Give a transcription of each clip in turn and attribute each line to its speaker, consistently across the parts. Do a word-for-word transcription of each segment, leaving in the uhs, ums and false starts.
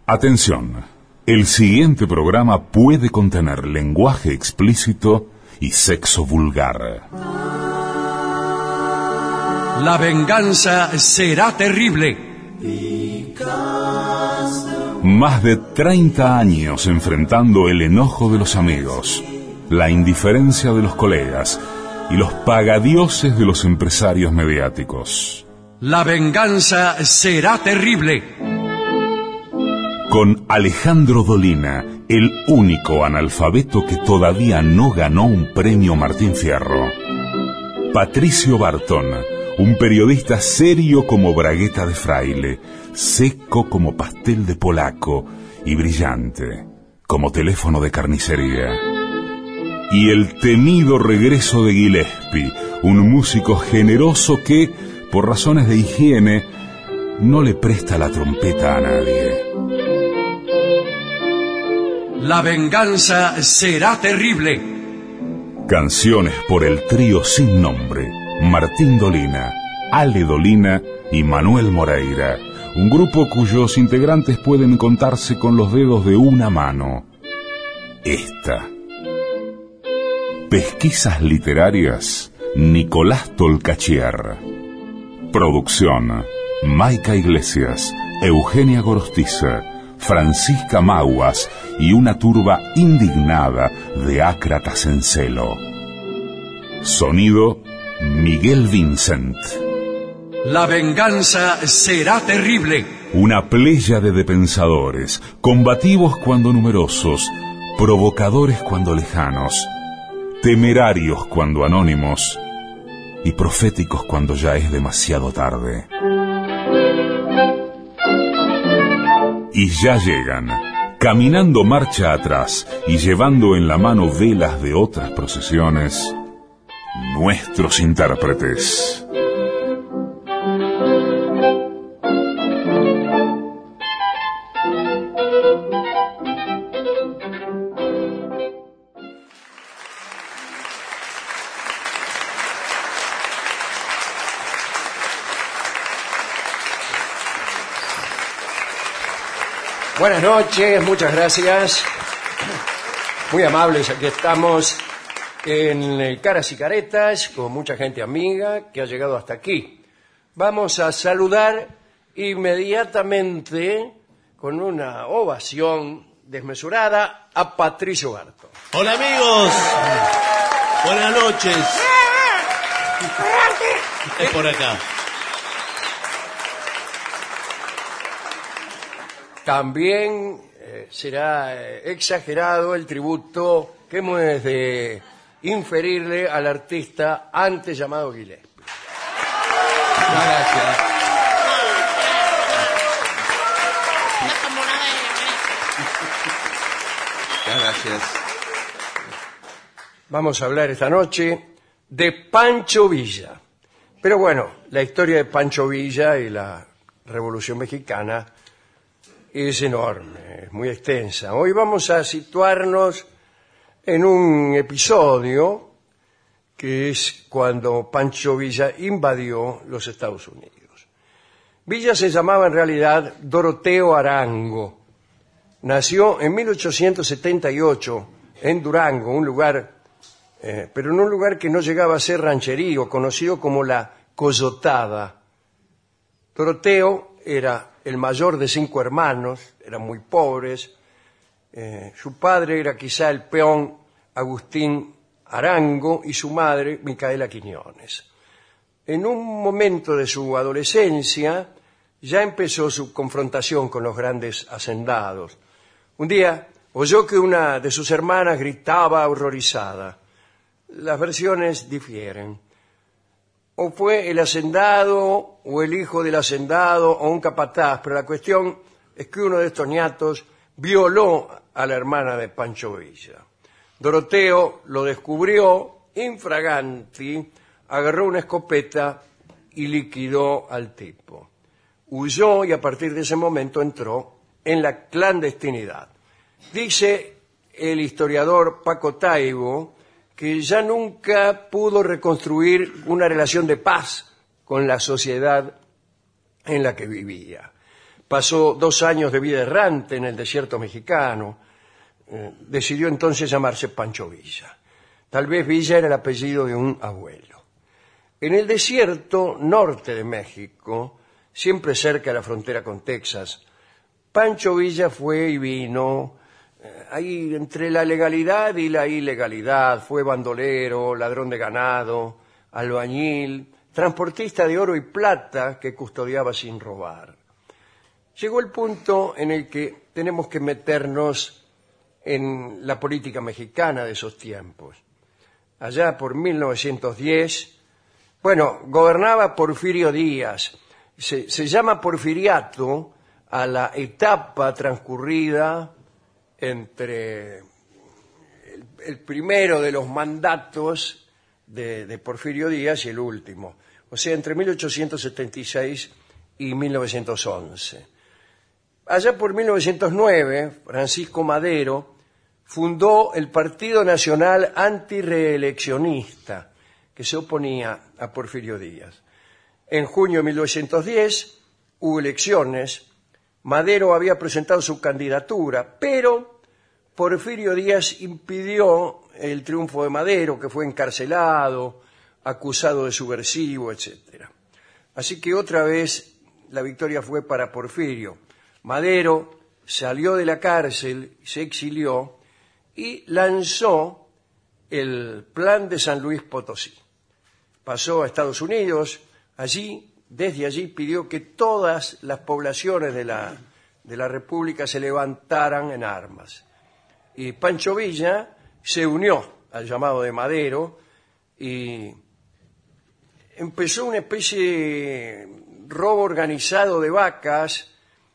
Speaker 1: Atención, el siguiente programa puede contener lenguaje explícito y sexo vulgar.
Speaker 2: La venganza será terrible.
Speaker 1: Más de treinta años enfrentando el enojo de los amigos, la indiferencia de los colegas y los pagadioses de los empresarios mediáticos.
Speaker 2: La venganza será terrible.
Speaker 1: Con Alejandro Dolina, el único analfabeto que todavía no ganó un premio Martín Fierro. Patricio Bartón, un periodista serio como bragueta de fraile, seco como pastel de polaco y brillante como teléfono de carnicería. Y el temido regreso de Gillespie, un músico generoso que, por razones de higiene, no le presta la trompeta a nadie.
Speaker 2: La venganza será terrible.
Speaker 1: Canciones por el trío sin nombre, Martín Dolina, Ale Dolina y Manuel Moreira, un grupo cuyos integrantes pueden contarse con los dedos de una mano. Esta. Pesquisas literarias, Nicolás Tolcachier. Producción, Maica Iglesias, Eugenia Gorostiza, Francisca Maguas y una turba indignada de ácratas en celo. Sonido, Miguel Vincent.
Speaker 2: La venganza será terrible.
Speaker 1: Una pléyade de pensadores, combativos cuando numerosos, provocadores cuando lejanos, temerarios cuando anónimos y proféticos cuando ya es demasiado tarde. Y ya llegan, caminando marcha atrás y llevando en la mano velas de otras procesiones, nuestros intérpretes.
Speaker 3: Buenas noches, muchas gracias. Muy amables, aquí estamos en Caras y Caretas, con mucha gente amiga que ha llegado hasta aquí. Vamos a saludar inmediatamente, con una ovación desmesurada, a Patricio Bartón.
Speaker 4: Hola amigos, buenas noches. Es por acá.
Speaker 3: También eh, será eh, exagerado el tributo que hemos de inferirle al artista antes llamado Gillespie.
Speaker 4: Gracias. Gracias.
Speaker 3: Vamos a hablar esta noche de Pancho Villa. Pero bueno, la historia de Pancho Villa y la Revolución Mexicana es enorme, es muy extensa. Hoy vamos a situarnos en un episodio que es cuando Pancho Villa invadió los Estados Unidos. Villa se llamaba en realidad Doroteo Arango. Nació en mil ochocientos setenta y ocho en Durango, un lugar, eh, pero en un lugar que no llegaba a ser rancherío, conocido como la Coyotada. Doroteo era el mayor de cinco hermanos, eran muy pobres. Eh, su padre era quizá el peón Agustín Arango y su madre Micaela Quiñones. En un momento de su adolescencia ya empezó su confrontación con los grandes hacendados. Un día oyó que una de sus hermanas gritaba horrorizada. Las versiones difieren. O fue el hacendado, o el hijo del hacendado, o un capataz, pero la cuestión es que uno de estos ñatos violó a la hermana de Pancho Villa. Doroteo lo descubrió infraganti, agarró una escopeta y liquidó al tipo. Huyó y a partir de ese momento entró en la clandestinidad. Dice el historiador Paco Taibo que ya nunca pudo reconstruir una relación de paz con la sociedad en la que vivía. pasó dos años de vida errante en el desierto mexicano. Eh, decidió entonces llamarse Pancho Villa. Tal vez Villa era el apellido de un abuelo. En el desierto norte de México, siempre cerca de la frontera con Texas, Pancho Villa fue y vino eh, ahí entre la legalidad y la ilegalidad. Fue bandolero, ladrón de ganado, albañil, transportista de oro y plata que custodiaba sin robar. Llegó el punto en el que tenemos que meternos en la política mexicana de esos tiempos. Allá por mil novecientos diez, bueno, gobernaba Porfirio Díaz. Se, se llama porfiriato a la etapa transcurrida entre el, el primero de los mandatos de, de Porfirio Díaz y el último, o sea, entre mil ochocientos setenta y seis y mil novecientos once. Allá por mil novecientos nueve, Francisco Madero fundó el Partido Nacional Antireeleccionista, que se oponía a Porfirio Díaz. En junio de mil novecientos diez hubo elecciones. Madero había presentado su candidatura, pero Porfirio Díaz impidió el triunfo de Madero, que fue encarcelado, acusado de subversivo, etcétera. Así que otra vez la victoria fue para Porfirio. Madero salió de la cárcel, se exilió y lanzó el Plan de San Luis Potosí. Pasó a Estados Unidos, allí, desde allí pidió que todas las poblaciones de la, de la República se levantaran en armas. Y Pancho Villa se unió al llamado de Madero y empezó una especie de robo organizado de vacas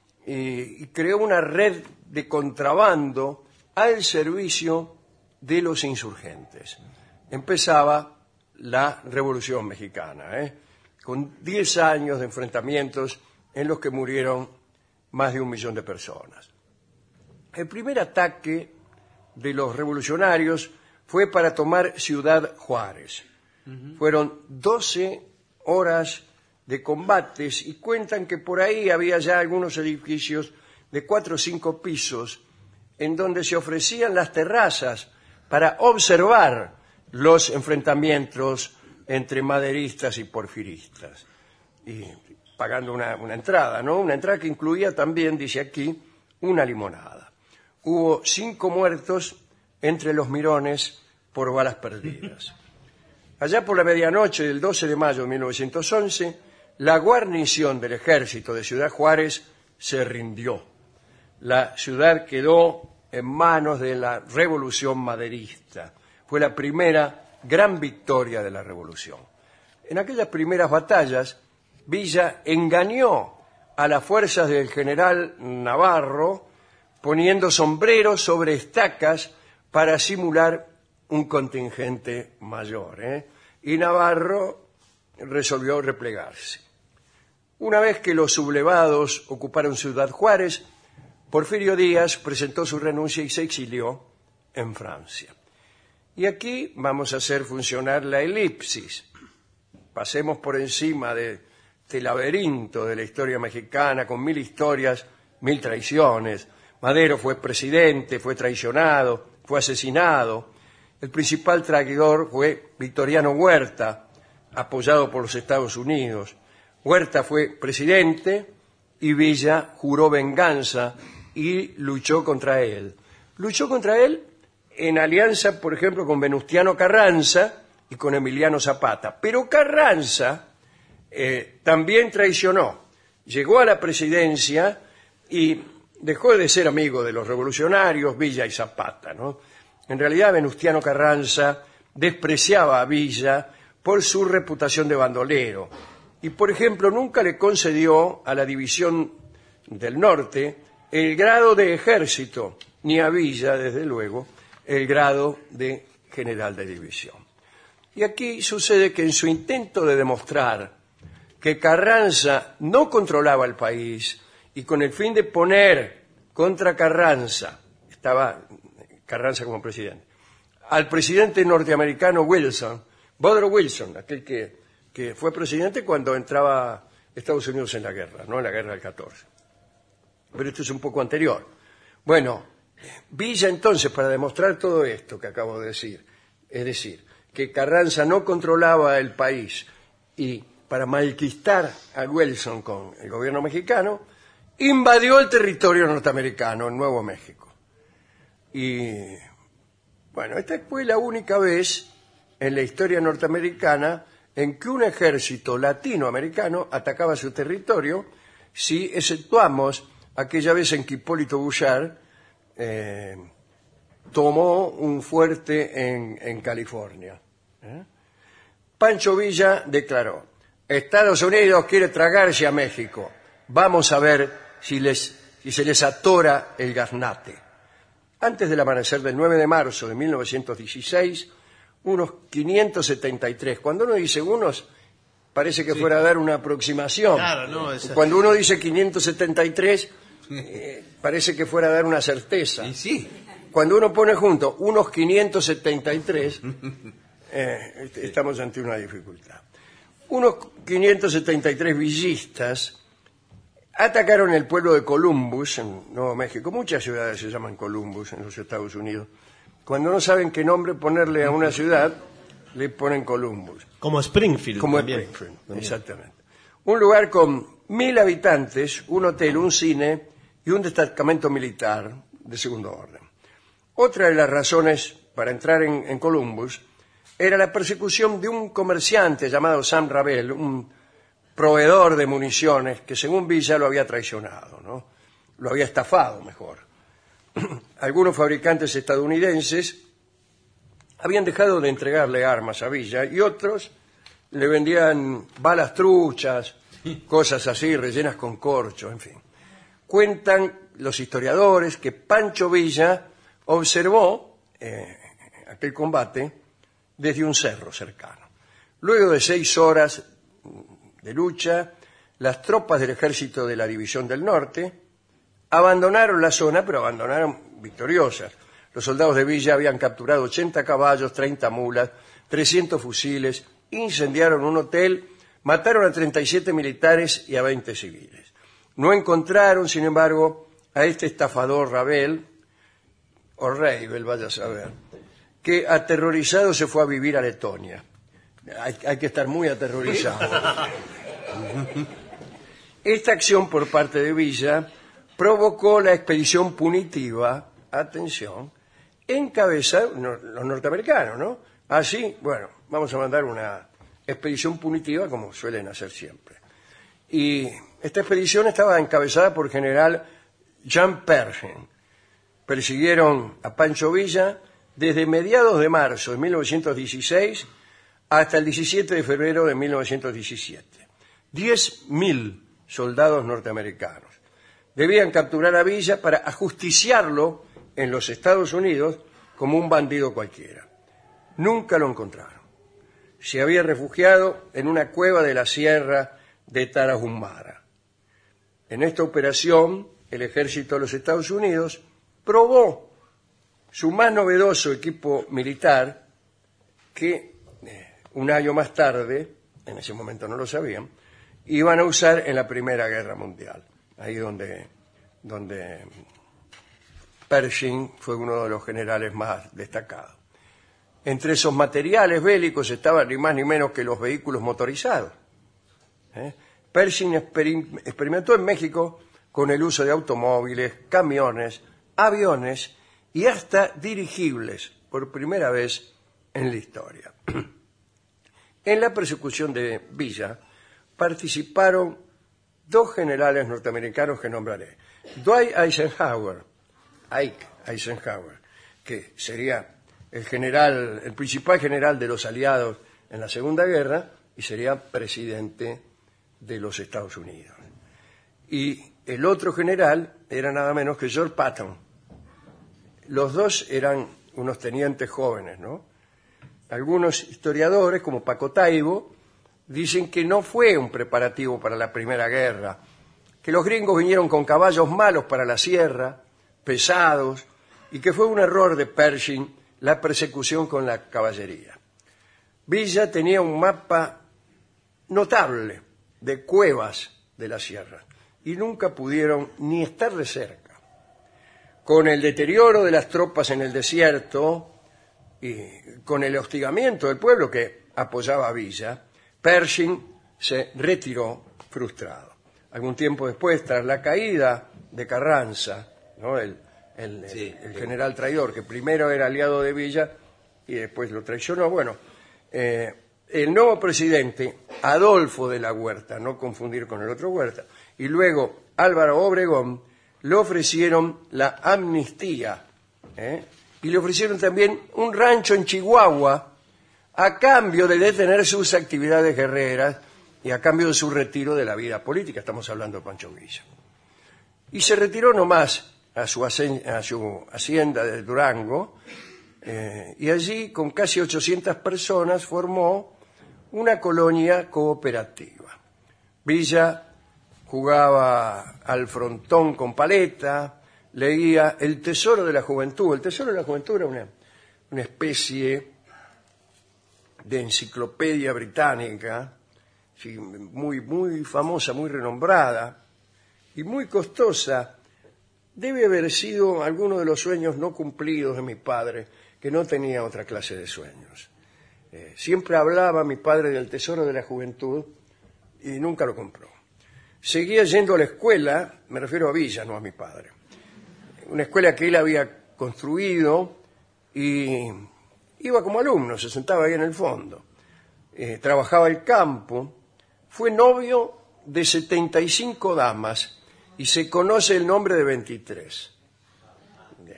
Speaker 3: y creó una red de contrabando al servicio de los insurgentes. Empezaba la Revolución Mexicana, ¿eh? con diez años de enfrentamientos en los que murieron más de un millón de personas. El primer ataque de los revolucionarios fue para tomar Ciudad Juárez. Uh-huh. Fueron doce horas de combates y cuentan que por ahí había ya algunos edificios de cuatro o cinco pisos en donde se ofrecían las terrazas para observar los enfrentamientos entre maderistas y porfiristas, y pagando una, una entrada, ¿no? Una entrada que incluía también, dice aquí, una limonada. Hubo cinco muertos entre los mirones por balas perdidas. Allá por la medianoche del doce de mayo de mil novecientos once, la guarnición del ejército de Ciudad Juárez se rindió. La ciudad quedó en manos de la revolución maderista. Fue la primera gran victoria de la revolución. En aquellas primeras batallas, Villa engañó a las fuerzas del general Navarro poniendo sombreros sobre estacas para simular un contingente mayor, ¿eh? Y Navarro resolvió replegarse. Una vez que los sublevados ocuparon Ciudad Juárez, Porfirio Díaz presentó su renuncia y se exilió en Francia. Y aquí vamos a hacer funcionar la elipsis. Pasemos por encima de este laberinto de la historia mexicana con mil historias, mil traiciones. Madero fue presidente, fue traicionado, fue asesinado. El principal traidor fue Victoriano Huerta, apoyado por los Estados Unidos. Huerta fue presidente y Villa juró venganza y luchó contra él. Luchó contra él en alianza, por ejemplo, con Venustiano Carranza y con Emiliano Zapata. Pero Carranza eh, también traicionó. Llegó a la presidencia y dejó de ser amigo de los revolucionarios, Villa y Zapata, ¿no? En realidad, Venustiano Carranza despreciaba a Villa por su reputación de bandolero. Y, por ejemplo, nunca le concedió a la División del Norte el grado de ejército, ni a Villa, desde luego, el grado de general de división. Y aquí sucede que en su intento de demostrar que Carranza no controlaba el país y con el fin de poner contra Carranza, estaba Carranza como presidente, al presidente norteamericano Wilson, Woodrow Wilson, aquel que, que fue presidente cuando entraba Estados Unidos en la guerra, no en la guerra del catorce. pero esto es un poco anterior. Bueno, Villa entonces, para demostrar todo esto que acabo de decir, es decir, que Carranza no controlaba el país y para malquistar a Wilson con el gobierno mexicano, invadió el territorio norteamericano, en Nuevo México. Y bueno, esta fue la única vez en la historia norteamericana en que un ejército latinoamericano atacaba su territorio, si exceptuamos aquella vez en que Hipólito Bouchard eh, tomó un fuerte en, en California. ¿Eh? Pancho Villa declaró: Estados Unidos quiere tragarse a México. Vamos a ver si, les, si se les atora el gaznate. Antes del amanecer del nueve de marzo de mil novecientos dieciséis, unos quinientos setenta y tres. Cuando uno dice unos, parece que sí. fuera a dar una aproximación.
Speaker 4: Claro, no, es...
Speaker 3: Cuando uno dice quinientos setenta y tres, eh, parece que fuera a dar una certeza.
Speaker 4: Y sí.
Speaker 3: Cuando uno pone junto unos quinientos setenta y tres, eh, estamos ante una dificultad. Unos quinientos setenta y tres villistas atacaron el pueblo de Columbus, en Nuevo México. Muchas ciudades se llaman Columbus en los Estados Unidos. Cuando no saben qué nombre ponerle a una ciudad, le ponen Columbus.
Speaker 5: Como Springfield.
Speaker 3: Como
Speaker 5: también.
Speaker 3: Springfield, también. Exactamente. Un lugar con mil habitantes, un hotel, un cine y un destacamento militar de segundo orden. Otra de las razones para entrar en, en Columbus era la persecución de un comerciante llamado Sam Ravel, un proveedor de municiones que según Villa lo había traicionado, ¿no? Lo había estafado, mejor. Algunos fabricantes estadounidenses habían dejado de entregarle armas a Villa y otros le vendían balas truchas, cosas así, rellenas con corcho, en fin. Cuentan los historiadores que Pancho Villa observó eh, aquel combate desde un cerro cercano. Luego de seis horas de lucha, las tropas del ejército de la División del Norte abandonaron la zona, pero abandonaron victoriosas. Los soldados de Villa habían capturado ochenta caballos, treinta mulas, trescientos fusiles, incendiaron un hotel, mataron a treinta y siete militares y a veinte civiles. No encontraron, sin embargo, a este estafador Ravel, o Ravel, vaya a saber, que aterrorizado se fue a vivir a Letonia. Hay, hay que estar muy aterrorizado. Esta acción por parte de Villa provocó la expedición punitiva, atención, en cabeza no, los norteamericanos, ¿no? Así, bueno, vamos a mandar una expedición punitiva como suelen hacer siempre. Y esta expedición estaba encabezada por el general Jean Pershing. Persiguieron a Pancho Villa desde mediados de marzo de mil novecientos dieciséis hasta el diecisiete de febrero de mil novecientos diecisiete. Diez mil soldados norteamericanos debían capturar a Villa para ajusticiarlo en los Estados Unidos como un bandido cualquiera. Nunca lo encontraron. Se había refugiado en una cueva de la sierra de Tarahumara. En esta operación, el ejército de los Estados Unidos probó su más novedoso equipo militar que eh, un año más tarde, en ese momento no lo sabían, iban a usar en la Primera Guerra Mundial. Ahí donde, donde Pershing fue uno de los generales más destacados. Entre esos materiales bélicos estaban ni más ni menos que los vehículos motorizados. ¿Eh? Pershing experim- experimentó en México con el uso de automóviles, camiones, aviones y hasta dirigibles por primera vez en la historia. En la persecución de Villa participaron dos generales norteamericanos que nombraré. Dwight Eisenhower, Ike Eisenhower, que sería el general, el principal general de los aliados en la Segunda Guerra y sería presidente de los Estados Unidos. Y el otro general era nada menos que George Patton. Los dos eran unos tenientes jóvenes, ¿no? Algunos historiadores, como Paco Taibo, dicen que no fue un preparativo para la Primera Guerra, que los gringos vinieron con caballos malos para la sierra, pesados, y que fue un error de Pershing la persecución con la caballería. Villa tenía un mapa notable de cuevas de la sierra, y nunca pudieron ni estar de cerca. Con el deterioro de las tropas en el desierto y con el hostigamiento del pueblo que apoyaba a Villa, Pershing se retiró frustrado. Algún tiempo después, tras la caída de Carranza, ¿no? el, el,
Speaker 4: Sí,
Speaker 3: el, el
Speaker 4: sí.
Speaker 3: general traidor, que primero era aliado de Villa y después lo traicionó, bueno, eh, el nuevo presidente, Adolfo de la Huerta, no confundir con el otro Huerta, y luego Álvaro Obregón, le ofrecieron la amnistía, ¿eh? y le ofrecieron también un rancho en Chihuahua a cambio de detener sus actividades guerreras y a cambio de su retiro de la vida política. Estamos hablando de Pancho Villa. Y se retiró nomás a su, hacen- a su hacienda de Durango, eh, y allí, con casi ochocientas personas, formó una colonia cooperativa. Villa jugaba al frontón con paleta, leía El Tesoro de la Juventud. El Tesoro de la Juventud era una, una especie de enciclopedia británica, sí, muy, muy famosa, muy renombrada y muy costosa. Debe haber sido alguno de los sueños no cumplidos de mi padre, que no tenía otra clase de sueños. Eh, siempre hablaba mi padre del Tesoro de la Juventud y nunca lo compró. Seguía yendo a la escuela, me refiero a Villa, no a mi padre, una escuela que él había construido, y iba como alumno, se sentaba ahí en el fondo. Eh, trabajaba el campo, fue novio de setenta y cinco damas y se conoce el nombre de veintitrés. Bien.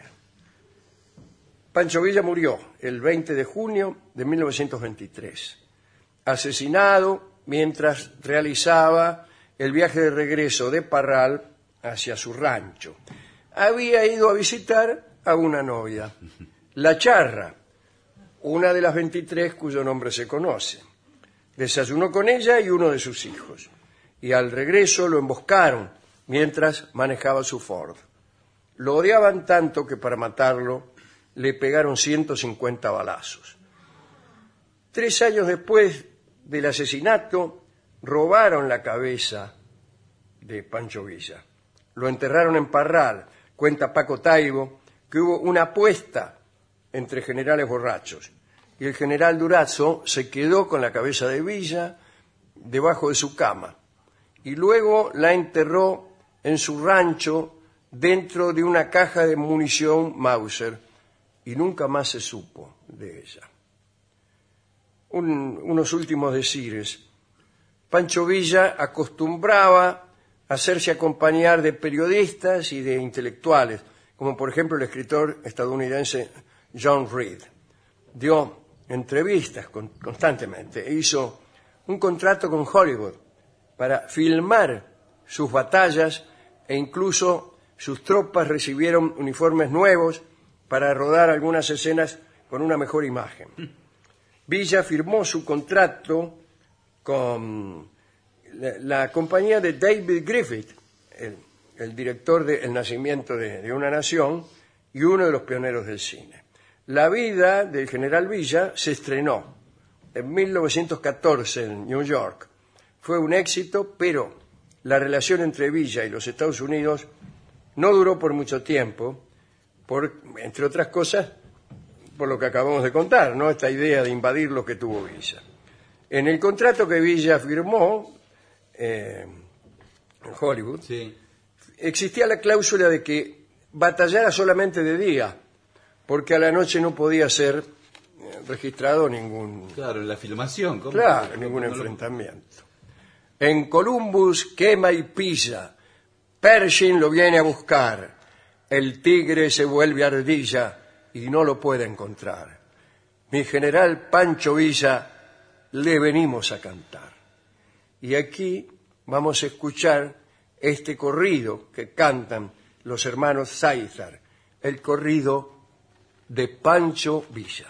Speaker 3: Pancho Villa murió el veinte de junio de mil novecientos veintitrés, asesinado mientras realizaba el viaje de regreso de Parral hacia su rancho. Había ido a visitar a una novia, La Charra, una de las veintitrés cuyo nombre se conoce. Desayunó con ella y uno de sus hijos, y al regreso lo emboscaron mientras manejaba su Ford. Lo odiaban tanto que para matarlo le pegaron ciento cincuenta balazos. Tres años después del asesinato, robaron la cabeza de Pancho Villa. Lo enterraron en Parral. Cuenta Paco Taibo que hubo una apuesta entre generales borrachos y el general Durazo se quedó con la cabeza de Villa debajo de su cama y luego la enterró en su rancho dentro de una caja de munición Mauser y nunca más se supo de ella. Un, unos últimos decires. Pancho Villa acostumbraba a hacerse acompañar de periodistas y de intelectuales, como por ejemplo el escritor estadounidense John Reed. Dio entrevistas con, constantemente e hizo un contrato con Hollywood para filmar sus batallas e incluso sus tropas recibieron uniformes nuevos para rodar algunas escenas con una mejor imagen. Villa firmó su contrato con la, la compañía de David Griffith, el, el director de El nacimiento de, de una nación y uno de los pioneros del cine. La vida del general Villa se estrenó en mil novecientos catorce en New York. Fue un éxito, pero la relación entre Villa y los Estados Unidos no duró por mucho tiempo, por, entre otras cosas, por lo que acabamos de contar, ¿no? Esta idea de invadir lo que tuvo Villa. En el contrato que Villa firmó eh, en Hollywood,
Speaker 4: Sí.
Speaker 3: existía la cláusula de que batallara solamente de día, porque a la noche no podía ser eh, registrado ningún,
Speaker 4: Claro, en la filmación. ¿cómo?
Speaker 3: claro,
Speaker 4: ¿Cómo-
Speaker 3: ningún
Speaker 4: cómo lo-
Speaker 3: enfrentamiento. En Columbus quema y pisa, Pershing lo viene a buscar, el tigre se vuelve ardilla y no lo puede encontrar. Mi general Pancho Villa le venimos a cantar. Y aquí vamos a escuchar este corrido que cantan los hermanos Záizar, el corrido de Pancho Villa.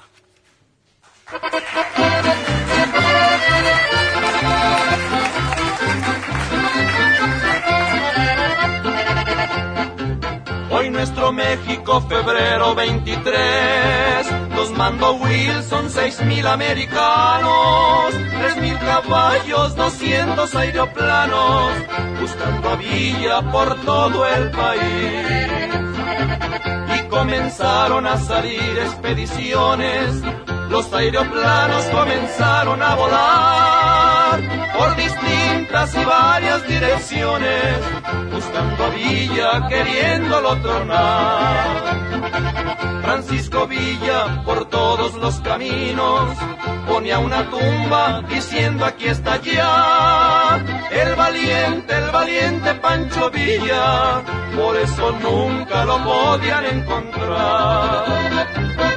Speaker 5: Hoy nuestro México, febrero veintitrés, los mandó Wilson, seis mil americanos, tres mil caballos, doscientos aeroplanos, buscando a Villa por todo el país. Y comenzaron a salir expediciones, los aeroplanos comenzaron a volar por distintas y varias direcciones, buscando a Villa, queriéndolo tronar. Francisco Villa por todos los caminos ponía una tumba diciendo aquí está ya el valiente, el valiente Pancho Villa, por eso nunca lo podían encontrar.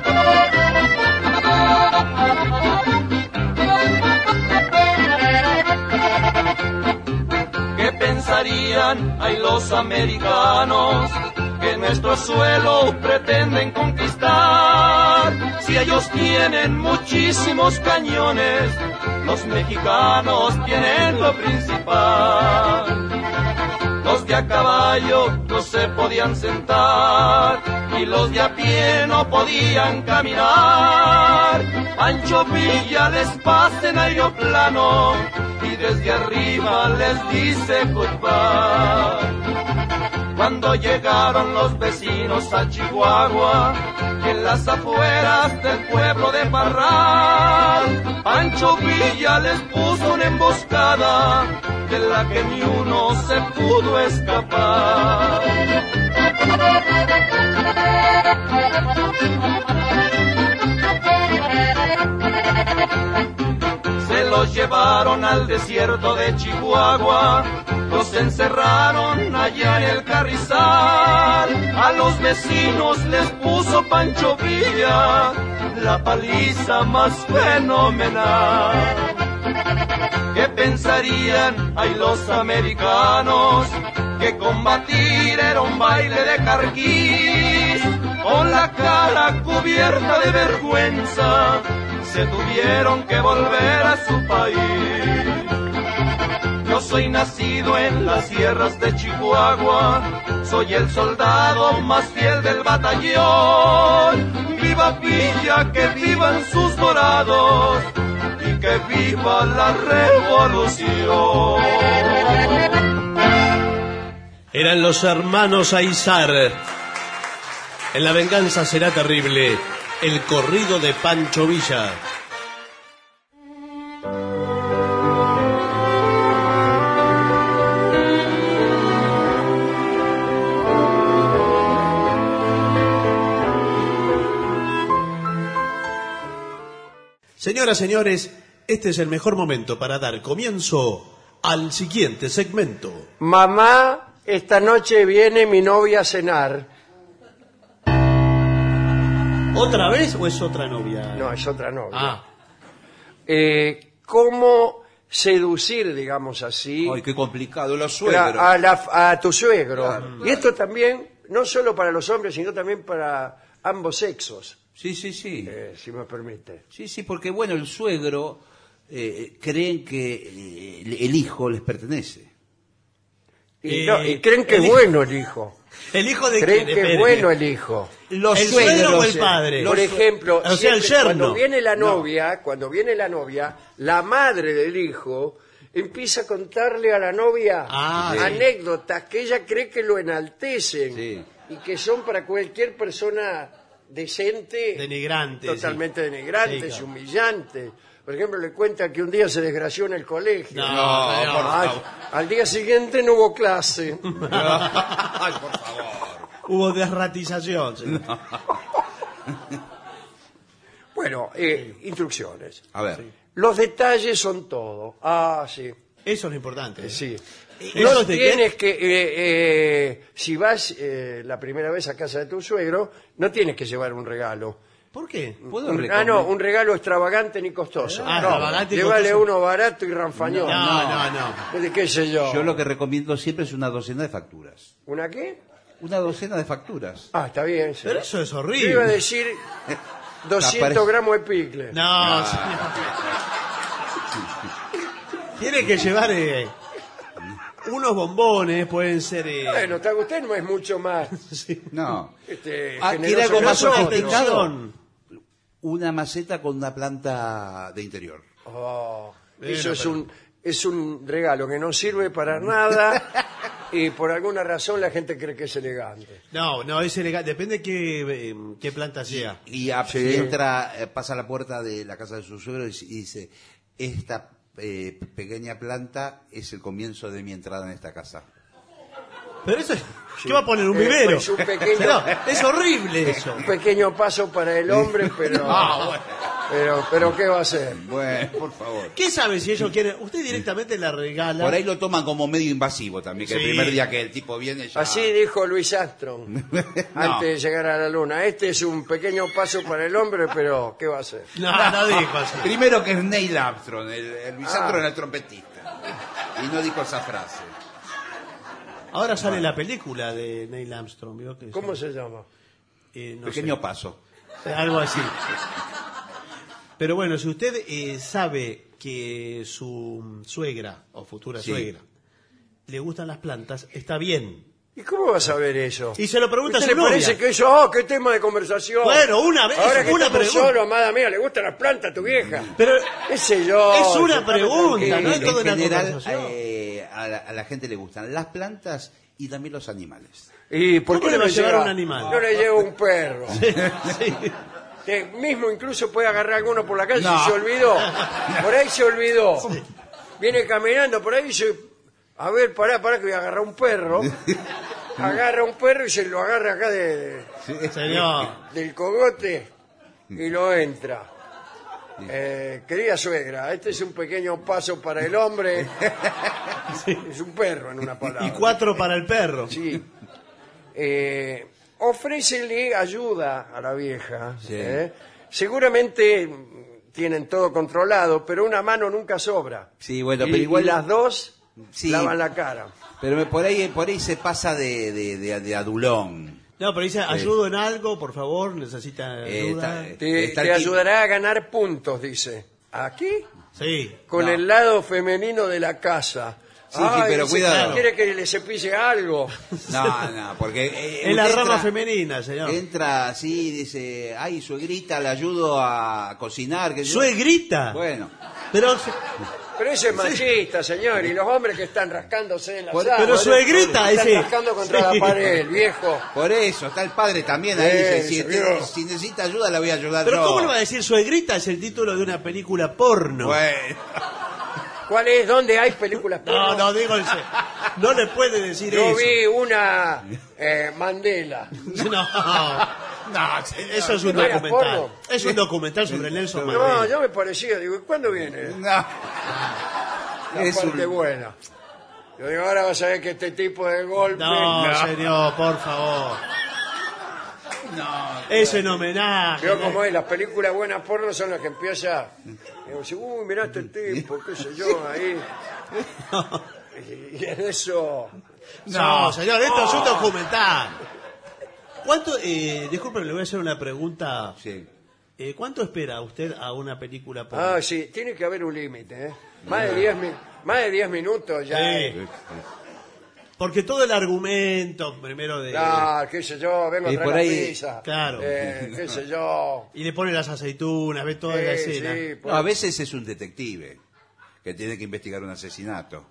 Speaker 5: ¿Qué pensarían ay los americanos que nuestro suelo pretenden conquistar? Si ellos tienen muchísimos cañones, los mexicanos tienen lo principal. Los de a caballo no se podían sentar y los de a pie no podían caminar. Pancho Villa les pasa en aeroplano y desde arriba les dice goodbye. Cuando llegaron los vecinos a Chihuahua, en las afueras del pueblo de Parral, Pancho Villa les puso una emboscada de la que ni uno se pudo escapar. Se los llevaron al desierto de Chihuahua, los encerraron allá en el Carrizal. A los vecinos les puso Pancho Villa la paliza más fenomenal. ¿Qué pensarían ay los americanos? Que combatir era un baile de carquís. Con la cara cubierta de vergüenza se tuvieron que volver a su país. Yo soy nacido en las sierras de Chihuahua, soy el soldado más fiel del batallón. ¡Viva Villa, que vivan sus dorados! ¡Y que viva la revolución!
Speaker 4: Eran los hermanos Aizar. En La venganza será terrible, el corrido de Pancho Villa. Señoras, señores, este es el mejor momento para dar comienzo al siguiente segmento.
Speaker 3: Mamá, esta noche viene mi novia a cenar.
Speaker 4: ¿Otra vez o es otra novia?
Speaker 3: No, es otra novia.
Speaker 4: Ah.
Speaker 3: Eh, ¿Cómo seducir, digamos así,
Speaker 6: Ay, qué complicado, los suegros.
Speaker 3: a, la- a tu suegro?
Speaker 6: Claro.
Speaker 3: Y esto también, no solo para los hombres, sino también para ambos sexos,
Speaker 6: Sí, sí, sí.
Speaker 3: eh, si me permite.
Speaker 6: Sí, sí, porque bueno, el suegro eh, creen que eh, el hijo les pertenece.
Speaker 3: Y,
Speaker 4: Eh,
Speaker 3: no, y creen que
Speaker 4: el
Speaker 3: es
Speaker 4: hijo-
Speaker 3: bueno el hijo.
Speaker 4: ¿El hijo de
Speaker 3: Creen
Speaker 4: quién?
Speaker 3: que es
Speaker 4: Espere.
Speaker 3: bueno el hijo.
Speaker 6: Los
Speaker 4: ¿El suegro o el
Speaker 6: eh,
Speaker 4: padre?
Speaker 3: Por ejemplo,
Speaker 4: O sea, el
Speaker 3: siempre cuando
Speaker 4: yerno.
Speaker 3: viene la
Speaker 4: No.
Speaker 3: novia, cuando viene la novia, la madre del hijo empieza a contarle a la novia
Speaker 4: Ah, sí.
Speaker 3: anécdotas que ella cree que lo enaltecen
Speaker 6: Sí.
Speaker 3: y que son para cualquier persona decente
Speaker 4: Denigrantes,
Speaker 3: totalmente
Speaker 4: sí.
Speaker 3: denigrantes,
Speaker 4: Sí, claro.
Speaker 3: humillantes. Por ejemplo, le cuenta que un día se desgració en el colegio.
Speaker 4: No,
Speaker 6: No,
Speaker 4: no,
Speaker 6: por
Speaker 3: Ay,
Speaker 6: favor.
Speaker 3: al día siguiente no hubo clase.
Speaker 6: Ay, por favor.
Speaker 4: Hubo desratización. señor.
Speaker 3: Bueno, eh, instrucciones.
Speaker 6: A ver.
Speaker 3: Los detalles son todo. Ah, sí.
Speaker 4: Eso es lo importante. ¿eh?
Speaker 3: Sí.
Speaker 4: Eso
Speaker 3: No
Speaker 4: de
Speaker 3: tienes que, eh, eh, si vas eh, la primera vez a casa de tu suegro, no tienes que llevar un regalo.
Speaker 4: ¿Por qué?
Speaker 6: ¿Puedo
Speaker 3: Un-
Speaker 6: recomendar?
Speaker 3: ah, no, un regalo extravagante ni costoso.
Speaker 4: Ah,
Speaker 3: no,
Speaker 4: extravagante y
Speaker 3: llévale
Speaker 4: costoso.
Speaker 3: uno barato y ranfañón.
Speaker 4: No, no, no.
Speaker 3: ¿De qué sé yo?
Speaker 6: Yo lo que recomiendo siempre es una docena de facturas.
Speaker 3: ¿Una qué?
Speaker 6: Una docena de facturas.
Speaker 3: Ah, está bien. sí.
Speaker 4: Pero eso es
Speaker 3: Yo
Speaker 4: horrible.
Speaker 3: iba a decir doscientos
Speaker 6: Aparece-
Speaker 3: gramos de picle.
Speaker 4: No, señor. Tiene que llevar eh, unos bombones, pueden ser... Eh...
Speaker 3: Bueno, está- usted no es mucho más.
Speaker 4: sí.
Speaker 6: No.
Speaker 3: Este,
Speaker 6: Ah, ¿quiere
Speaker 3: generoso
Speaker 6: algo
Speaker 3: que
Speaker 6: más
Speaker 3: nosotros.
Speaker 6: sofisticado? Una maceta con una planta de interior.
Speaker 3: Oh,
Speaker 4: Bueno,
Speaker 3: eso es
Speaker 4: pero-
Speaker 3: un es un regalo que no sirve para nada y por alguna razón la gente cree que es elegante.
Speaker 4: No, no, es elegante. Depende qué, eh, qué planta sea.
Speaker 6: Y, a- y entra, eh, pasa a la puerta de la casa de su suegro y, y dice, esta eh, pequeña planta es el comienzo de mi entrada en esta casa.
Speaker 4: Pero eso es... ¿Qué va a poner? ¿Un
Speaker 3: Eh,
Speaker 4: vivero?
Speaker 3: pues un pequeño-
Speaker 4: No, es horrible eso.
Speaker 3: Un pequeño paso para el hombre, pero pero pero ¿qué va a hacer?
Speaker 6: Bueno, por favor.
Speaker 4: ¿Qué sabe si ellos quieren? Usted directamente la regala.
Speaker 6: Por ahí lo toman como medio invasivo también, que
Speaker 4: Sí.
Speaker 6: el primer día que el tipo viene ya...
Speaker 3: Así dijo Luis Armstrong antes de llegar a la luna. Este es un pequeño paso para el hombre, pero ¿qué va a hacer?
Speaker 4: No, no dijo así.
Speaker 6: Primero que es Neil Armstrong, el, el Luis
Speaker 3: Ah.
Speaker 6: Armstrong era el trompetista. Y no dijo esa frase.
Speaker 4: Ahora sale la película de Neil Armstrong, ¿vio? Que
Speaker 3: ¿Cómo
Speaker 4: sale-
Speaker 3: se llama?
Speaker 4: eh, no
Speaker 6: Pequeño
Speaker 4: sé.
Speaker 6: paso.
Speaker 4: Algo así. Pero bueno, si usted eh, sabe que su suegra o futura
Speaker 6: Sí.
Speaker 4: suegra le gustan las plantas, está bien.
Speaker 3: ¿Y cómo va a saber eso?
Speaker 4: Y se lo pregunta a
Speaker 3: ¿Usted
Speaker 4: su
Speaker 3: le
Speaker 4: novia.
Speaker 3: parece que eso, oh, qué tema de conversación?
Speaker 4: Bueno, una vez,
Speaker 3: Ahora que
Speaker 4: una
Speaker 3: estamos
Speaker 4: pregunta.
Speaker 3: solos, amada mía, ¿le gustan las plantas a tu vieja?
Speaker 4: Pero
Speaker 3: ¿Qué sé yo?
Speaker 4: Es una
Speaker 3: estate
Speaker 4: pregunta,
Speaker 3: tranquilo.
Speaker 4: no es todo
Speaker 6: En
Speaker 4: una
Speaker 6: general,
Speaker 4: conversación.
Speaker 6: eh, a, la, a la gente le gustan las plantas y también los animales.
Speaker 3: ¿Y por
Speaker 4: ¿Cómo
Speaker 3: qué
Speaker 4: le
Speaker 3: no
Speaker 4: va a llevar
Speaker 3: lleva-
Speaker 4: un animal?
Speaker 3: No le llevo un perro.
Speaker 4: sí.
Speaker 3: Que mismo incluso puede agarrar alguno por la calle
Speaker 6: No.
Speaker 3: si se olvidó. Por ahí se olvidó. Viene caminando por ahí y se... A ver, pará, pará que voy a agarrar un perro. Agarra un perro y se lo agarra acá de,
Speaker 4: Señor.
Speaker 3: del cogote y lo entra. Eh, querida suegra, este es un pequeño paso para el hombre. Es un perro, en una palabra.
Speaker 4: Y cuatro para el perro.
Speaker 3: Sí. Eh, ofrécele ayuda a la vieja.
Speaker 6: Sí.
Speaker 3: ¿eh? Seguramente mm, tienen todo controlado, pero una mano nunca sobra.
Speaker 6: Sí, bueno,
Speaker 3: Y-
Speaker 6: pero igual-
Speaker 3: y las dos
Speaker 6: Sí.
Speaker 3: lavan la cara.
Speaker 6: Pero me- por ahí por ahí se pasa de, de, de- de adulón.
Speaker 4: No, pero dice, ayudo en algo, por favor, necesita
Speaker 6: Eh,
Speaker 4: ayuda.
Speaker 6: está-
Speaker 3: Te,
Speaker 6: Está
Speaker 3: te
Speaker 6: el
Speaker 3: ayudará a ganar puntos, dice. ¿Aquí?
Speaker 4: Sí.
Speaker 3: Con
Speaker 6: No.
Speaker 3: el lado femenino de la casa.
Speaker 6: Sí, sí, pero
Speaker 3: ese-
Speaker 6: cuidado.
Speaker 3: ¿Quiere que le cepille algo?
Speaker 6: No, no, porque... eh,
Speaker 4: Es la
Speaker 6: usted
Speaker 4: rama
Speaker 6: entra-
Speaker 4: femenina, señor.
Speaker 6: Entra así, dice, ay, suegrita, le ayudo a cocinar. Que yo-".
Speaker 4: Suegrita.
Speaker 6: Bueno,
Speaker 4: Pero,
Speaker 3: Pero eso es machista, señor. Y los hombres que están rascándose en la
Speaker 6: Por-
Speaker 3: sala.
Speaker 4: pero suegrita,
Speaker 3: Están
Speaker 4: ese.
Speaker 3: rascando contra
Speaker 4: Sí.
Speaker 3: la pared, viejo.
Speaker 6: por eso, está el padre también ahí.
Speaker 3: Eh,
Speaker 6: dice, si,
Speaker 3: se
Speaker 6: te-
Speaker 3: vio.
Speaker 6: si necesita ayuda, la voy a ayudar
Speaker 4: pero
Speaker 6: yo.
Speaker 4: ¿cómo le va a decir suegrita? Es el título de una película porno.
Speaker 6: Bueno,
Speaker 3: ¿Cuál es? ¿Dónde hay películas
Speaker 4: No,
Speaker 3: porno?
Speaker 4: no, digo, el se- no le puede decir
Speaker 3: Yo
Speaker 4: eso.
Speaker 3: vi una eh, Mandela.
Speaker 4: No, no, eso es un
Speaker 3: ¿No era
Speaker 4: documental.
Speaker 3: porno?
Speaker 4: Es un documental sobre Nelson
Speaker 3: No,
Speaker 4: Mandela.
Speaker 3: yo me parecía, digo, ¿cuándo viene?
Speaker 6: no.
Speaker 3: La
Speaker 6: Es
Speaker 3: parte
Speaker 6: un-
Speaker 3: buena. Yo digo, ahora vas a ver que este tipo de golpe...
Speaker 4: No, señor, por favor.
Speaker 6: No,
Speaker 4: Es en homenaje.
Speaker 3: Veo cómo es, las películas buenas porno son las que empieza... Y digo, uy, mirá este tipo, qué sé yo, ahí... Y en eso...
Speaker 4: No, señor, esto es un documental. ¿Cuánto, eh, disculpe, le voy a hacer una pregunta.
Speaker 6: sí.
Speaker 4: Eh, ¿Cuánto espera usted a una película porno?
Speaker 3: Ah, sí, tiene que haber un límite, ¿eh? Más de diez mi- más de diez minutos ya...
Speaker 4: Sí. Porque todo el argumento, primero de...
Speaker 3: No, qué sé yo, vengo a
Speaker 6: Y
Speaker 3: traer
Speaker 6: por
Speaker 3: la
Speaker 6: ahí-
Speaker 3: pizza.
Speaker 4: Claro.
Speaker 3: Eh, qué sé yo.
Speaker 4: Y le pone las aceitunas, ve toda la
Speaker 3: Sí,
Speaker 4: escena.
Speaker 3: sí, pues.
Speaker 6: No, a veces es un detective que tiene que investigar un asesinato.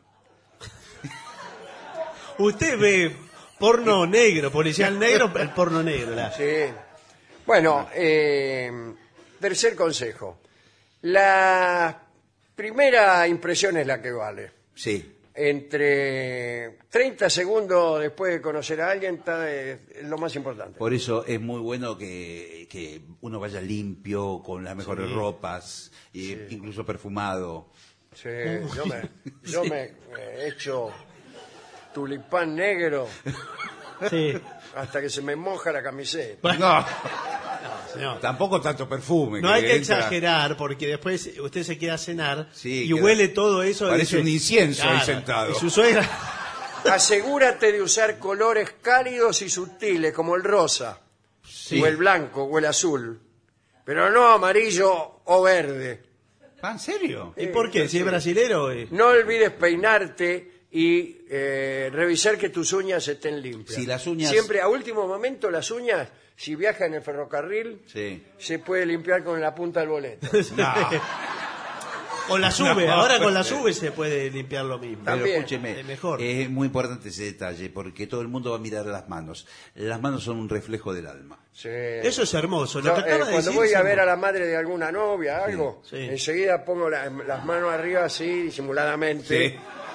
Speaker 4: Usted ve porno negro, policial negro, el porno negro. la-
Speaker 3: Sí. Bueno, eh, tercer consejo. La primera impresión es la que vale.
Speaker 6: Sí.
Speaker 3: Entre treinta segundos después de conocer a alguien está eh, es lo más importante.
Speaker 6: Por eso es muy bueno que, que uno vaya limpio, con las mejores ropas, y incluso perfumado.
Speaker 3: Sí, yo me, yo me he hecho tulipán negro
Speaker 4: Sí.
Speaker 3: hasta que se me moja la camiseta.
Speaker 4: Bueno,
Speaker 6: No,
Speaker 4: señor.
Speaker 6: tampoco tanto perfume.
Speaker 4: No hay que
Speaker 6: entra-
Speaker 4: exagerar porque después usted se queda a cenar
Speaker 6: Sí,
Speaker 4: y
Speaker 6: queda-
Speaker 4: huele todo eso. y
Speaker 6: parece un incienso ahí sentado.
Speaker 4: Y su suegra...
Speaker 3: Asegúrate de usar colores cálidos y sutiles como el rosa,
Speaker 4: Sí.
Speaker 3: o el blanco, o el azul. Pero no amarillo o verde.
Speaker 6: Ah, ¿en serio?
Speaker 4: ¿Y por qué? ¿Si es brasilero? eh.
Speaker 3: No olvides peinarte y eh, revisar que tus uñas estén limpias.
Speaker 6: Si las uñas-
Speaker 3: Siempre a último momento las uñas, si viaja en el ferrocarril,
Speaker 6: Sí.
Speaker 3: se puede limpiar con la punta del boleto.
Speaker 4: Con la sube,
Speaker 6: No,
Speaker 4: ahora con la
Speaker 6: pero-
Speaker 4: sube se puede limpiar lo mismo.
Speaker 6: Pero
Speaker 3: También.
Speaker 6: escúcheme,
Speaker 4: Es mejor.
Speaker 6: es muy importante ese detalle porque todo el mundo va a mirar las manos. Las manos son un reflejo del alma.
Speaker 3: Sí.
Speaker 4: Eso es hermoso. Lo
Speaker 3: Yo,
Speaker 4: que
Speaker 3: eh,
Speaker 4: acaba de
Speaker 3: cuando
Speaker 4: decir
Speaker 3: voy
Speaker 4: es
Speaker 3: a ver a
Speaker 4: hermoso.
Speaker 3: la madre de alguna novia, algo,
Speaker 4: Sí.
Speaker 3: enseguida pongo la- las manos arriba así, disimuladamente.
Speaker 6: Sí.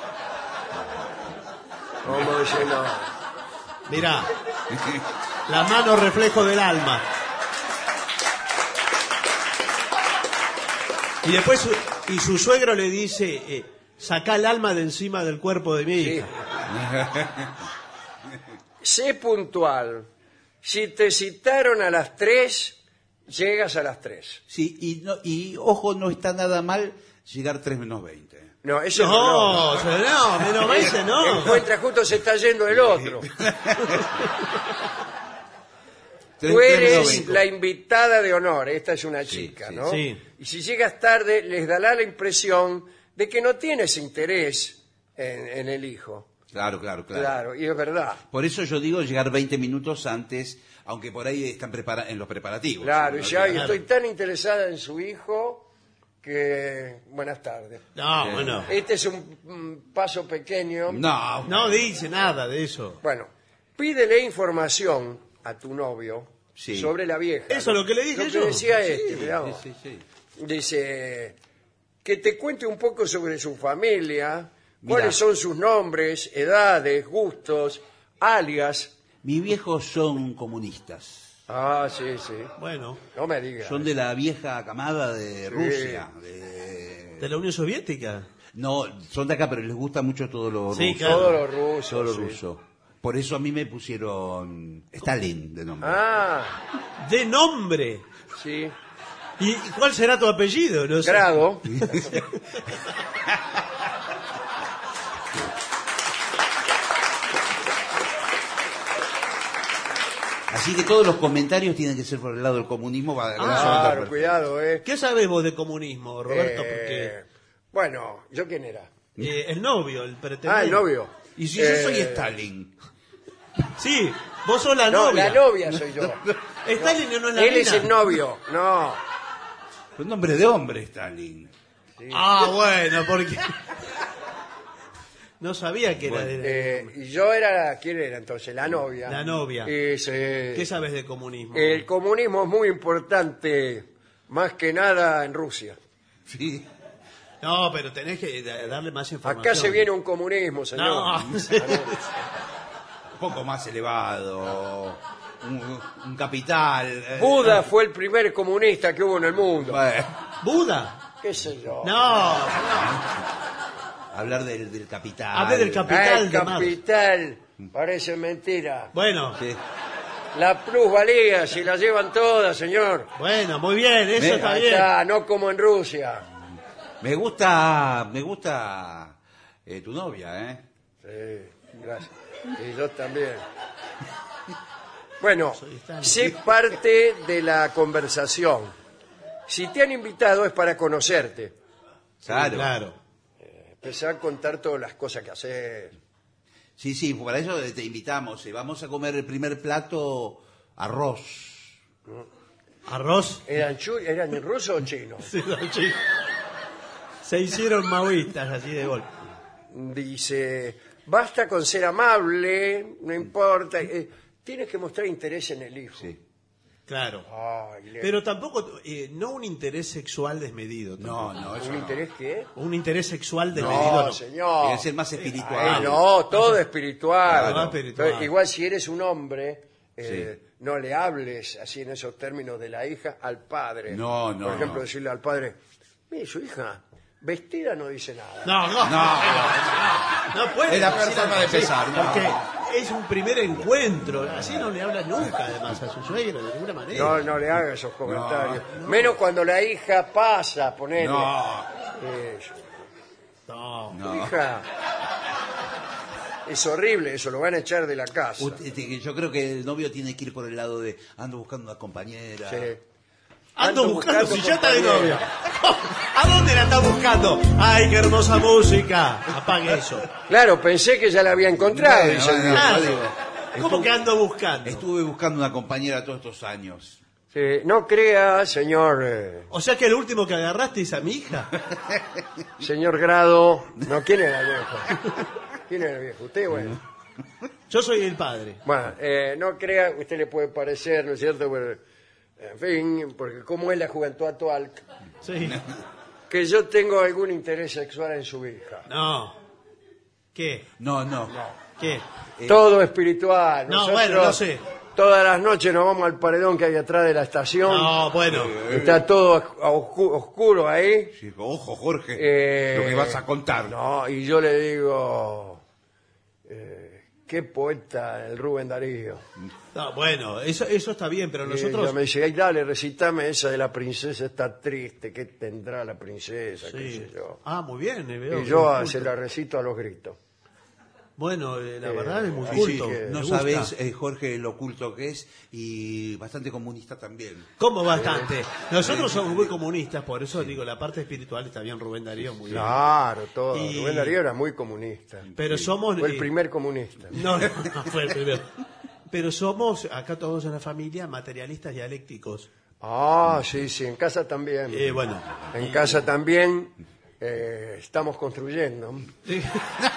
Speaker 3: Como diciendo,
Speaker 4: Mirá, la mano reflejo del alma. Y después su, y su suegro le dice, eh, sacá el alma de encima del cuerpo de mi
Speaker 3: sí.
Speaker 4: hija.
Speaker 3: sé puntual. Si te citaron a las tres, llegas a las tres.
Speaker 6: Sí, y, no, y ojo, no está nada mal llegar tres menos veinte.
Speaker 3: No, eso
Speaker 4: No,
Speaker 3: no.
Speaker 4: no, no, menos veces no.
Speaker 3: Encuentra justo se está yendo el otro.
Speaker 6: Tres-
Speaker 3: Tú
Speaker 6: tres menos
Speaker 3: eres
Speaker 6: veinte.
Speaker 3: la invitada de honor, esta es una
Speaker 6: Sí,
Speaker 3: chica,
Speaker 6: sí,
Speaker 3: ¿no?
Speaker 4: sí.
Speaker 3: Y si llegas tarde, les dará la impresión de que no tienes interés en, en el hijo.
Speaker 6: Claro, claro, claro,
Speaker 3: Claro, y es verdad.
Speaker 6: Por eso yo digo llegar veinte minutos antes, aunque por ahí están prepara en los preparativos.
Speaker 3: Claro, y
Speaker 6: ¿no?
Speaker 3: ya
Speaker 6: Claro.
Speaker 3: estoy tan interesada en su hijo que... Buenas tardes.
Speaker 4: No, bueno.
Speaker 3: Este es un, un paso pequeño.
Speaker 6: No,
Speaker 4: No dice nada de eso.
Speaker 3: Bueno, pídele información a tu novio
Speaker 6: Sí.
Speaker 3: sobre la vieja.
Speaker 4: Eso es lo que le dije
Speaker 3: Lo
Speaker 4: yo.
Speaker 3: que decía
Speaker 6: Sí,
Speaker 3: este, mirá vos.
Speaker 6: sí, sí, sí.
Speaker 3: Dice que te cuente un poco sobre su familia,
Speaker 6: Mira.
Speaker 3: cuáles son sus nombres, edades, gustos, alias.
Speaker 6: Mis viejos son comunistas.
Speaker 3: Ah, sí, sí.
Speaker 4: Bueno,
Speaker 3: No me digas.
Speaker 6: Son de la vieja camada de Rusia. de-
Speaker 4: de la Unión Soviética.
Speaker 6: No, son de acá, pero les gusta mucho todo lo
Speaker 4: Sí,
Speaker 6: ruso.
Speaker 4: claro.
Speaker 3: Todo lo ruso.
Speaker 6: Todo lo
Speaker 3: sí.
Speaker 6: ruso. Por eso a mí me pusieron Stalin de nombre.
Speaker 3: Ah,
Speaker 4: De nombre.
Speaker 3: sí.
Speaker 4: ¿Y y cuál será tu apellido? No sé.
Speaker 3: Grado.
Speaker 6: Así que todos los comentarios tienen que ser por el lado del comunismo. Para
Speaker 3: Claro, cuidado, eh.
Speaker 4: ¿Qué sabes vos de comunismo, Roberto?
Speaker 3: Eh,
Speaker 4: Porque
Speaker 3: Bueno, ¿yo quién era?
Speaker 4: eh, el novio, el pretendiente.
Speaker 3: Ah, el novio.
Speaker 6: Y si yo
Speaker 3: Eh,
Speaker 6: soy Stalin.
Speaker 4: Sí, vos sos la
Speaker 3: No,
Speaker 4: novia.
Speaker 3: la novia soy yo.
Speaker 4: Stalin no es la
Speaker 3: Él es
Speaker 4: mina.
Speaker 3: el novio. No.
Speaker 6: Un nombre de hombre, Stalin.
Speaker 4: Ah, bueno, porque... No sabía que era de...
Speaker 3: Eh, y yo era, ¿quién era entonces? La novia.
Speaker 4: La novia.
Speaker 3: Y se-
Speaker 4: ¿Qué sabes de comunismo?
Speaker 3: el comunismo es muy importante, más que nada en Rusia.
Speaker 6: Sí.
Speaker 4: No, pero tenés que da- darle más información.
Speaker 3: Acá se viene un comunismo, señor.
Speaker 4: No,
Speaker 6: Un poco más elevado. Un, un capital. eh,
Speaker 3: Buda fue el primer comunista que hubo en el mundo.
Speaker 6: bueno,
Speaker 4: ¿Buda?
Speaker 3: ¿Qué sé yo?
Speaker 4: No,
Speaker 6: hablar del, del capital.
Speaker 4: Hable del capital.
Speaker 3: Ah, el
Speaker 4: de Marx.
Speaker 3: capital. Parece mentira.
Speaker 4: bueno,
Speaker 6: Sí.
Speaker 3: La plusvalía, si la llevan todas, señor.
Speaker 4: bueno, muy bien, eso
Speaker 6: Me-
Speaker 4: está
Speaker 3: Ahí
Speaker 4: bien.
Speaker 3: está, no como en Rusia.
Speaker 6: Me gusta, me gusta eh, tu novia, ¿eh?
Speaker 3: Sí, gracias. Y yo también. Bueno,
Speaker 4: Stalin.
Speaker 3: sé parte de la conversación. Si te han invitado es para conocerte.
Speaker 6: Claro.
Speaker 4: Claro.
Speaker 3: Empezar a contar todas las cosas que haces.
Speaker 6: Sí, sí, para eso te invitamos. eh, Vamos a comer el primer plato, arroz.
Speaker 4: Arroz.
Speaker 3: ¿Eran, chu- ¿Eran rusos o chinos?
Speaker 4: Sí, no, chico. Se hicieron maoístas así de golpe.
Speaker 3: Dice, basta con ser amable, no importa. eh, tienes que mostrar interés en el hijo.
Speaker 6: Sí.
Speaker 4: Claro.
Speaker 3: Ay, le-
Speaker 4: Pero tampoco, eh, no un interés sexual desmedido.
Speaker 6: No,
Speaker 4: tampoco.
Speaker 6: no, eso
Speaker 3: ¿Un
Speaker 6: no.
Speaker 3: interés qué?
Speaker 4: Un interés sexual desmedido.
Speaker 3: No,
Speaker 4: No,
Speaker 3: señor.
Speaker 6: Tiene que ser más espiritual.
Speaker 3: Ay, no, todo espiritual.
Speaker 4: Claro, espiritual.
Speaker 3: Entonces, igual si eres un hombre, eh, no le hables así en esos términos de la hija al padre.
Speaker 6: No, no,
Speaker 3: Por ejemplo,
Speaker 6: no.
Speaker 3: decirle al padre, mire, su hija vestida no dice nada.
Speaker 4: no, no.
Speaker 6: No,
Speaker 4: No puede
Speaker 6: Es la
Speaker 4: decir
Speaker 6: persona
Speaker 4: algo
Speaker 6: de
Speaker 4: así,
Speaker 6: pesar, no.
Speaker 4: Porque es un primer encuentro. Así no le habla nunca, además, a su suegro, de ninguna manera.
Speaker 3: No, no le haga esos comentarios. Menos cuando la hija pasa, ponele.
Speaker 6: no,
Speaker 3: Eso.
Speaker 4: No.
Speaker 3: Tu
Speaker 6: no.
Speaker 3: hija. Es horrible eso, lo van a echar de la casa.
Speaker 6: Usted- este, Yo creo que el novio tiene que ir por el lado de ando buscando una compañera.
Speaker 3: Sí.
Speaker 4: Ando buscando, si ya está de
Speaker 3: compañera.
Speaker 4: novia. ¿A dónde la está buscando? ¡Ay, qué hermosa música! Apague eso.
Speaker 3: Claro, pensé que ya la había encontrado.
Speaker 6: No,
Speaker 3: dice el
Speaker 6: no,
Speaker 3: viejo.
Speaker 4: Ah,
Speaker 6: no, digo,
Speaker 4: ¿Cómo
Speaker 6: estuve-
Speaker 4: que ando buscando?
Speaker 6: Estuve buscando una compañera todos estos años.
Speaker 3: Sí, no crea, señor eh,
Speaker 4: O sea que el último que agarraste es a mi hija.
Speaker 3: señor Grado. No, ¿quién era el viejo? ¿Quién era el viejo? Usted, bueno.
Speaker 4: Yo soy el padre.
Speaker 3: Bueno, eh, no crea, usted le puede parecer, ¿no es cierto? Pero, en fin, porque como es la juventud actual,
Speaker 4: Sí.
Speaker 3: que yo tengo algún interés sexual en su hija.
Speaker 4: No. ¿Qué?
Speaker 6: No, no.
Speaker 4: ¿Qué?
Speaker 3: Todo espiritual.
Speaker 4: No,
Speaker 3: Nosotros
Speaker 4: bueno, no sé.
Speaker 3: Todas las noches nos vamos al paredón que hay atrás de la estación.
Speaker 4: No, bueno.
Speaker 3: Está todo a oscu- oscuro ahí.
Speaker 6: Sí, ojo, Jorge,
Speaker 3: Eh,
Speaker 6: lo que vas a contar.
Speaker 3: No, y yo le digo, eh, qué poeta el Rubén Darío.
Speaker 4: No, bueno, eso, eso está bien, pero
Speaker 3: Y
Speaker 4: nosotros...
Speaker 3: ella me dice, ay, dale, recitame esa de la princesa está triste, ¿qué tendrá la princesa? Qué
Speaker 4: Sí.
Speaker 3: sé yo.
Speaker 4: Ah, muy bien. eh, veo
Speaker 3: Y
Speaker 4: que
Speaker 3: yo
Speaker 4: es
Speaker 3: se
Speaker 4: culto.
Speaker 3: la recito a los gritos.
Speaker 4: Bueno, eh, la
Speaker 3: Eh,
Speaker 4: verdad es muy
Speaker 3: así
Speaker 4: culto.
Speaker 3: que-
Speaker 4: me
Speaker 6: No
Speaker 4: gusta.
Speaker 6: sabes, eh, Jorge, lo oculto que es y bastante comunista también.
Speaker 4: ¿Cómo bastante? Nosotros somos muy comunistas, por eso digo, la parte espiritual está bien Rubén Darío, muy bien.
Speaker 3: Claro, todo.
Speaker 4: Y-
Speaker 3: Rubén Darío era muy comunista.
Speaker 4: Pero somos...
Speaker 3: Fue el
Speaker 4: eh,
Speaker 3: primer comunista.
Speaker 4: No, no, no fue el primero. Pero somos, acá todos en la familia, materialistas dialécticos.
Speaker 3: Ah, sí, sí, en casa también.
Speaker 4: Eh, bueno.
Speaker 3: En casa también eh, estamos construyendo.
Speaker 4: Sí.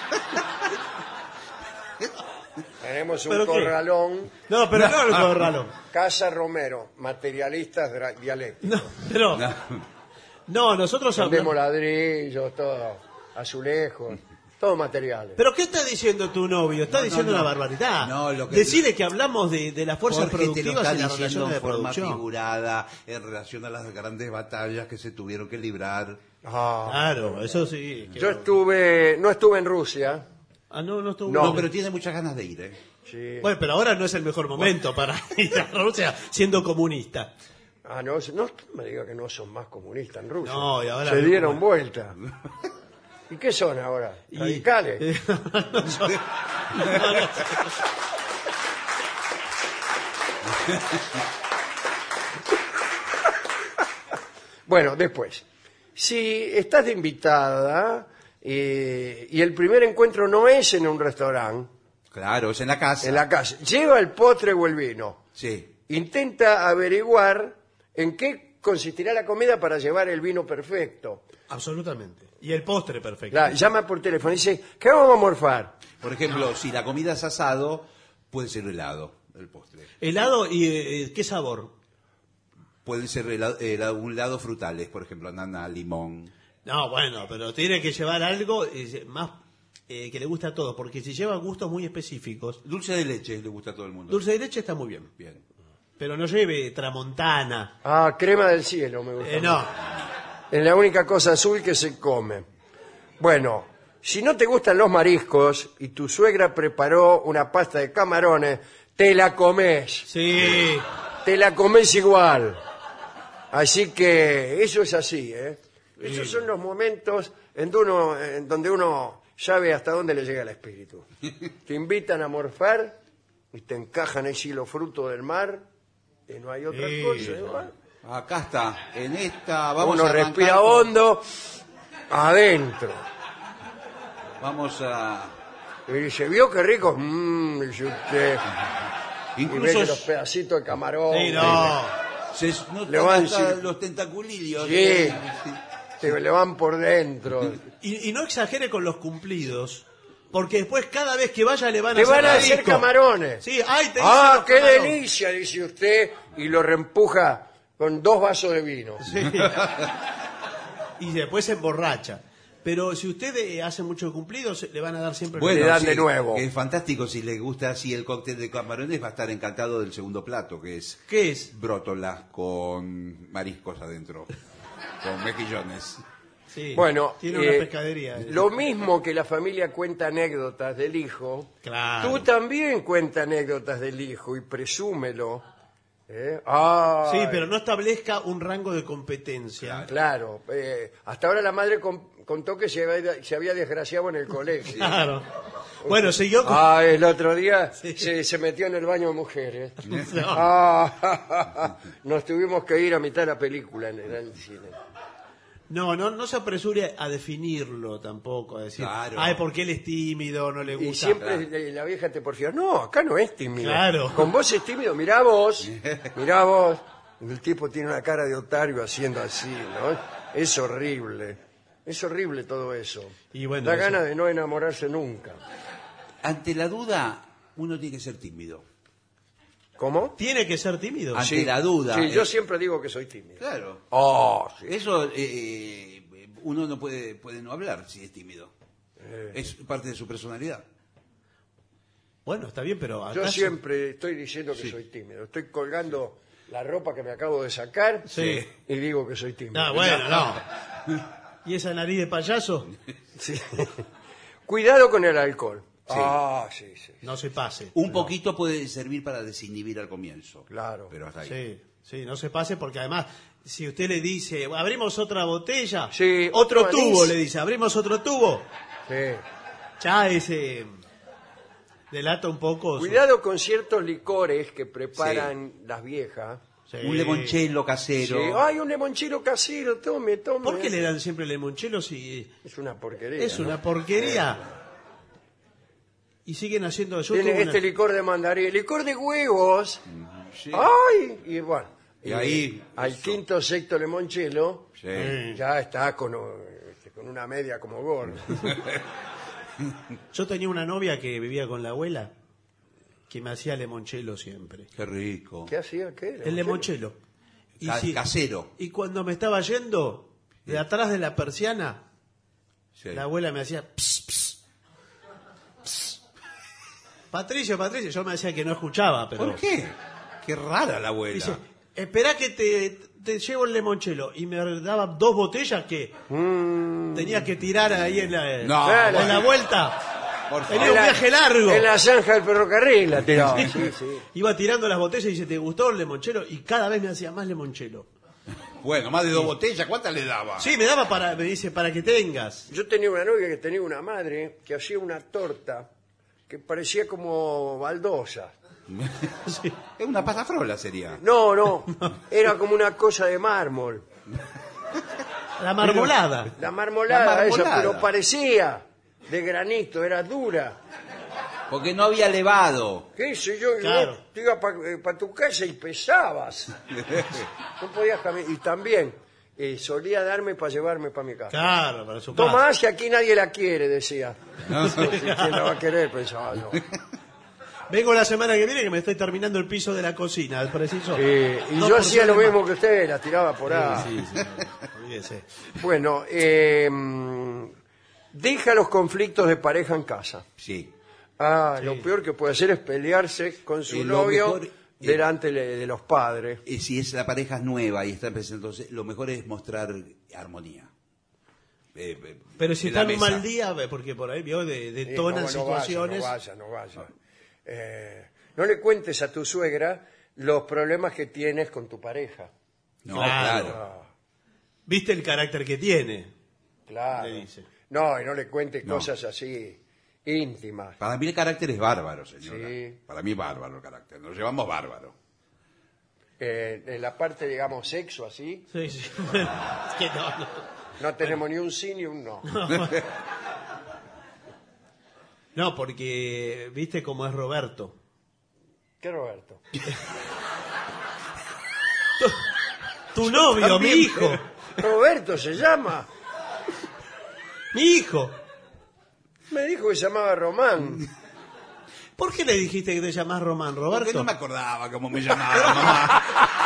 Speaker 3: Tenemos un
Speaker 4: ¿Pero qué?
Speaker 3: corralón,
Speaker 4: No, pero no el corralón.
Speaker 3: Casa Romero, materialistas dra- dialécticos.
Speaker 4: No, pero... No, nosotros
Speaker 3: Vendemos
Speaker 4: hablamos...
Speaker 3: ladrillos, todo, azulejos, todo materiales.
Speaker 4: ¿Pero qué está diciendo tu novio? Está
Speaker 6: No,
Speaker 4: diciendo
Speaker 6: no,
Speaker 4: una
Speaker 6: no.
Speaker 4: barbaridad.
Speaker 6: No, lo que-
Speaker 4: Decide que hablamos de, de las fuerzas
Speaker 6: Jorge te lo
Speaker 4: productivas
Speaker 6: está
Speaker 4: y las
Speaker 6: diciendo
Speaker 4: relaciones
Speaker 6: en
Speaker 4: de
Speaker 6: forma
Speaker 4: producción.
Speaker 6: figurada en relación a las grandes batallas que se tuvieron que librar.
Speaker 3: Ah,
Speaker 4: Claro, eso sí. que-
Speaker 3: yo estuve, no estuve en Rusia.
Speaker 4: Ah, no, no estuvo...
Speaker 3: No,
Speaker 6: No, pero tiene muchas ganas de ir, ¿eh?
Speaker 3: Sí.
Speaker 4: Bueno, pero ahora no es el mejor momento para ir a Rusia siendo comunista.
Speaker 3: Ah, no, no me diga que no son más comunistas en Rusia.
Speaker 4: No, y ahora
Speaker 3: se
Speaker 4: veo
Speaker 3: dieron
Speaker 4: cómo-
Speaker 3: vuelta. ¿Y qué son ahora?
Speaker 4: Y-
Speaker 3: Radicales.
Speaker 4: No, son- no, no.
Speaker 3: Bueno, después, si estás de invitada eh, y el primer encuentro no es en un restaurante,
Speaker 6: Claro, es en la casa.
Speaker 3: en la casa, lleva el postre o el vino.
Speaker 6: Sí.
Speaker 3: Intenta averiguar en qué consistirá la comida para llevar el vino perfecto.
Speaker 4: Absolutamente. Y el postre perfecto.
Speaker 3: La- llama por teléfono y dice, ¿qué vamos a morfar?
Speaker 6: Por ejemplo, si la comida es asado, puede ser helado, el postre.
Speaker 4: Helado y eh, ¿qué sabor?
Speaker 6: Puede ser helado, helado- un helado frutales, por ejemplo, nana, limón.
Speaker 4: No, bueno, pero tiene que llevar algo eh, más eh, que le guste a todos, porque si lleva gustos muy específicos,
Speaker 6: Dulce de leche le gusta a todo el mundo.
Speaker 4: dulce de leche está muy bien,
Speaker 6: Bien.
Speaker 4: pero no lleve tramontana.
Speaker 3: Ah, crema del cielo me gusta.
Speaker 4: Eh, no,
Speaker 3: Es la única cosa azul que se come. Bueno, si no te gustan los mariscos y tu suegra preparó una pasta de camarones, te la comes.
Speaker 4: sí,
Speaker 3: Te la comes igual. Así que eso es así, ¿eh? Esos son los momentos en, donde uno, en donde uno sabe hasta dónde le llega el espíritu. Te invitan a morfar y te encajan así los frutos del mar y no hay otra
Speaker 4: Sí.
Speaker 3: cosa. ¿eh?
Speaker 6: Acá está, en esta vamos
Speaker 3: Uno
Speaker 6: a arrancar
Speaker 3: respira
Speaker 6: con-
Speaker 3: hondo adentro.
Speaker 6: Vamos a...
Speaker 3: Y dice, ¿vio qué rico? Mmm, dice usted. Y ve
Speaker 6: Incluso
Speaker 3: que los pedacitos de camarón
Speaker 4: sí, no.
Speaker 6: se no
Speaker 3: Le van
Speaker 6: hasta
Speaker 3: sin-
Speaker 6: los tentaculillos.
Speaker 3: Sí. se le van por dentro.
Speaker 4: Y, y no exagere con los cumplidos, porque después cada vez que vaya le van a
Speaker 3: Te
Speaker 4: hacer
Speaker 3: van a
Speaker 4: la
Speaker 3: hacer
Speaker 4: disco.
Speaker 3: camarones.
Speaker 4: Sí, ay, te hice
Speaker 3: Ah,
Speaker 4: los
Speaker 3: qué
Speaker 4: camarones.
Speaker 3: delicia, dice usted, y lo reempuja con dos vasos de vino.
Speaker 4: Sí. Y después se emborracha. Pero si usted eh, hace muchos cumplidos, le van a dar siempre...
Speaker 3: Le dan de
Speaker 6: sí,
Speaker 3: nuevo.
Speaker 6: que es fantástico. Si le gusta así el cóctel de camarones, va a estar encantado del segundo plato, que es
Speaker 4: ¿Qué es?
Speaker 6: brótolas con mariscos adentro, con mejillones.
Speaker 4: Sí,
Speaker 3: Bueno,
Speaker 4: tiene
Speaker 3: eh,
Speaker 4: una pescadería.
Speaker 3: lo mismo que la familia cuenta anécdotas del hijo,
Speaker 4: Claro.
Speaker 3: tú también cuenta anécdotas del hijo y presúmelo. ¿eh? Ay,
Speaker 4: Sí, pero no establezca un rango de competencia.
Speaker 3: Claro, eh, hasta ahora la madre con- contó que se había, se había desgraciado en el colegio.
Speaker 4: Claro. Bueno, siguió con...
Speaker 3: Ah, el otro día
Speaker 4: Sí.
Speaker 3: se, se metió en el baño de mujeres.
Speaker 4: No.
Speaker 3: Ah, nos tuvimos que ir a mitad de la película en el, en el cine.
Speaker 4: No, no, no se apresure a definirlo tampoco, a decir,
Speaker 6: Claro.
Speaker 4: ay, porque él es tímido, no le gusta.
Speaker 3: Y siempre la vieja te porfía, no, acá no es tímido.
Speaker 4: Claro.
Speaker 3: Con vos es tímido, mirá vos, mirá vos. El tipo tiene una cara de otario haciendo así, ¿no? Es horrible, es horrible todo eso.
Speaker 4: Y bueno,
Speaker 3: da
Speaker 4: eso-
Speaker 3: ganas de no enamorarse nunca.
Speaker 6: Ante la duda, uno tiene que ser tímido.
Speaker 3: ¿Cómo?
Speaker 4: Tiene que ser tímido.
Speaker 6: Ante
Speaker 3: Sí.
Speaker 6: la duda.
Speaker 3: Sí, yo
Speaker 6: eh,
Speaker 3: siempre digo que soy tímido.
Speaker 6: Claro.
Speaker 3: Oh, sí.
Speaker 6: Eso, eh, uno no puede, puede no hablar si es tímido.
Speaker 3: Eh.
Speaker 6: Es parte de su personalidad.
Speaker 4: Bueno, está bien, pero
Speaker 3: Yo
Speaker 4: ¿acaso?
Speaker 3: siempre estoy diciendo que soy tímido. Estoy colgando la ropa que me acabo de sacar
Speaker 4: Sí.
Speaker 3: y digo que soy tímido.
Speaker 4: No, bueno, no. ¿Y esa nariz de payaso?
Speaker 3: Sí. Cuidado con el alcohol.
Speaker 6: Sí.
Speaker 3: Ah, sí, sí.
Speaker 4: No se pase.
Speaker 6: Un poquito puede servir para desinhibir al comienzo.
Speaker 3: Claro.
Speaker 6: Pero hasta ahí.
Speaker 4: Sí, sí, no se pase porque además, si usted le dice, abrimos otra botella,
Speaker 3: Sí,
Speaker 4: otro
Speaker 3: otro
Speaker 4: tubo,
Speaker 3: anís.
Speaker 4: le dice, abrimos otro tubo,
Speaker 3: Sí.
Speaker 4: ya ese delata un poco. su-
Speaker 3: Cuidado con ciertos licores que preparan las viejas.
Speaker 4: Sí.
Speaker 6: Un limoncello casero.
Speaker 3: Sí. Ay, un limonchelo casero, tome, tome.
Speaker 4: ¿Por qué le dan siempre limonchelo si
Speaker 3: Es una porquería.
Speaker 4: es
Speaker 3: ¿no?
Speaker 4: una porquería? Y siguen haciendo... Yo
Speaker 3: Tiene
Speaker 4: tuve
Speaker 3: este
Speaker 4: una-
Speaker 3: licor de mandarín, licor de huevos.
Speaker 6: Sí.
Speaker 3: Ay, y bueno.
Speaker 6: Y ahí,
Speaker 3: al
Speaker 6: eso.
Speaker 3: quinto sexto limonchelo
Speaker 6: Sí.
Speaker 3: ya está con, este, con una media como gordo.
Speaker 4: Yo tenía una novia que vivía con la abuela que me hacía limonchelo siempre.
Speaker 6: Qué rico.
Speaker 3: ¿Qué hacía? ¿Qué?
Speaker 4: El limonchelo. Y,
Speaker 6: Ca-
Speaker 4: si-
Speaker 6: casero.
Speaker 4: y cuando me estaba yendo, de atrás de la persiana,
Speaker 6: Sí.
Speaker 4: la abuela me hacía... "Ps, ps, ps". Patricio, Patricio, yo me decía que no escuchaba, pero...
Speaker 6: ¿Por qué? Qué rara la abuela.
Speaker 4: Dice, espera que te, te llevo el limonchelo. Y me daba dos botellas que tenía que tirar ahí en la,
Speaker 6: No,
Speaker 3: Claro.
Speaker 4: en la vuelta.
Speaker 6: Por
Speaker 4: Tenía
Speaker 6: favor.
Speaker 4: un viaje largo.
Speaker 3: En la zanja del ferrocarril la tiraba. Sí, sí.
Speaker 4: Iba tirando las botellas y dice, ¿te gustó el limonchelo? Y cada vez me hacía más limonchelo.
Speaker 6: Bueno, más de dos botellas, ¿cuántas le daba?
Speaker 4: Sí, me daba para, me dice, para que tengas.
Speaker 3: Yo tenía una novia que tenía una madre que hacía una torta que parecía como baldosa.
Speaker 4: Sí.
Speaker 6: Es una pasafrola sería.
Speaker 3: No, no, era como una cosa de mármol.
Speaker 4: La marmolada.
Speaker 3: La marmolada,
Speaker 6: La
Speaker 3: esa,
Speaker 6: marmolada.
Speaker 3: pero parecía de granito, era dura.
Speaker 6: Porque no había levado.
Speaker 3: ¿Qué sé yo?
Speaker 4: Claro.
Speaker 3: Vos te ibas para tu casa y pesabas. No podías caminar. Y también eh, solía darme para llevarme para mi casa.
Speaker 4: Claro, para su casa.
Speaker 3: Tomás, que aquí nadie la quiere, decía. ¿Quién la va a querer? Pensaba yo.
Speaker 4: Vengo la semana que viene que me estoy terminando el piso de la cocina, es preciso.
Speaker 3: Eh, y
Speaker 4: Dos
Speaker 3: yo hacía lo
Speaker 4: porciones
Speaker 3: mismo que usted, la tiraba por ahí.
Speaker 4: Sí, sí, sí, olvídese.
Speaker 3: Bueno, eh, deja los conflictos de pareja en casa.
Speaker 6: Sí.
Speaker 3: Ah, lo peor que puede hacer es pelearse con su
Speaker 6: Eh, lo
Speaker 3: novio
Speaker 6: mejor, eh,
Speaker 3: delante de de los padres.
Speaker 6: Y si es la pareja nueva y está empezando, entonces lo mejor es mostrar armonía. Eh, eh,
Speaker 4: Pero si
Speaker 6: en la
Speaker 4: está en un
Speaker 6: mesa.
Speaker 4: mal día, porque por ahí vio de,
Speaker 3: Sí,
Speaker 4: detonan
Speaker 3: no, no
Speaker 4: situaciones.
Speaker 3: Vaya, no vaya, no vaya. Eh, no le cuentes a tu suegra los problemas que tienes con tu pareja.
Speaker 6: No,
Speaker 4: Claro.
Speaker 6: claro.
Speaker 3: Ah,
Speaker 4: ¿Viste el carácter que tiene?
Speaker 3: claro.
Speaker 4: Le dice.
Speaker 3: No, y no le cuentes
Speaker 6: No.
Speaker 3: cosas así íntimas.
Speaker 6: Para mí el carácter es bárbaro, señora.
Speaker 3: Sí.
Speaker 6: Para mí es bárbaro el carácter. Nos llevamos bárbaro.
Speaker 3: Eh, en la parte, digamos, sexo así,
Speaker 4: Sí, sí. Bueno, es que no, no.
Speaker 3: no tenemos ni un sí ni un no.
Speaker 4: No, porque viste cómo es Roberto.
Speaker 3: ¿Qué, Roberto?
Speaker 4: Tu novio, mi
Speaker 3: También,
Speaker 4: hijo.
Speaker 3: Roberto se llama.
Speaker 4: Mi hijo.
Speaker 3: Me dijo que se llamaba Román.
Speaker 4: ¿Por qué le dijiste que te llamás Román,
Speaker 6: Porque
Speaker 4: Roberto?
Speaker 6: no me acordaba cómo me llamaba mamá.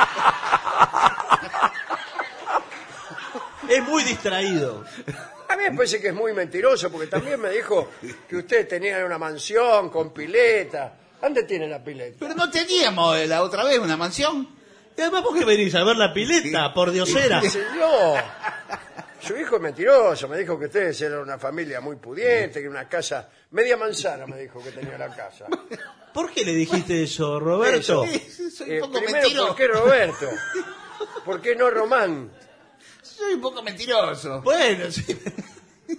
Speaker 4: Es muy distraído.
Speaker 3: A mí me parece que es muy mentiroso porque también me dijo que usted tenía una mansión con pileta. ¿Dónde tiene la pileta?
Speaker 6: Pero no teníamos eh, la otra vez una mansión.
Speaker 4: Y además, ¿por qué venís a ver la pileta? Por diosera.
Speaker 3: ¿Qué sé yo? Su hijo es mentiroso. Me dijo que ustedes eran una familia muy pudiente, que una casa... Media manzana me dijo que tenía la casa.
Speaker 4: ¿Por qué le dijiste eso, Roberto?
Speaker 3: Eso.
Speaker 6: Soy
Speaker 3: Eh,
Speaker 6: un poco
Speaker 3: primero,
Speaker 6: mentiroso.
Speaker 3: ¿por qué Roberto? ¿Por qué no Román?
Speaker 6: Soy un poco mentiroso.
Speaker 4: Bueno, sí.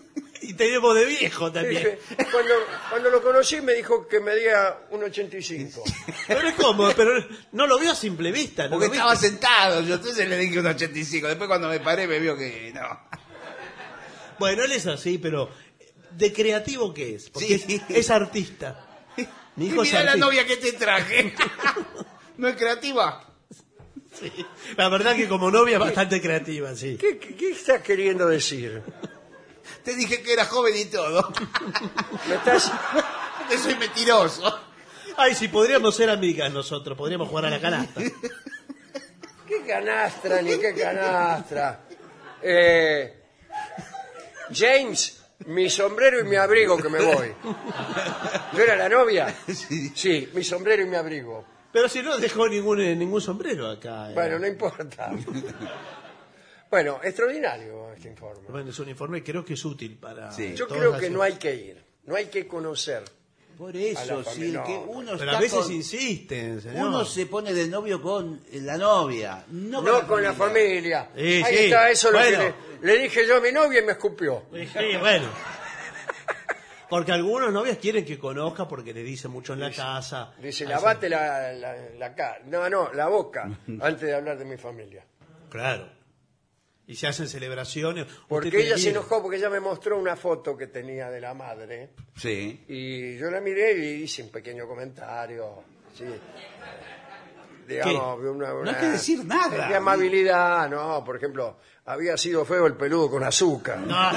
Speaker 4: Y tenemos de viejo también.
Speaker 3: Dice, cuando, cuando lo conocí me dijo que medía uno ochenta y cinco.
Speaker 4: Pero es como, pero no lo vio a simple vista. ¿No
Speaker 6: Porque
Speaker 4: lo
Speaker 6: estaba
Speaker 4: viste?
Speaker 6: sentado, yo entonces le dije un ochenta y cinco. Después cuando me paré me vio que no.
Speaker 4: Bueno, él es así, pero ¿de creativo qué es? Porque
Speaker 6: Sí.
Speaker 4: es, es artista. Mi
Speaker 6: Y
Speaker 4: hijo es
Speaker 6: mira la
Speaker 4: artista.
Speaker 6: novia que te traje. ¿No es creativa?
Speaker 4: Sí. La verdad que como novia es bastante creativa, sí.
Speaker 3: ¿Qué, qué, qué estás queriendo decir?
Speaker 6: Te dije que era joven y todo.
Speaker 3: ¿Me estás,
Speaker 6: Que soy mentiroso.
Speaker 4: Ay, si podríamos ser amigas nosotros, podríamos jugar a la canasta.
Speaker 3: ¿Qué canastra ni qué canastra? Eh, James, mi sombrero y mi abrigo que me voy. ¿Yo era la novia?
Speaker 6: Sí.
Speaker 3: Sí, mi sombrero y mi abrigo.
Speaker 4: Pero si no dejó ningún, eh, ningún sombrero acá. eh.
Speaker 3: Bueno, no importa. Bueno, extraordinario este informe.
Speaker 4: Bueno, es un informe, creo que es útil para.
Speaker 6: Sí.
Speaker 3: Yo
Speaker 4: todas
Speaker 3: creo
Speaker 4: las-
Speaker 3: que no hay que ir, no hay que conocer.
Speaker 6: Por
Speaker 3: A
Speaker 6: eso,
Speaker 3: la
Speaker 6: sí,
Speaker 3: familia,
Speaker 6: que
Speaker 3: no.
Speaker 6: uno
Speaker 4: Pero
Speaker 6: está
Speaker 4: a veces
Speaker 6: con-
Speaker 4: insisten, señor.
Speaker 6: Uno se pone de novio con la novia, no,
Speaker 3: No con la familia.
Speaker 4: Sí,
Speaker 3: Ahí
Speaker 4: sí.
Speaker 3: está, eso es lo
Speaker 4: Bueno.
Speaker 3: que le, le dije yo a mi novia y me escupió.
Speaker 4: Sí, sí, bueno. Porque algunos novias quieren que conozca porque le dicen mucho en la casa.
Speaker 3: Dice,
Speaker 4: Ahí
Speaker 3: lavate la, la, la cara. No, no, la boca, antes de hablar de mi familia.
Speaker 4: se- Claro. Y se hacen celebraciones.
Speaker 3: Porque
Speaker 4: Usted
Speaker 3: ella
Speaker 4: te
Speaker 3: se
Speaker 4: mira.
Speaker 3: enojó porque ella me mostró una foto que tenía de la madre.
Speaker 6: Sí.
Speaker 3: Y yo la miré y hice un pequeño comentario. Sí. Digamos, una,
Speaker 6: No
Speaker 3: una-
Speaker 6: hay que decir nada.
Speaker 3: de amabilidad, no. Por ejemplo, había sido feo el peludo con azúcar.
Speaker 4: No, no,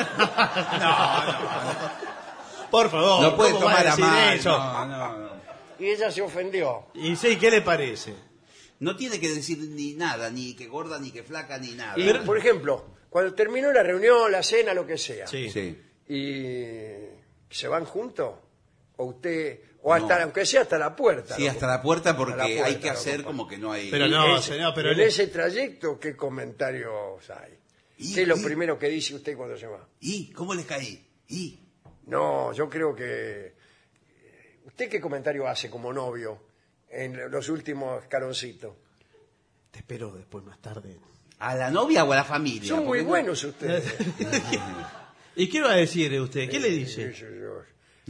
Speaker 4: no. Por favor.
Speaker 6: No puede
Speaker 4: ¿cómo va
Speaker 6: tomar a
Speaker 4: decir
Speaker 6: mal.
Speaker 4: eso?
Speaker 6: No, no, no.
Speaker 3: Y ella se ofendió.
Speaker 4: Y sí, ¿qué le parece?
Speaker 6: No tiene que decir ni nada, ni que gorda, ni que flaca, ni nada.
Speaker 3: Y, por ejemplo, cuando terminó la reunión, la cena, lo que sea,
Speaker 4: Sí.
Speaker 6: Sí.
Speaker 3: y se van juntos, o usted, o hasta, aunque sea hasta la puerta.
Speaker 6: Sí,
Speaker 3: ¿no?
Speaker 6: hasta la puerta porque
Speaker 3: A la puerta,
Speaker 6: hay que
Speaker 3: lo
Speaker 6: hacer
Speaker 3: compadre.
Speaker 6: como que no hay...
Speaker 4: Pero
Speaker 3: Y
Speaker 4: no,
Speaker 3: ese-
Speaker 4: señor, pero
Speaker 3: en
Speaker 4: él-
Speaker 3: ese trayecto, ¿qué comentarios hay?
Speaker 6: Y-
Speaker 3: ¿Qué es lo
Speaker 6: y-
Speaker 3: primero que dice usted cuando se va?
Speaker 6: ¿Y cómo les caí? ¿Y?
Speaker 3: No, yo creo que... ¿Usted qué comentario hace como novio en los últimos escaloncitos?
Speaker 4: Te espero después, más tarde.
Speaker 6: ¿A la novia o a la familia?
Speaker 3: Son muy
Speaker 6: Porque no-
Speaker 3: buenos ustedes.
Speaker 4: ¿Y qué va a decir usted? ¿Qué le dice?
Speaker 3: Sí, sí, yo-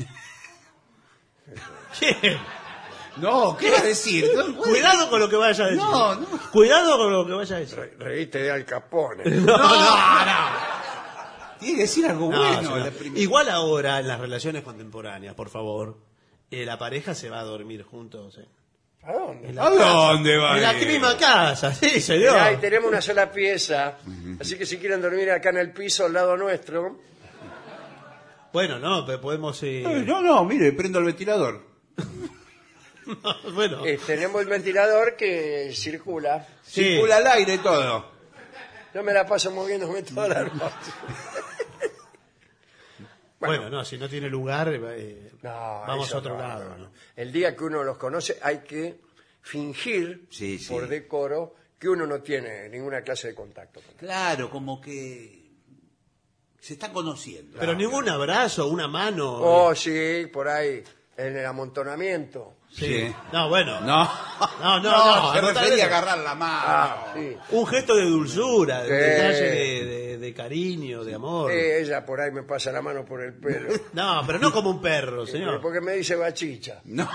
Speaker 4: ¿Qué?
Speaker 6: No, ¿qué va a decir? No, no puede-
Speaker 4: Cuidado con lo que vaya a decir.
Speaker 6: No, no.
Speaker 4: Cuidado con lo que vaya a decir.
Speaker 3: Re- Reíste de Al Capone.
Speaker 4: No, no, no.
Speaker 6: Tiene que decir algo
Speaker 4: No,
Speaker 6: bueno.
Speaker 4: señor.
Speaker 6: la primera.
Speaker 4: Igual ahora, en las relaciones contemporáneas, por favor, eh, la pareja se va a dormir juntos. eh.
Speaker 3: ¿A dónde?
Speaker 4: En
Speaker 6: ¿A
Speaker 4: la,
Speaker 6: dónde va?
Speaker 4: en la
Speaker 6: a ir?
Speaker 4: misma casa, sí, señor.
Speaker 3: Mirá, ahí tenemos una sola pieza, así que si quieren dormir acá en el piso al lado nuestro,
Speaker 4: Bueno, no, pero podemos... eh,
Speaker 6: Eh, No, no, mire, prendo el ventilador.
Speaker 4: bueno,
Speaker 3: eh, tenemos el ventilador que circula.
Speaker 4: sí.
Speaker 6: Circula al aire todo.
Speaker 3: Yo me la paso moviéndome toda la noche.
Speaker 4: Bueno, no, si no tiene lugar, eh,
Speaker 3: No,
Speaker 4: vamos
Speaker 3: eso
Speaker 4: a otro
Speaker 3: no,
Speaker 4: lado.
Speaker 3: no, no.
Speaker 4: ¿no?
Speaker 3: El día que uno los conoce hay que fingir,
Speaker 6: Sí, sí.
Speaker 3: por decoro, que uno no tiene ninguna clase de contacto con él.
Speaker 6: Claro, como que se está conociendo.
Speaker 4: Pero ningún abrazo, una mano.
Speaker 3: Oh, sí, por ahí, en el amontonamiento.
Speaker 4: sí.
Speaker 6: sí.
Speaker 4: No, bueno.
Speaker 6: No,
Speaker 4: No, no, no,
Speaker 6: se
Speaker 4: no,
Speaker 6: refería
Speaker 4: tal
Speaker 6: a
Speaker 4: vez-
Speaker 6: agarrar la mano.
Speaker 3: Ah, sí.
Speaker 4: Un gesto de dulzura, de
Speaker 3: Sí.
Speaker 4: detalle de, de- de cariño, de amor.
Speaker 3: Eh, ella por ahí me pasa la mano por el pelo.
Speaker 4: No, pero no como un perro, señor.
Speaker 3: Porque me dice bachicha.
Speaker 6: No.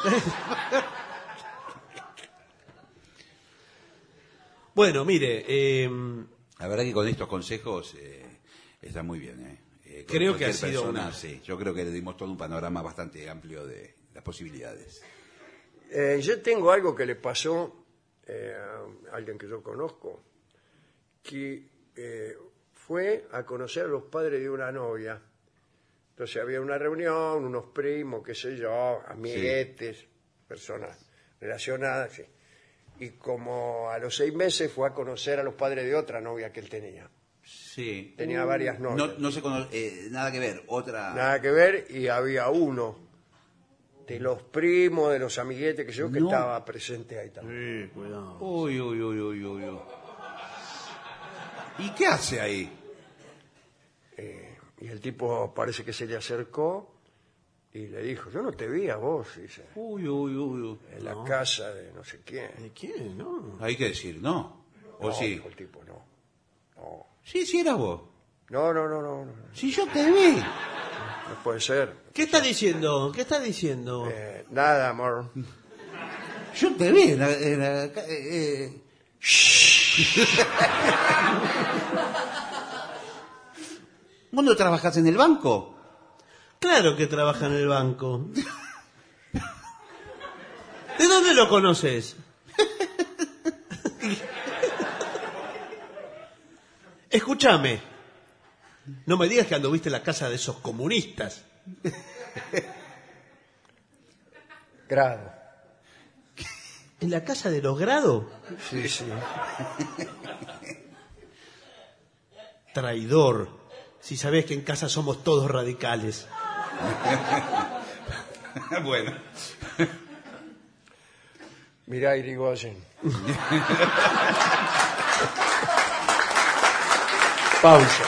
Speaker 4: Bueno, mire, eh,
Speaker 6: La verdad que con estos consejos eh, está muy bien. Eh. Eh, con
Speaker 4: Creo que
Speaker 6: cualquier
Speaker 4: ha sido
Speaker 6: persona,
Speaker 4: una-
Speaker 6: sí, yo creo que le dimos todo un panorama bastante amplio de las posibilidades.
Speaker 3: Eh, yo tengo algo que le pasó eh, a alguien que yo conozco, que eh, fue a conocer a los padres de una novia. Entonces había una reunión, unos primos, qué sé yo, amiguetes, personas relacionadas. Sí. Y como a los seis meses fue a conocer a los padres de otra novia que él tenía.
Speaker 6: Sí.
Speaker 3: Tenía varias
Speaker 6: No,
Speaker 3: novias.
Speaker 6: no se cono- eh, nada que ver. Otra.
Speaker 3: Nada que ver, y había uno de los primos, de los amiguetes, que yo, que
Speaker 6: No.
Speaker 3: estaba presente ahí también.
Speaker 4: sí, cuidado.
Speaker 6: Uy, uy, uy, uy, uy, uy. ¿Y qué hace ahí?
Speaker 3: Eh, y el tipo parece que se le acercó y le dijo, yo no te vi a vos, dice,
Speaker 6: Uy, uy, uy, uy.
Speaker 3: en la
Speaker 4: No.
Speaker 3: casa de no sé quién.
Speaker 4: ¿De quién? No.
Speaker 6: Hay que decir, ¿no? ¿O
Speaker 3: No,
Speaker 6: sí?
Speaker 3: dijo el tipo, no. No,
Speaker 6: Sí, sí era vos.
Speaker 3: no, no, no, no. no.
Speaker 6: Sí, yo te vi.
Speaker 3: No puede ser.
Speaker 4: ¿Qué está diciendo? ¿Qué está diciendo?
Speaker 3: Eh, nada, amor.
Speaker 6: Yo te vi en la... en la- eh, eh. ¿Vos no trabajás en el banco?
Speaker 4: Claro que trabaja en el banco. ¿De dónde lo conoces? Escúchame. No me digas que anduviste en la casa de esos comunistas.
Speaker 3: Grado.
Speaker 4: ¿En la casa de los Grados?
Speaker 3: Sí, sí.
Speaker 4: Traidor. Si sabés que en casa somos todos radicales.
Speaker 6: Bueno.
Speaker 3: Mirá, Irigoyen. Pausa.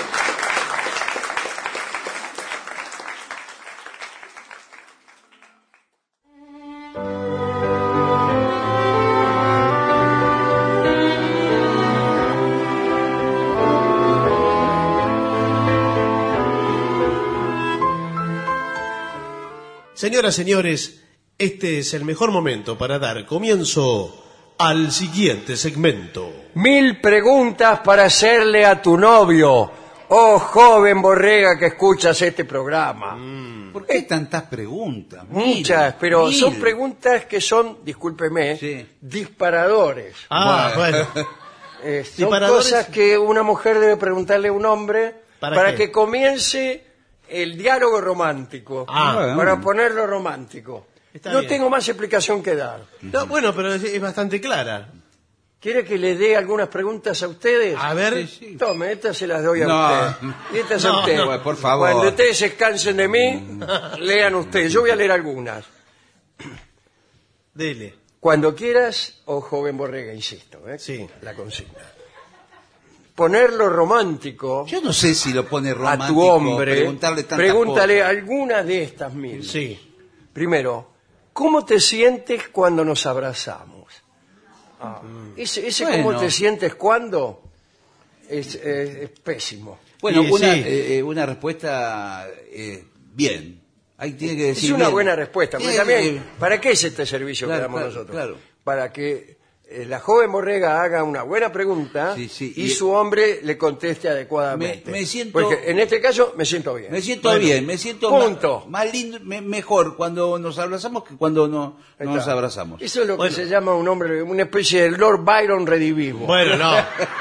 Speaker 4: Señoras, señores, este es el mejor momento para dar comienzo al siguiente segmento.
Speaker 3: Mil preguntas para hacerle a tu novio. Oh, joven borrega que escuchas este programa.
Speaker 6: ¿Por qué hay tantas preguntas?
Speaker 3: Muchas,
Speaker 6: Mil,
Speaker 3: pero
Speaker 6: mil.
Speaker 3: son preguntas que son, discúlpeme,
Speaker 6: Sí.
Speaker 3: disparadores.
Speaker 4: Ah, bueno.
Speaker 3: Eh, son
Speaker 4: Disparadores.
Speaker 3: cosas que una mujer debe preguntarle a un hombre
Speaker 4: ¿Para
Speaker 3: para,
Speaker 4: qué?
Speaker 3: que comience el diálogo romántico.
Speaker 4: Ah,
Speaker 6: bueno.
Speaker 3: Para ponerlo romántico.
Speaker 4: Está
Speaker 3: no
Speaker 4: bien.
Speaker 3: tengo más explicación que dar.
Speaker 4: No, bueno, pero es, es bastante clara.
Speaker 3: ¿Quiere que le dé algunas preguntas a ustedes?
Speaker 4: A ver,
Speaker 6: Sí, sí.
Speaker 3: Tome, estas se las doy a
Speaker 6: No.
Speaker 3: usted. Y estas a
Speaker 4: No,
Speaker 3: usted.
Speaker 6: no, por favor.
Speaker 3: Cuando ustedes se cansen de mí, lean ustedes. Yo voy a leer algunas.
Speaker 4: dele.
Speaker 3: Cuando quieras, oh joven borrega, insisto, ¿eh?
Speaker 4: Sí.
Speaker 3: La consigna. Ponerlo romántico
Speaker 6: Yo no sé si lo pone
Speaker 3: a
Speaker 6: romántico.
Speaker 3: tu hombre.
Speaker 6: Preguntarle tantas
Speaker 3: Pregúntale
Speaker 6: cosas.
Speaker 3: algunas de estas mil.
Speaker 4: Sí.
Speaker 3: Primero, ¿cómo te sientes cuando nos abrazamos? Ah, ese ese
Speaker 6: Bueno.
Speaker 3: ¿cómo te sientes cuando? Es, es- es pésimo.
Speaker 6: Bueno,
Speaker 4: Sí,
Speaker 6: una,
Speaker 4: sí.
Speaker 6: eh, eh, una respuesta eh, bien. Ahí tiene que decir
Speaker 3: Es una
Speaker 6: bien.
Speaker 3: buena respuesta, porque
Speaker 6: Eh,
Speaker 3: también,
Speaker 6: eh,
Speaker 3: ¿para qué es este servicio
Speaker 6: claro,
Speaker 3: que damos
Speaker 6: claro,
Speaker 3: nosotros?
Speaker 6: claro.
Speaker 3: Para que eh, la joven borrega haga una buena pregunta
Speaker 6: Sí, sí,
Speaker 3: y,
Speaker 6: y-
Speaker 3: su hombre le conteste adecuadamente.
Speaker 6: Me- me siento-
Speaker 3: Porque en este caso me siento bien.
Speaker 6: Me siento
Speaker 4: Bueno,
Speaker 6: bien, me siento
Speaker 3: punto.
Speaker 6: ma- más lindo, me- mejor cuando nos abrazamos que cuando no,
Speaker 3: Ahí
Speaker 6: no nos
Speaker 3: está.
Speaker 6: abrazamos.
Speaker 3: Eso es lo
Speaker 4: Bueno.
Speaker 3: que se llama un hombre, una especie de Lord Byron redivivo.
Speaker 4: Bueno, no.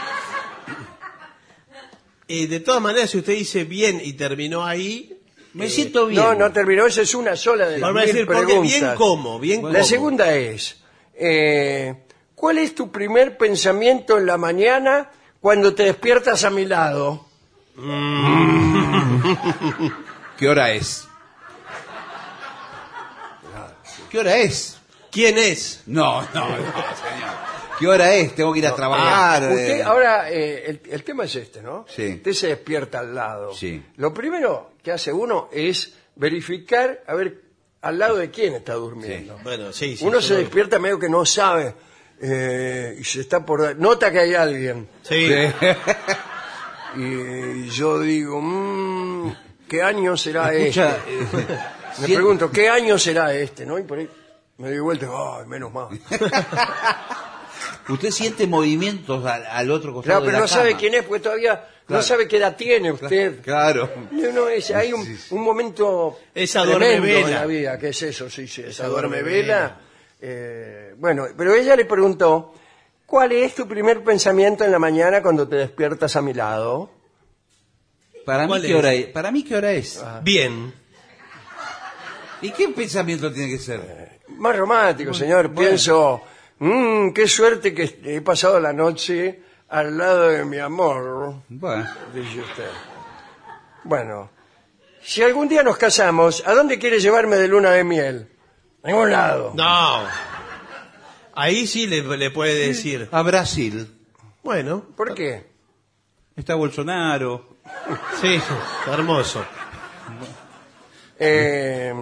Speaker 4: Y de todas maneras, si usted dice bien y terminó ahí,
Speaker 6: Me siento bien.
Speaker 3: No, no terminó, esa es una sola de las
Speaker 4: vuelvo a
Speaker 3: mil
Speaker 4: decir, porque
Speaker 3: preguntas.
Speaker 4: bien cómo, bien
Speaker 3: La
Speaker 4: cómo.
Speaker 3: segunda es, eh, ¿cuál es tu primer pensamiento en la mañana cuando te despiertas a mi lado?
Speaker 6: ¿Qué hora es? ¿Qué hora es?
Speaker 4: ¿Quién es?
Speaker 6: No, no, no, señor. ¿Qué hora es? Tengo que ir a trabajar.
Speaker 3: Usted,
Speaker 6: eh.
Speaker 3: ahora, eh, el, el tema es este, ¿no?
Speaker 6: Sí.
Speaker 3: Usted se despierta al lado.
Speaker 6: Sí.
Speaker 3: Lo primero que hace uno es verificar, a ver, al lado de quién está durmiendo.
Speaker 4: Bueno, sí, sí.
Speaker 3: Uno se
Speaker 4: seguro.
Speaker 3: despierta medio que no sabe eh, y se está por dar- nota que hay alguien
Speaker 4: Sí.
Speaker 3: y yo digo, mmm, ¿qué año será
Speaker 6: Escucha,
Speaker 3: este?
Speaker 6: eh,
Speaker 3: Me
Speaker 6: si-
Speaker 3: pregunto, ¿qué año será este? ¿No? Y por ahí me doy vuelta, ay, menos mal.
Speaker 6: usted siente movimientos al, al otro costado
Speaker 3: Claro,
Speaker 6: de
Speaker 3: pero
Speaker 6: la
Speaker 3: no sabe
Speaker 6: cama.
Speaker 3: quién es, porque todavía
Speaker 6: Claro.
Speaker 3: no sabe qué edad tiene usted.
Speaker 6: Claro.
Speaker 3: No, no, es- hay un, un momento
Speaker 4: Esa
Speaker 3: tremendo
Speaker 4: duermevela.
Speaker 3: en la vida, ¿qué es eso? Sí, sí, esa,
Speaker 4: Esa
Speaker 3: duermevela.
Speaker 4: duermevela.
Speaker 3: Eh, bueno, pero ella le preguntó, ¿cuál es tu primer pensamiento en la mañana cuando te despiertas a mi lado?
Speaker 6: Para mí,
Speaker 4: ¿Cuál
Speaker 6: ¿qué
Speaker 4: es?
Speaker 6: hora es? Para mí, ¿qué hora es?
Speaker 4: Bien.
Speaker 6: ¿Y qué pensamiento tiene que ser?
Speaker 3: Más romántico, señor.
Speaker 6: bueno.
Speaker 3: Pienso, mmm, qué suerte que he pasado la noche al lado de mi amor,
Speaker 6: Bueno,
Speaker 3: dice usted. Bueno, si algún día nos casamos, ¿a dónde quiere llevarme de luna de miel? A ningún lado.
Speaker 4: No. Ahí sí le, le puede decir.
Speaker 6: a Brasil.
Speaker 4: Bueno,
Speaker 3: ¿Por qué?
Speaker 6: Está Bolsonaro.
Speaker 4: sí, hermoso.
Speaker 3: Eh,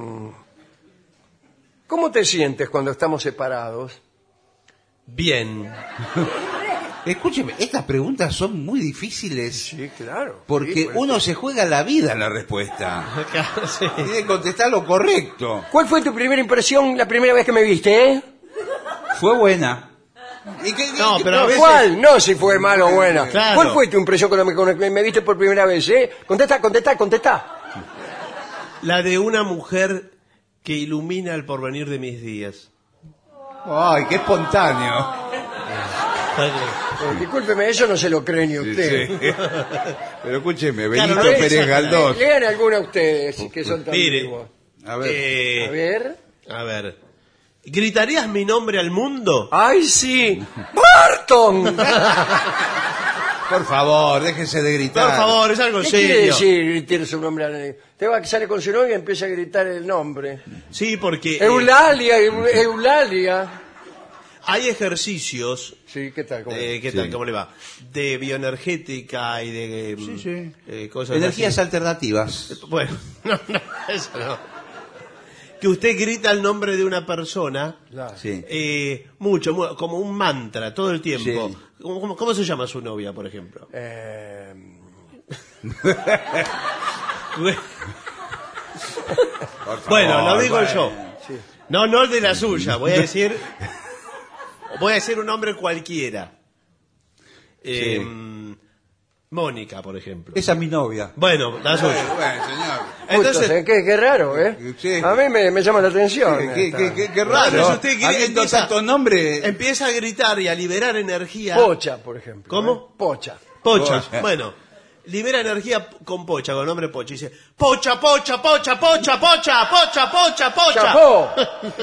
Speaker 3: ¿Cómo te sientes cuando estamos separados?
Speaker 4: Bien.
Speaker 6: Escúcheme, estas preguntas son muy difíciles.
Speaker 3: Sí, claro.
Speaker 6: Porque
Speaker 3: Sí, por
Speaker 6: uno
Speaker 3: eso.
Speaker 6: se juega la vida en la respuesta.
Speaker 4: Claro, sí.
Speaker 6: Tiene que contestar lo correcto.
Speaker 3: ¿Cuál fue tu primera impresión la primera vez que me viste, eh?
Speaker 6: Fue buena. ¿Y qué-
Speaker 4: No,
Speaker 6: qué-
Speaker 4: pero a
Speaker 3: No,
Speaker 4: veces-
Speaker 3: ¿cuál? No si fue malo o buena.
Speaker 4: Claro.
Speaker 3: ¿Cuál fue tu impresión cuando me, cuando me viste por primera vez, eh? Contesta, contesta, contesta.
Speaker 4: La de una mujer que ilumina el porvenir de mis días.
Speaker 6: Ay, qué espontáneo.
Speaker 3: Eh, discúlpeme, eso no se lo cree ni usted.
Speaker 6: Sí. Pero escúcheme,
Speaker 4: Claro,
Speaker 6: Benito
Speaker 4: no es-
Speaker 6: Pérez Galdós.
Speaker 3: Lean alguna ustedes que son tan
Speaker 4: Mire.
Speaker 3: vivos.
Speaker 6: A ver.
Speaker 4: Eh,
Speaker 3: A ver.
Speaker 4: a ver. ¿Gritarías mi nombre al mundo?
Speaker 3: ¡Ay, sí! ¡Barton!
Speaker 6: Por favor, déjese de gritar.
Speaker 4: Por favor, es algo
Speaker 3: ¿Qué quiere
Speaker 4: serio.
Speaker 3: decir gritar su nombre? a nadie? Te va que sale con su novia y empieza a gritar el nombre.
Speaker 4: Sí, porque eh,
Speaker 3: Eulalia, Eu- Eulalia.
Speaker 4: hay ejercicios.
Speaker 3: Sí, ¿qué tal? ¿Cómo
Speaker 4: eh, ¿Qué
Speaker 6: Sí.
Speaker 4: tal? ¿Cómo le va? De bioenergética y de.
Speaker 6: Sí, sí.
Speaker 4: eh, cosas
Speaker 6: Energías
Speaker 4: así.
Speaker 6: alternativas.
Speaker 4: Bueno, no, no, eso no. Que usted grita el nombre de una persona.
Speaker 3: Claro.
Speaker 6: Sí.
Speaker 4: eh, mucho, mu- como un mantra, todo el tiempo.
Speaker 6: Sí.
Speaker 4: ¿Cómo, cómo- cómo se llama su novia, por ejemplo?
Speaker 3: Eh,
Speaker 4: Bueno, lo digo
Speaker 6: bueno.
Speaker 4: yo.
Speaker 3: sí.
Speaker 4: No, no el de la suya. Voy a decir, voy a decir un nombre cualquiera. Eh, Mónica, por ejemplo.
Speaker 6: Esa es mi novia.
Speaker 4: Bueno, la suya.
Speaker 6: Bueno, señor.
Speaker 4: Entonces,
Speaker 3: Justo, qué, qué raro, ¿eh?
Speaker 6: Sí.
Speaker 3: A mí me, me llama la atención.
Speaker 6: Qué,
Speaker 3: esta.
Speaker 6: qué- qué- qué
Speaker 4: Claro,
Speaker 6: raro.
Speaker 4: si usted quiere,
Speaker 6: Habiendo
Speaker 4: empieza-
Speaker 6: tantos nombres.
Speaker 4: empieza a gritar y a liberar energía.
Speaker 3: Pocha, por ejemplo.
Speaker 4: ¿Cómo?
Speaker 3: ¿eh? Pocha.
Speaker 4: Pocha.
Speaker 6: Pocha.
Speaker 4: Bueno, libera energía con Pocha, con el nombre Pocha. Y dice, Pocha, Pocha, Pocha, Pocha, Pocha, Pocha, Pocha, Pocha.
Speaker 3: ¡Chapó!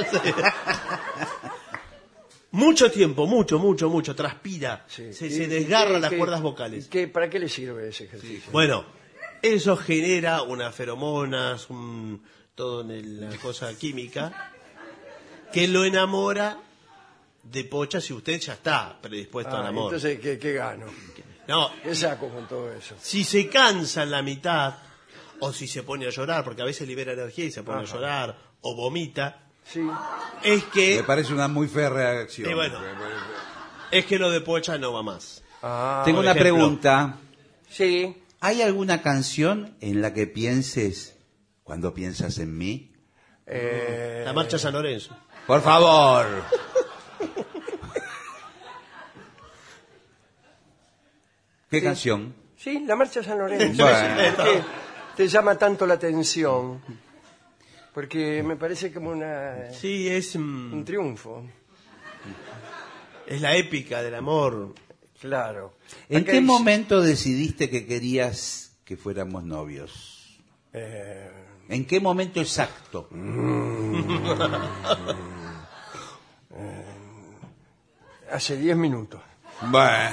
Speaker 4: Mucho tiempo, mucho, mucho, mucho. Transpira.
Speaker 3: Sí.
Speaker 4: Se,
Speaker 3: ¿Y-
Speaker 4: se
Speaker 3: y
Speaker 4: desgarra
Speaker 3: qué-
Speaker 4: las
Speaker 3: qué-
Speaker 4: cuerdas vocales.
Speaker 3: qué- ¿Para qué le sirve ese ejercicio?
Speaker 4: Bueno, eso genera unas feromonas, un, todo en el- la cosa química, que lo enamora de Pocha si usted ya está predispuesto
Speaker 3: Ah,
Speaker 4: al amor.
Speaker 3: entonces, ¿qué, qué gano?
Speaker 4: No,
Speaker 3: ¿Qué saco con todo eso?
Speaker 4: si se cansa en la mitad, o si se pone a llorar, porque a veces libera energía y se pone
Speaker 3: Ajá.
Speaker 4: a llorar, o vomita,
Speaker 3: Sí.
Speaker 4: es
Speaker 6: Me
Speaker 4: que,
Speaker 6: parece una muy fea reacción.
Speaker 4: y bueno, es que lo de Pocha no va más.
Speaker 3: Ah,
Speaker 6: Tengo
Speaker 4: por
Speaker 6: una
Speaker 4: ejemplo.
Speaker 6: pregunta.
Speaker 3: sí.
Speaker 6: ¿Hay alguna canción en la que pienses cuando piensas en mí?
Speaker 3: Eh,
Speaker 4: La marcha San Lorenzo.
Speaker 6: Por favor. ¿Qué canción?
Speaker 3: sí, la marcha San Lorenzo.
Speaker 6: Bueno.
Speaker 3: ¿Por qué te llama tanto la atención? Porque me parece como una,
Speaker 4: Sí, es, mm,
Speaker 3: un triunfo.
Speaker 4: es la épica del amor.
Speaker 3: Claro.
Speaker 6: ¿En
Speaker 3: Acá
Speaker 6: qué
Speaker 3: dice-
Speaker 6: momento decidiste que querías que fuéramos novios?
Speaker 3: Eh,
Speaker 6: ¿En qué momento exacto?
Speaker 3: hace diez minutos.
Speaker 6: Bueno.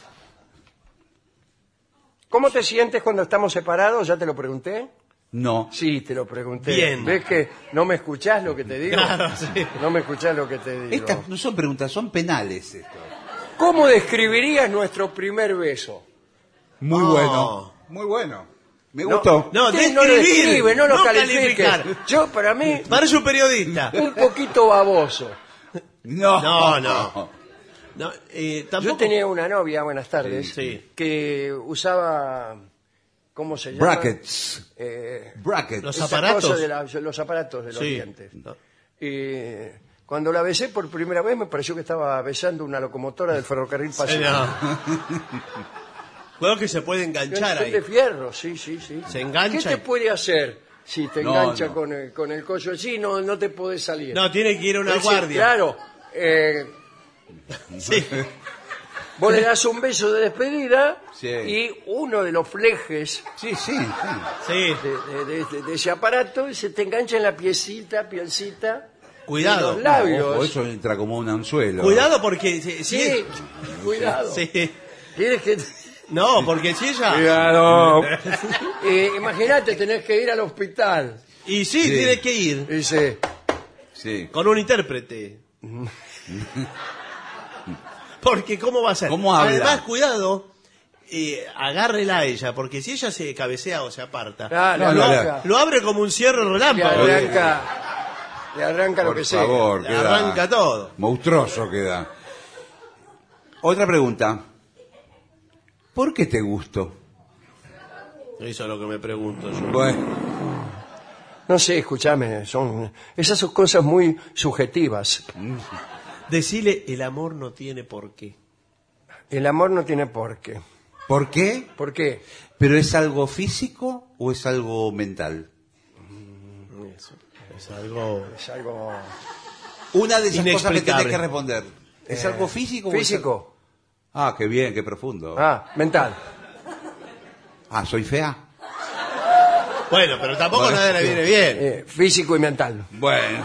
Speaker 3: ¿Cómo te sientes cuando estamos separados? ¿Ya te lo pregunté?
Speaker 6: No.
Speaker 3: Sí, te lo pregunté.
Speaker 4: Bien.
Speaker 3: ¿Ves que no me escuchás lo que te digo?
Speaker 4: Claro, sí.
Speaker 3: No me escuchás lo que te digo.
Speaker 6: Estas no son preguntas, son penales esto.
Speaker 3: ¿Cómo describirías nuestro primer beso?
Speaker 6: Muy
Speaker 4: Oh.
Speaker 6: bueno. Muy bueno. Me
Speaker 3: No,
Speaker 6: gustó.
Speaker 4: No,
Speaker 3: Usted no lo
Speaker 4: describir,
Speaker 3: describe, no lo
Speaker 4: no
Speaker 3: califique.
Speaker 4: calificar.
Speaker 3: Yo, para mí,
Speaker 4: Parece un periodista.
Speaker 3: un poquito baboso.
Speaker 6: No.
Speaker 4: No, no. No, eh, tampoco.
Speaker 3: Yo tenía una novia, buenas tardes,
Speaker 4: Sí.
Speaker 3: que usaba, ¿cómo se llama?
Speaker 6: Brackets.
Speaker 3: Eh,
Speaker 6: Brackets.
Speaker 4: Los
Speaker 3: esa
Speaker 4: aparatos.
Speaker 3: cosa de la- los aparatos de los
Speaker 4: Sí.
Speaker 3: dientes.
Speaker 4: No.
Speaker 3: Y cuando la besé por primera vez me pareció que estaba besando una locomotora del ferrocarril
Speaker 4: Eh,
Speaker 3: Pacifico.
Speaker 4: no. Cuidado que se puede enganchar
Speaker 3: Son
Speaker 4: ahí.
Speaker 3: de fierro, sí, sí, sí.
Speaker 4: Se engancha
Speaker 3: ¿Qué te
Speaker 4: y-
Speaker 3: puede hacer si te
Speaker 6: No,
Speaker 3: engancha
Speaker 6: no.
Speaker 3: Con, el, con el collo así? No, no te podés salir.
Speaker 4: No, tiene que ir a una
Speaker 3: Entonces,
Speaker 4: guardia.
Speaker 3: Claro. eh,
Speaker 4: Sí.
Speaker 3: vos le das un beso de despedida
Speaker 6: Sí.
Speaker 3: y uno de los flejes
Speaker 6: Sí, sí, sí.
Speaker 4: Sí.
Speaker 3: de, de- de- de ese aparato y se te engancha en la piecita, pielcita.
Speaker 4: Cuidado.
Speaker 3: de los labios.
Speaker 6: Ojo, eso entra como un anzuelo.
Speaker 4: Cuidado porque si, si
Speaker 3: Sí,
Speaker 4: es-
Speaker 3: cuidado.
Speaker 4: sí.
Speaker 3: ¿Quieres que
Speaker 4: No, porque si ella
Speaker 3: Cuidado. Eh, Imagínate, tenés que ir al hospital.
Speaker 4: y sí,
Speaker 6: Sí.
Speaker 4: tiene que ir
Speaker 3: Dice,
Speaker 6: Sí.
Speaker 4: con un intérprete. Porque cómo va a ser.
Speaker 6: ¿Cómo habla?
Speaker 4: Además, cuidado, eh, agárrela a ella, porque si ella se cabecea o se aparta,
Speaker 3: ah, le
Speaker 6: No, no,
Speaker 3: arranca,
Speaker 4: lo abre como un cierre
Speaker 3: le
Speaker 4: relámpago.
Speaker 3: arranca, le arranca lo
Speaker 6: Por
Speaker 3: que sea.
Speaker 6: favor,
Speaker 4: Le
Speaker 6: queda
Speaker 4: arranca todo.
Speaker 6: monstruoso queda. Otra pregunta. ¿Por qué te gusto?
Speaker 4: Eso es lo que me pregunto yo.
Speaker 6: Bueno,
Speaker 3: No sé, escúchame, son esas son cosas muy subjetivas.
Speaker 4: Decile, el amor no tiene por qué.
Speaker 3: El amor no tiene por qué.
Speaker 6: ¿por qué?
Speaker 3: ¿Por qué?
Speaker 6: ¿Pero es algo físico o es algo mental?
Speaker 4: Eso, es algo...
Speaker 3: Es algo
Speaker 6: Una de esas cosas que
Speaker 4: Inexplicable.
Speaker 6: tenés que responder. ¿Es
Speaker 3: Eh,
Speaker 6: algo físico o es
Speaker 3: físico.
Speaker 6: algo- Ah, qué bien, qué profundo.
Speaker 3: Ah, mental.
Speaker 6: Ah, ¿soy fea?
Speaker 4: Bueno, pero tampoco
Speaker 6: Bueno,
Speaker 4: nada le
Speaker 6: sí.
Speaker 4: viene bien.
Speaker 3: Eh, físico y mental.
Speaker 6: Bueno.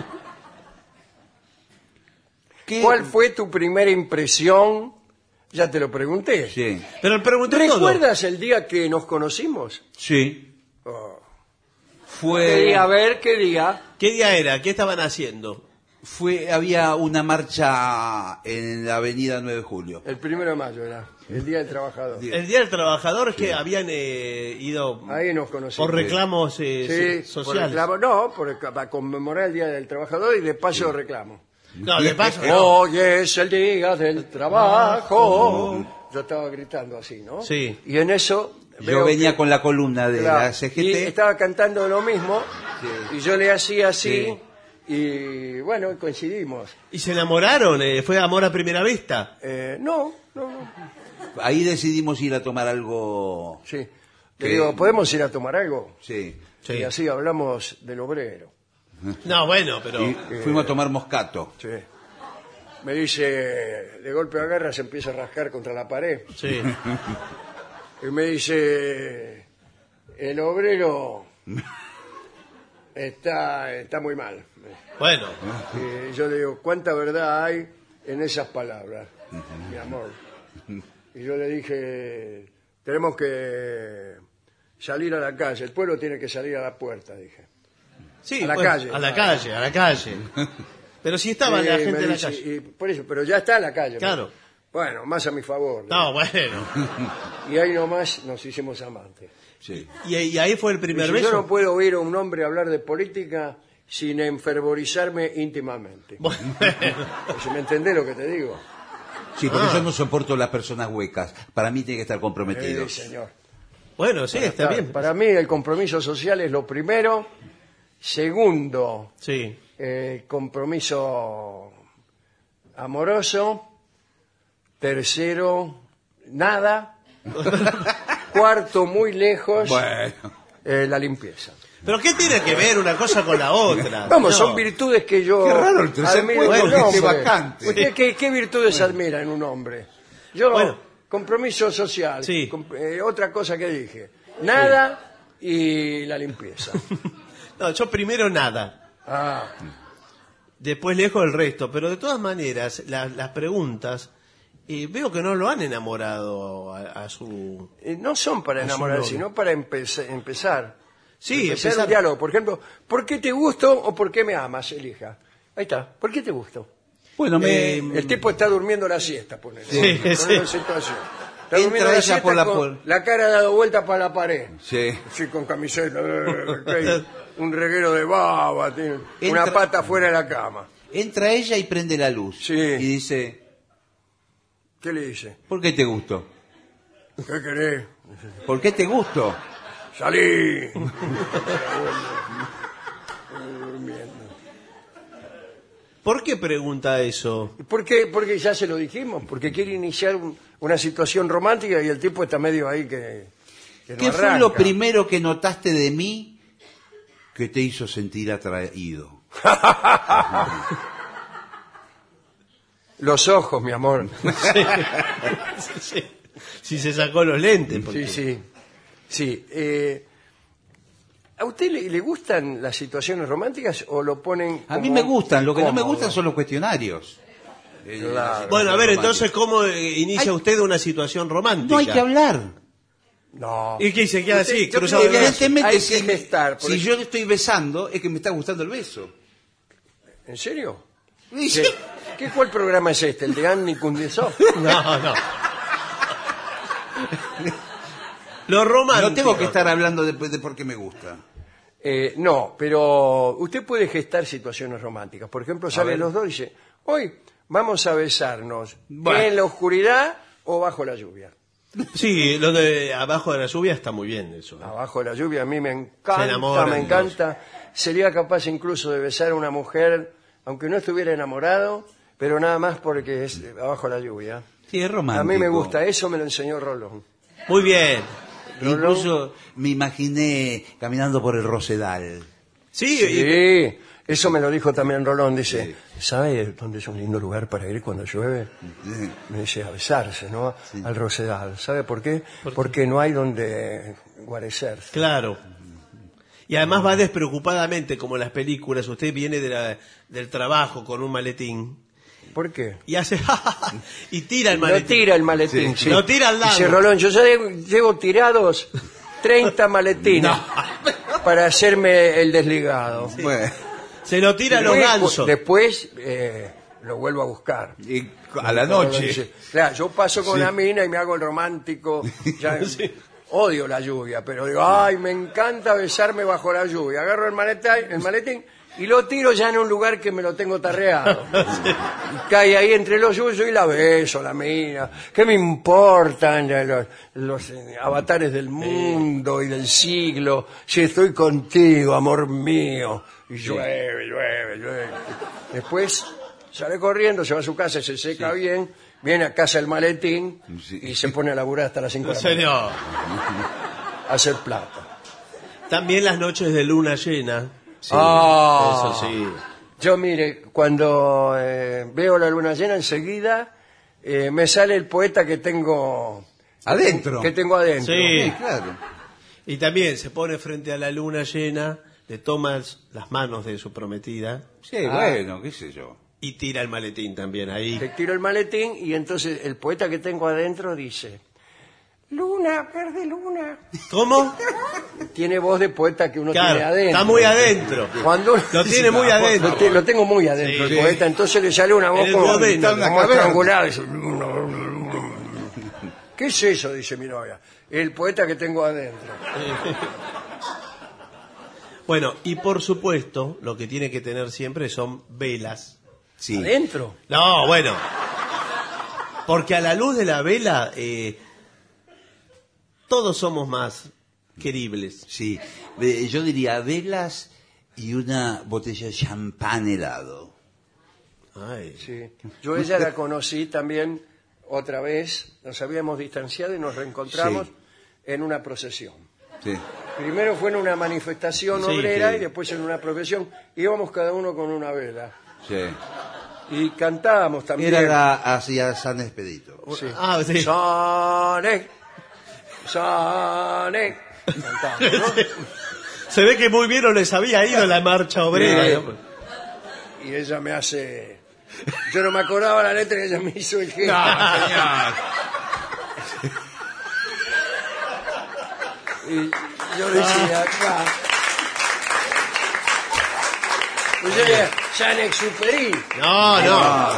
Speaker 6: ¿Qué?
Speaker 3: ¿Cuál fue tu primera impresión? Ya te lo pregunté.
Speaker 6: Sí.
Speaker 4: Pero él preguntó todo.
Speaker 3: ¿Recuerdas el día que nos conocimos?
Speaker 6: Sí.
Speaker 3: Oh.
Speaker 6: Fue...
Speaker 3: ¿Qué día? A ver, ¿qué día?
Speaker 4: ¿Qué día era? ¿Qué estaban haciendo?
Speaker 6: Fue, había una marcha en la avenida nueve de julio.
Speaker 3: El primero de mayo era, el Día del Trabajador.
Speaker 6: Bien.
Speaker 4: El Día del Trabajador, que habían eh, ido
Speaker 3: Ahí nos conocimos.
Speaker 4: por reclamos eh,
Speaker 3: Sí,
Speaker 4: so-
Speaker 3: por
Speaker 4: sociales.
Speaker 3: reclamo, no, por, para conmemorar el Día del Trabajador y de paso reclamo.
Speaker 4: No, de paso, no.
Speaker 3: Hoy es el Día del Trabajo. Yo estaba gritando así, ¿no?
Speaker 4: Sí.
Speaker 3: Y en eso...
Speaker 6: Yo
Speaker 3: veo
Speaker 6: venía
Speaker 3: que-
Speaker 6: con la columna de
Speaker 3: claro,
Speaker 6: la C G
Speaker 3: y
Speaker 6: T.
Speaker 3: estaba cantando lo mismo
Speaker 6: Sí.
Speaker 3: y yo le hacía así
Speaker 6: Sí.
Speaker 3: y bueno, coincidimos.
Speaker 4: ¿Y se enamoraron? Eh, ¿Fue amor a primera vista?
Speaker 3: Eh, no, no, no,
Speaker 6: Ahí decidimos ir a tomar algo.
Speaker 3: sí. Le
Speaker 6: ¿Qué?
Speaker 3: digo, ¿podemos ir a tomar algo?
Speaker 6: Sí.
Speaker 4: Sí.
Speaker 3: Y así hablamos del obrero.
Speaker 4: No, bueno, pero...
Speaker 6: Y fuimos a tomar moscato.
Speaker 3: Sí. Me dice, de golpe agarra, se empieza a rascar contra la pared.
Speaker 4: Sí.
Speaker 3: Y me dice, el obrero está, está muy mal.
Speaker 4: Bueno,
Speaker 3: Y yo le digo, ¿cuánta verdad hay en esas palabras, mi amor? Y yo le dije, tenemos que salir a la calle, el pueblo tiene que salir a la puerta, dije.
Speaker 4: sí,
Speaker 3: A la
Speaker 4: bueno,
Speaker 3: calle.
Speaker 4: A la calle, a la calle. Pero si estaba
Speaker 3: Y
Speaker 4: la
Speaker 3: me
Speaker 4: gente en la
Speaker 3: dice,
Speaker 4: calle.
Speaker 3: y por eso, pero ya está en la calle.
Speaker 4: Claro.
Speaker 3: Bueno, más a mi favor.
Speaker 4: No, bueno.
Speaker 3: Y ahí nomás nos hicimos amantes.
Speaker 6: Sí.
Speaker 4: Y, y ahí fue el
Speaker 3: Y
Speaker 4: primer
Speaker 3: si
Speaker 4: beso.
Speaker 3: yo no puedo oír a un hombre hablar de política sin enfervorizarme íntimamente.
Speaker 4: Bueno,
Speaker 3: Si me entendés lo que te digo.
Speaker 6: Sí, porque
Speaker 4: Ah.
Speaker 6: yo no soporto las personas huecas. Para mí tiene que estar
Speaker 3: Sí,
Speaker 6: comprometidos.
Speaker 3: señor.
Speaker 4: bueno, sí, está
Speaker 3: Para-
Speaker 4: bien.
Speaker 3: Para mí el compromiso social es lo primero. Segundo,
Speaker 4: Sí.
Speaker 3: el compromiso amoroso. Tercero, nada. Cuarto, muy lejos,
Speaker 6: Bueno.
Speaker 3: eh, la limpieza.
Speaker 4: ¿Pero qué tiene que ver una cosa con la otra?
Speaker 3: Vamos,
Speaker 4: No.
Speaker 3: son virtudes que yo
Speaker 6: Qué raro el tercer
Speaker 3: admiro
Speaker 6: puesto
Speaker 3: en
Speaker 6: que
Speaker 3: un
Speaker 6: esté
Speaker 3: hombre.
Speaker 6: vacante.
Speaker 3: ¿Usted qué, qué virtudes admira en un hombre? Yo,
Speaker 4: Bueno.
Speaker 3: compromiso social.
Speaker 4: Sí.
Speaker 3: Com- eh, otra cosa que dije. Nada y la limpieza.
Speaker 4: No, yo primero nada.
Speaker 3: Ah,
Speaker 4: Después lejos el resto. Pero de todas maneras, la- las preguntas, eh, veo que no lo han enamorado a, a su...
Speaker 3: eh, no son para
Speaker 4: A su
Speaker 3: enamorar,
Speaker 4: novio.
Speaker 3: sino para empeza- empezar.
Speaker 4: Sí,
Speaker 3: empezar,
Speaker 4: empezar-
Speaker 3: un diálogo. Por ejemplo, ¿por qué te gusto o por qué me amas? Elija. Ahí está. ¿Por qué te gusto?
Speaker 6: Bueno, me.
Speaker 3: Eh, el tipo está durmiendo la siesta, ponele.
Speaker 4: Sí,
Speaker 3: Ponele
Speaker 4: sí.
Speaker 3: en situación. Está
Speaker 6: Entra
Speaker 3: durmiendo la
Speaker 6: ella
Speaker 3: siesta
Speaker 6: por la
Speaker 3: con
Speaker 6: puer-
Speaker 3: la cara dado vuelta para la pared.
Speaker 6: Sí.
Speaker 3: Sí, con camiseta, eh, ok, un reguero de baba, tiene una
Speaker 6: Entra-
Speaker 3: pata fuera de la cama.
Speaker 6: Entra ella y prende la luz.
Speaker 3: Sí.
Speaker 6: Y dice,
Speaker 3: ¿Qué le dice?
Speaker 6: ¿por qué te gusto?
Speaker 3: ¿Qué querés?
Speaker 6: ¿Por qué te gusto?
Speaker 3: Salí. Durmiendo.
Speaker 4: ¿Por qué pregunta eso?
Speaker 3: ¿Por qué? Porque ya se lo dijimos, porque quiere iniciar un- una situación romántica y el tipo está medio ahí que, que no
Speaker 6: ¿Qué fue
Speaker 3: arranca.
Speaker 6: lo primero que notaste de mí que te hizo sentir atraído?
Speaker 3: Los ojos, mi amor.
Speaker 4: Sí. Si se sacó los lentes. porque-
Speaker 3: Sí, sí. Sí. eh, ¿A usted le, le gustan las situaciones románticas o lo ponen
Speaker 6: A mí
Speaker 3: como
Speaker 6: me gustan, lo que no me
Speaker 3: incómodo?
Speaker 6: gustan son los cuestionarios. Eh,
Speaker 3: Claro.
Speaker 4: Bueno, a ver, entonces,
Speaker 6: románticos.
Speaker 4: ¿cómo eh, inicia
Speaker 6: Ay.
Speaker 4: usted una situación romántica?
Speaker 6: No hay que hablar.
Speaker 3: No.
Speaker 4: ¿Y qué se queda
Speaker 3: Usted-
Speaker 4: así,
Speaker 3: yo
Speaker 4: cruzado
Speaker 3: creo
Speaker 4: de
Speaker 3: que
Speaker 4: brazos?
Speaker 6: Evidentemente,
Speaker 3: hay que
Speaker 6: si,
Speaker 3: gestar, por
Speaker 6: si
Speaker 3: ej-
Speaker 6: yo le estoy besando, es que me está gustando el beso.
Speaker 3: ¿En serio?
Speaker 6: Y
Speaker 3: ¿Qué,
Speaker 6: sí.
Speaker 3: ¿Qué- cuál programa es este? ¿El de Annie Kundesov?
Speaker 4: No, no. Lo romántico.
Speaker 6: No tengo que estar hablando de, de por qué me gusta.
Speaker 3: Eh, no, pero usted puede gestar situaciones románticas. Por ejemplo, salen
Speaker 6: ver.
Speaker 3: los dos y dice, hoy vamos a besarnos
Speaker 6: Bueno.
Speaker 3: en la oscuridad o bajo la lluvia.
Speaker 4: Sí, lo de abajo de la lluvia está muy bien eso. ¿eh?
Speaker 3: Abajo de la lluvia a mí me
Speaker 4: Se
Speaker 3: encanta,
Speaker 4: enamoran
Speaker 3: me
Speaker 4: los-
Speaker 3: encanta. Sería capaz incluso de besar a una mujer, aunque no estuviera enamorado, pero nada más porque es abajo de la lluvia.
Speaker 6: Sí, es
Speaker 3: A
Speaker 6: romántico.
Speaker 3: mí me gusta, eso me lo enseñó Rolón.
Speaker 4: Muy bien.
Speaker 6: Incluso me imaginé caminando por el Rosedal.
Speaker 4: Sí, y-
Speaker 3: Sí, eso me lo dijo también Rolón. Dice, ¿sabe dónde es un lindo lugar para ir cuando llueve? Me dice, a besarse, ¿no? Al Rosedal. ¿Sabe por qué? Porque no hay donde guarecerse.
Speaker 4: claro. Y además va despreocupadamente, como en las películas. Usted viene de la- del trabajo con un maletín
Speaker 3: ¿Por qué?
Speaker 4: y hace y tira el
Speaker 3: Lo
Speaker 4: maletín.
Speaker 3: tira el maletín, sí.
Speaker 4: Lo tira al lado.
Speaker 3: Dice Rolón, yo ya llevo- llevo tirados treinta maletines para hacerme el desligado.
Speaker 6: Bueno,
Speaker 4: Se lo tira a los
Speaker 3: Después,
Speaker 4: gansos.
Speaker 3: después eh, lo vuelvo a buscar.
Speaker 6: y a la noche.
Speaker 3: Dice, claro, yo paso con
Speaker 6: Sí.
Speaker 3: la mina y me hago el romántico. Ya, odio la lluvia, pero digo, ay, me encanta besarme bajo la lluvia. Agarro el maletín, el maletín y lo tiro ya en un lugar que me lo tengo tarreado. Y cae ahí entre los yuyos y la beso, la mina. ¿Qué me importan los, los, eh, avatares del mundo y del siglo? Si estoy contigo, amor mío. Y llueve, llueve, llueve. Después sale corriendo, se va a su casa, se seca bien, viene a casa el maletín
Speaker 6: Sí.
Speaker 3: y se pone a laburar hasta las cinco
Speaker 4: En
Speaker 3: de la mañana
Speaker 4: serio.
Speaker 3: a hacer plata.
Speaker 4: También las noches de luna llena.
Speaker 6: Sí.
Speaker 3: Ah,
Speaker 4: Eso sí.
Speaker 3: Yo, mire, cuando eh, veo la luna llena, enseguida eh, me sale el poeta que tengo
Speaker 6: Adentro.
Speaker 3: Que tengo adentro.
Speaker 4: Sí.
Speaker 6: Sí, claro.
Speaker 4: Y también se pone frente a la luna llena, le toma las manos de su prometida
Speaker 6: Sí,
Speaker 3: Ah.
Speaker 6: bueno, qué sé yo.
Speaker 4: y tira el maletín también ahí.
Speaker 3: Le tiro el maletín y entonces el poeta que tengo adentro dice: Luna, verde luna.
Speaker 4: ¿Cómo?
Speaker 3: Tiene voz de poeta que uno tiene
Speaker 4: Claro,
Speaker 3: adentro.
Speaker 4: está muy adentro.
Speaker 3: Cuando
Speaker 4: Lo tiene muy adentro.
Speaker 3: Lo, te- lo tengo muy adentro
Speaker 4: Sí,
Speaker 3: el
Speaker 4: sí.
Speaker 3: poeta, entonces le sale una voz
Speaker 4: En el
Speaker 3: como,
Speaker 4: duodeno,
Speaker 3: como
Speaker 6: una caverna.
Speaker 3: estrangulada. Dice, "Luna, luna". ¿Qué es eso? Dice mi novia. El poeta que tengo adentro.
Speaker 4: Bueno, y por supuesto, lo que tiene que tener siempre son velas.
Speaker 6: Sí.
Speaker 3: ¿Adentro?
Speaker 4: No, bueno. Porque a la luz de la vela, eh, todos somos más queribles.
Speaker 6: Sí. Eh, Yo diría velas y una botella de champán helado.
Speaker 4: Ay.
Speaker 3: Sí. Yo a ella la conocí también otra vez. Nos habíamos distanciado y nos reencontramos
Speaker 6: Sí.
Speaker 3: en una procesión.
Speaker 6: Sí.
Speaker 3: Primero fue en una manifestación
Speaker 4: Sí,
Speaker 3: obrera
Speaker 6: sí.
Speaker 3: y después en una procesión. Íbamos cada uno con una vela.
Speaker 6: Sí.
Speaker 3: Y cantábamos también.
Speaker 6: Era la, hacia San Expedito.
Speaker 3: Sí.
Speaker 4: Ah, sí.
Speaker 3: Sane, Sane. Cantábamos, ¿no?
Speaker 4: Se ve que muy bien no les había ido la marcha obrera.
Speaker 3: Sí.
Speaker 4: ¿no?
Speaker 3: Y ella me hace... Yo no me acordaba la letra y ella me hizo el gesto. Y yo decía, acá... Pues yo decía, Saint-Exupéry.
Speaker 4: No, no.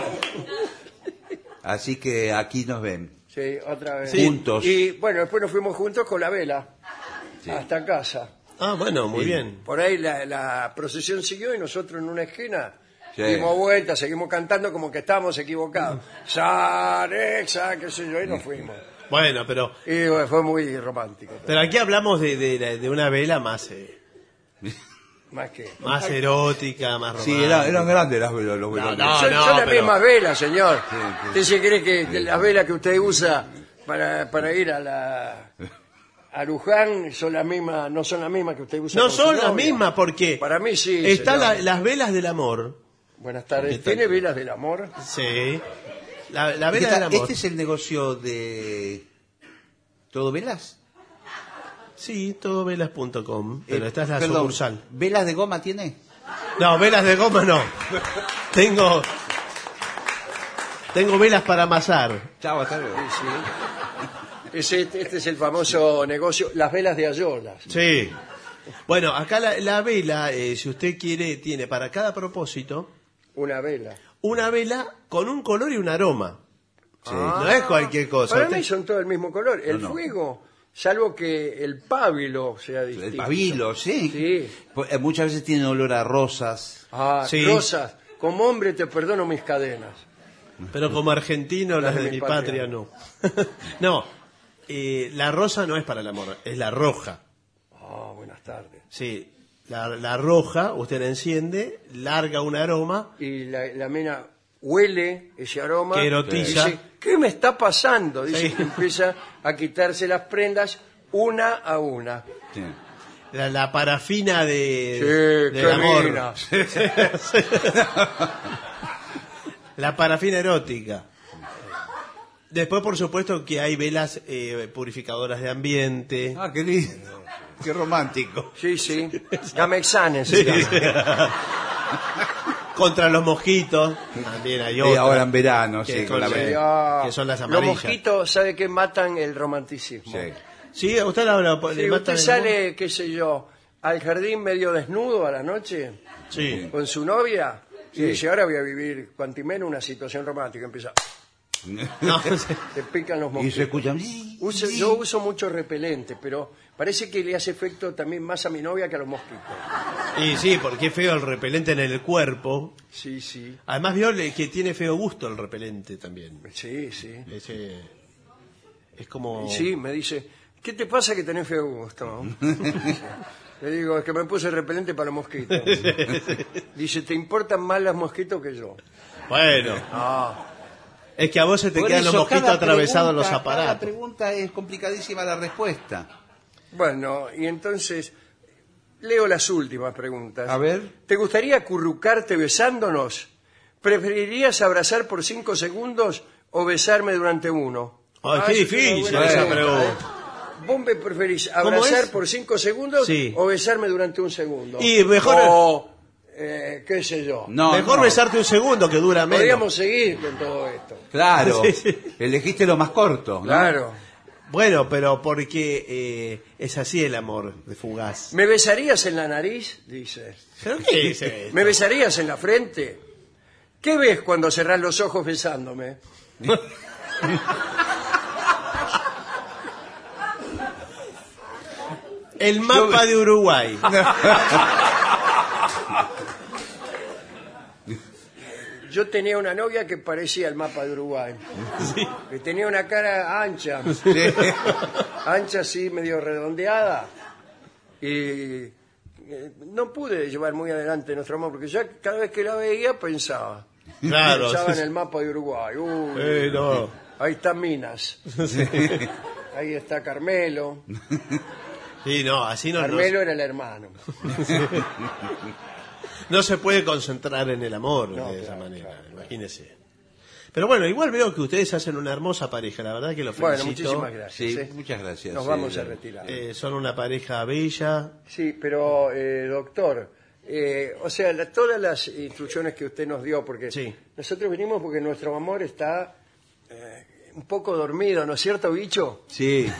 Speaker 6: Así que aquí nos ven.
Speaker 3: Sí, otra vez.
Speaker 6: Sí. Juntos.
Speaker 3: Y bueno, después nos fuimos juntos con la vela
Speaker 6: Sí.
Speaker 3: hasta casa.
Speaker 4: Ah, bueno, muy bien.
Speaker 3: Por ahí la, la procesión siguió y nosotros en una esquina
Speaker 6: Sí.
Speaker 3: dimos vueltas, seguimos cantando como que estábamos equivocados. Sanexa, qué sé yo, y nos fuimos.
Speaker 4: Bueno, pero
Speaker 3: Y bueno, fue muy romántico.
Speaker 4: pero aquí hablamos de, de, de una vela más eh,
Speaker 3: Más que...
Speaker 4: más erótica, más romántica.
Speaker 6: Sí, era- eran grandes las velas, los velones.
Speaker 4: no.
Speaker 3: son son las
Speaker 4: pero-
Speaker 3: mismas velas, señor.
Speaker 6: Sí, sí.
Speaker 3: ¿Usted se cree que que las velas que usted usa para, para ir a la... a Luján son las mismas, no son las mismas que usted usa
Speaker 4: No
Speaker 3: con su
Speaker 4: son las
Speaker 3: novia?
Speaker 4: mismas porque
Speaker 3: Para mí sí.
Speaker 4: están
Speaker 3: señor.
Speaker 4: la- las velas del amor.
Speaker 3: Buenas tardes. ¿Tiene velas del amor?
Speaker 4: Sí. La, la
Speaker 6: Este,
Speaker 4: vela del amor.
Speaker 6: este es el negocio de... ¿Todo velas?
Speaker 4: Sí, todovelas punto com. Pero
Speaker 6: Eh,
Speaker 4: esta es la
Speaker 6: perdón,
Speaker 4: sucursal.
Speaker 6: ¿velas de goma tiene?
Speaker 4: No, velas de goma no. Tengo tengo velas para amasar.
Speaker 6: Chao, hasta luego.
Speaker 3: Ese- este es el famoso negocio, las velas de Ayolas.
Speaker 4: Sí. Bueno, acá la, la vela, eh, si usted quiere, tiene para cada propósito
Speaker 3: Una vela.
Speaker 4: una vela con un color y un aroma.
Speaker 3: Ah.
Speaker 4: No es cualquier cosa.
Speaker 3: Para
Speaker 4: Usted-
Speaker 3: mí son todos el mismo color. El
Speaker 6: No, no.
Speaker 3: fuego, salvo que el pábilo sea distinto.
Speaker 6: El pabilo, sí.
Speaker 3: Sí.
Speaker 6: Pues, eh, muchas veces tiene olor a rosas.
Speaker 3: Ah,
Speaker 4: Sí.
Speaker 3: rosas. Como hombre te perdono mis cadenas.
Speaker 4: Pero como argentino, las
Speaker 3: Las
Speaker 4: de,
Speaker 3: de
Speaker 4: mi
Speaker 3: mi
Speaker 4: patria,
Speaker 3: patria.
Speaker 4: no. No, eh, la rosa no es para el amor, es la roja.
Speaker 3: Ah, buenas tardes.
Speaker 4: Sí, la, la roja, usted la enciende, larga un aroma.
Speaker 3: Y la, la mina huele ese aroma.
Speaker 4: Que erotiza.
Speaker 3: Dice, ¿qué me está pasando? Dice
Speaker 4: Sí.
Speaker 3: que empieza a quitarse las prendas una a una.
Speaker 6: Sí.
Speaker 4: La, la parafina de,
Speaker 3: Sí,
Speaker 4: del
Speaker 3: qué
Speaker 4: amor.
Speaker 3: mina.
Speaker 4: La parafina erótica. Después, por supuesto, que hay velas eh, purificadoras de ambiente.
Speaker 6: Ah, qué lindo. Qué romántico.
Speaker 3: Sí, sí. Gamexanes. se llama.
Speaker 4: Contra los mosquitos. También hay
Speaker 6: Y
Speaker 4: otras.
Speaker 6: ahora en verano,
Speaker 4: que
Speaker 6: sí, con la
Speaker 4: con-
Speaker 6: ve-
Speaker 3: Ah,
Speaker 4: que son las
Speaker 3: Los
Speaker 4: amarillas.
Speaker 3: mosquitos, ¿sabe qué? Matan el romanticismo.
Speaker 6: Sí.
Speaker 4: Sí, a usted la, la-
Speaker 3: Si
Speaker 4: le matan
Speaker 3: usted
Speaker 4: el amor.
Speaker 3: sale, qué sé yo, al jardín medio desnudo a la noche
Speaker 4: Sí.
Speaker 3: con su novia y
Speaker 6: Sí.
Speaker 3: dice, ahora voy a vivir cuantimeno una situación romántica. Empieza,
Speaker 4: No, sí.
Speaker 3: te pican los
Speaker 6: Y
Speaker 3: mosquitos.
Speaker 6: se escuchan.
Speaker 3: Uso- yo uso mucho repelente, pero parece que le hace efecto también más a mi novia que a los mosquitos.
Speaker 4: Y sí, porque es feo el repelente en el cuerpo.
Speaker 3: Sí, sí,
Speaker 4: Además, vio le- que tiene feo gusto el repelente también.
Speaker 3: sí, sí.
Speaker 4: Ese, es como...
Speaker 3: Y sí, me dice, ¿qué te pasa que tenés feo gusto? Le digo, es que me puse repelente para los mosquitos. Dice, ¿te importan más los mosquitos que yo?
Speaker 4: Bueno,
Speaker 3: Ah,
Speaker 4: es que a vos se te
Speaker 6: Por
Speaker 4: quedan los
Speaker 6: eso,
Speaker 4: mosquitos
Speaker 6: cada
Speaker 4: atravesados en los
Speaker 6: pregunta- Cada
Speaker 4: aparatos.
Speaker 6: pregunta es complicadísima la respuesta.
Speaker 3: bueno, y entonces leo las últimas preguntas.
Speaker 6: A ver.
Speaker 3: ¿Te gustaría acurrucarte besándonos? ¿Preferirías abrazar por cinco segundos o besarme durante uno?
Speaker 4: Ay,
Speaker 3: Ah,
Speaker 4: qué
Speaker 3: esa es una
Speaker 4: difícil
Speaker 3: buena
Speaker 4: esa
Speaker 3: pregunta,
Speaker 4: pregunta.
Speaker 3: ¿eh? ¿Vos me preferís
Speaker 4: ¿Cómo
Speaker 3: abrazar
Speaker 4: es?
Speaker 3: por cinco segundos
Speaker 4: Sí.
Speaker 3: o besarme durante un segundo?
Speaker 4: Y mejor-
Speaker 3: O, eh, qué sé yo.
Speaker 6: No,
Speaker 4: Mejor
Speaker 6: no.
Speaker 4: besarte un segundo que dura menos.
Speaker 3: Podríamos seguir con todo esto.
Speaker 6: Claro.
Speaker 4: Sí, sí.
Speaker 6: Elegiste lo más corto. ¿no?
Speaker 3: Claro.
Speaker 4: Bueno, pero porque eh, es así el amor de fugaz.
Speaker 3: ¿Me besarías en la nariz? Dice.
Speaker 4: ¿Pero qué es esto?
Speaker 3: ¿Me besarías en la frente? ¿Qué ves cuando cerrás los ojos besándome?
Speaker 4: El mapa de Uruguay.
Speaker 3: Yo tenía una novia que parecía el mapa de Uruguay.
Speaker 4: Sí.
Speaker 3: Que tenía una cara ancha. Ancha así, medio redondeada. Y eh, no pude llevar muy adelante nuestro amor, porque ya cada vez que la veía pensaba.
Speaker 4: Claro.
Speaker 3: Pensaba en el mapa de Uruguay. Uy,
Speaker 4: Eh, no.
Speaker 3: ahí está Minas. Ahí está Carmelo.
Speaker 4: Sí, no, así no, no,
Speaker 3: Carmelo era el hermano.
Speaker 4: no se puede concentrar en el amor
Speaker 3: No,
Speaker 4: de esa
Speaker 3: claro,
Speaker 4: manera,
Speaker 3: claro,
Speaker 4: imagínese. Pero bueno, igual veo que ustedes hacen una hermosa pareja, la verdad que los
Speaker 3: Bueno,
Speaker 4: felicito.
Speaker 3: muchísimas gracias.
Speaker 6: Sí,
Speaker 3: ¿eh?
Speaker 6: muchas gracias.
Speaker 3: Nos
Speaker 6: Sí,
Speaker 3: vamos a
Speaker 6: la-
Speaker 3: retirar.
Speaker 4: Eh, son una pareja bella.
Speaker 3: Sí, pero eh, doctor, eh, o sea, la- todas las instrucciones que usted nos dio, porque
Speaker 4: Sí.
Speaker 3: nosotros vinimos porque nuestro amor está eh, un poco dormido, ¿no es cierto, bicho?
Speaker 6: Sí.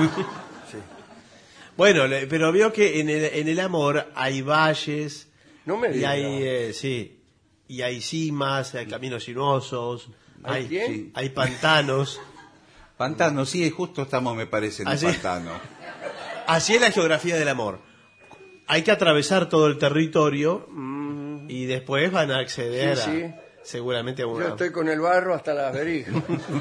Speaker 4: Bueno, le- pero veo que en el, en el amor hay valles,
Speaker 3: No me
Speaker 4: y
Speaker 3: diga.
Speaker 4: hay, eh, sí, y hay cimas, hay caminos sinuosos,
Speaker 3: ¿Hay
Speaker 4: hay,
Speaker 3: quién?
Speaker 4: sí, hay pantanos.
Speaker 6: Pantano, sí, justo estamos, me parece, en
Speaker 4: ¿Ah,
Speaker 6: el
Speaker 4: sí?
Speaker 6: pantano.
Speaker 4: Así es la geografía del amor. Hay que atravesar todo el territorio y después van a acceder
Speaker 3: Mm. Sí,
Speaker 4: a,
Speaker 3: sí.
Speaker 4: seguramente a
Speaker 3: Yo
Speaker 4: una...
Speaker 3: estoy con el barro hasta las verijas.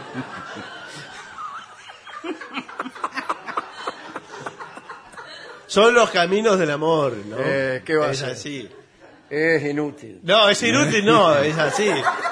Speaker 4: Son los caminos del amor, ¿no?
Speaker 3: Eh, ¿qué va a
Speaker 4: es
Speaker 3: ser?
Speaker 4: así.
Speaker 3: Es inútil.
Speaker 4: No, es inútil, no, es así.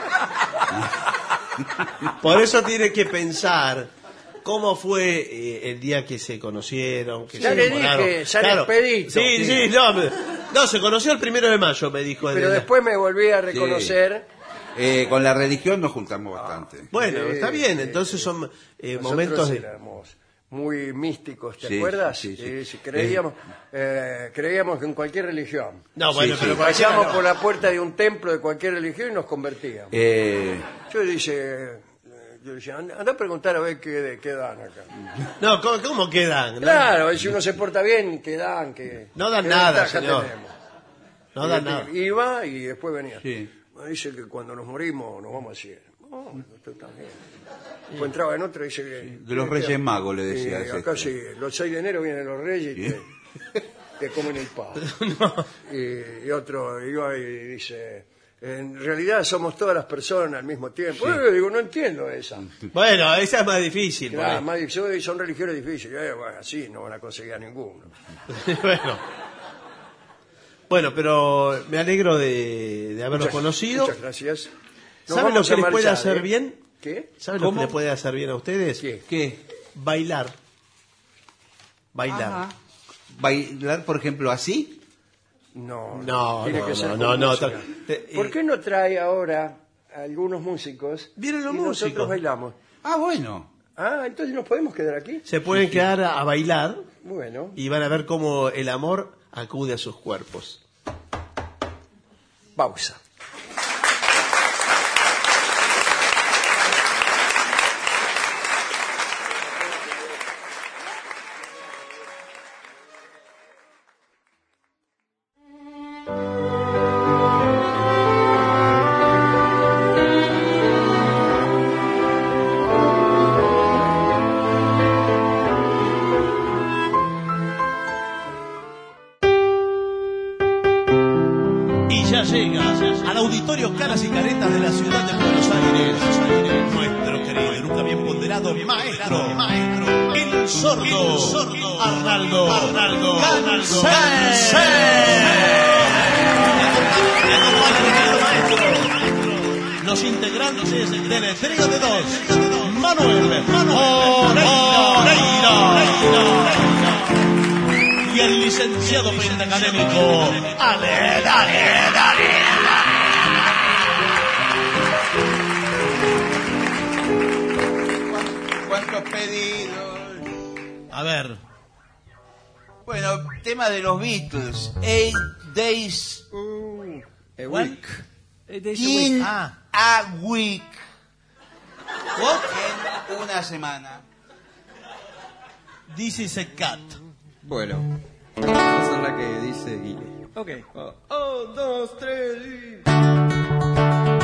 Speaker 4: Por eso tiene que pensar cómo fue eh, el día que se conocieron, que
Speaker 3: Ya
Speaker 4: se
Speaker 3: le
Speaker 4: enamoraron.
Speaker 3: dije, San Expedito.
Speaker 4: Sí, sí, no, me- no, se conoció el primero de mayo, me dijo.
Speaker 3: Pero
Speaker 4: el-
Speaker 3: después me volví a reconocer.
Speaker 6: Eh, con la religión nos juntamos bastante.
Speaker 4: Bueno,
Speaker 3: Sí,
Speaker 4: está bien,
Speaker 3: sí,
Speaker 4: entonces son eh,
Speaker 3: Nosotros
Speaker 4: momentos de...
Speaker 3: éramos muy místicos, ¿te
Speaker 6: Sí,
Speaker 3: acuerdas?
Speaker 6: sí, sí.
Speaker 3: sí, creíamos, eh, creíamos que en cualquier religión.
Speaker 4: No, bueno,
Speaker 6: Sí,
Speaker 4: pero
Speaker 6: sí.
Speaker 4: cualquiera
Speaker 3: Pasamos
Speaker 4: no.
Speaker 3: por la puerta de un templo de cualquier religión y nos convertíamos.
Speaker 6: Eh,
Speaker 3: Yo dice, eh, yo decía, anda, anda a preguntar a ver qué, qué dan acá.
Speaker 4: No, ¿cómo, cómo quedan?
Speaker 3: Claro, si uno se porta bien, ¿qué dan? ¿Qué,
Speaker 4: No dan
Speaker 3: qué
Speaker 4: nada,
Speaker 3: ventaja
Speaker 4: señor.
Speaker 3: tenemos?
Speaker 4: No
Speaker 3: Y
Speaker 4: da
Speaker 3: este,
Speaker 4: nada.
Speaker 3: Iba y después venía.
Speaker 6: Sí.
Speaker 3: Me dice que cuando nos morimos nos vamos al cielo. No, esto está bien. Después entraba en otro y dice que...
Speaker 6: de los Reyes Magos, le decía.
Speaker 3: Y
Speaker 6: es
Speaker 3: acá
Speaker 6: este.
Speaker 3: sí, los seis de enero vienen los reyes y te, te comen el pavo. y, y otro iba y dice, En realidad somos todas las personas al mismo tiempo. Eh, digo, no entiendo esa.
Speaker 4: Bueno, esa es más difícil.
Speaker 3: Claro, más, son, son religiones difíciles. Eh, bueno, así no van a conseguir a ninguno.
Speaker 4: bueno. bueno, pero me alegro de, de haberlos
Speaker 3: Muchas,
Speaker 4: conocido.
Speaker 3: Muchas gracias. Nos
Speaker 4: ¿Saben lo
Speaker 3: vamos
Speaker 4: que
Speaker 3: a
Speaker 4: les puede
Speaker 3: marchar,
Speaker 4: hacer
Speaker 3: ¿eh?
Speaker 4: bien?
Speaker 3: ¿Qué?
Speaker 4: ¿Saben lo
Speaker 6: ¿Cómo?
Speaker 4: que les puede hacer bien a ustedes?
Speaker 3: ¿Qué?
Speaker 6: ¿Qué?
Speaker 4: Bailar. Bailar.
Speaker 6: Ajá. ¿Bailar, por ejemplo, así?
Speaker 3: No,
Speaker 4: No,
Speaker 3: tiene
Speaker 4: no,
Speaker 3: que ser
Speaker 4: no,
Speaker 3: con
Speaker 4: no, no,
Speaker 3: música.
Speaker 4: te- eh,
Speaker 3: ¿Por qué no trae ahora a algunos músicos?
Speaker 4: Vienen los
Speaker 3: y
Speaker 4: músicos.
Speaker 3: nosotros bailamos.
Speaker 6: Ah, bueno.
Speaker 3: Ah, entonces nos podemos quedar aquí.
Speaker 4: Se pueden quedar a, a bailar
Speaker 3: Bueno,
Speaker 4: y van a ver cómo el amor acude a sus cuerpos.
Speaker 3: pausa.
Speaker 4: Y ya llega al auditorio Caras y Caretas de la ciudad de Buenos Aires, nuestro querido y nunca bien ponderado maestro, maestro, el sordo, Arnaldo, Arnaldo, Los integrantes del trío de dos, Manuel, Manuel, y el licenciado pentacadémico, Ale, dale, dale.
Speaker 6: ¿Cuántos pedidos?
Speaker 4: A ver,
Speaker 6: Bueno, tema de los Beatles. Eight days
Speaker 3: A week.
Speaker 6: in
Speaker 4: Ah.
Speaker 6: a week. En una semana.
Speaker 4: this is a cat.
Speaker 7: Bueno, esa es la que dice Guille. Ok. Oh, oh, dos, tres y...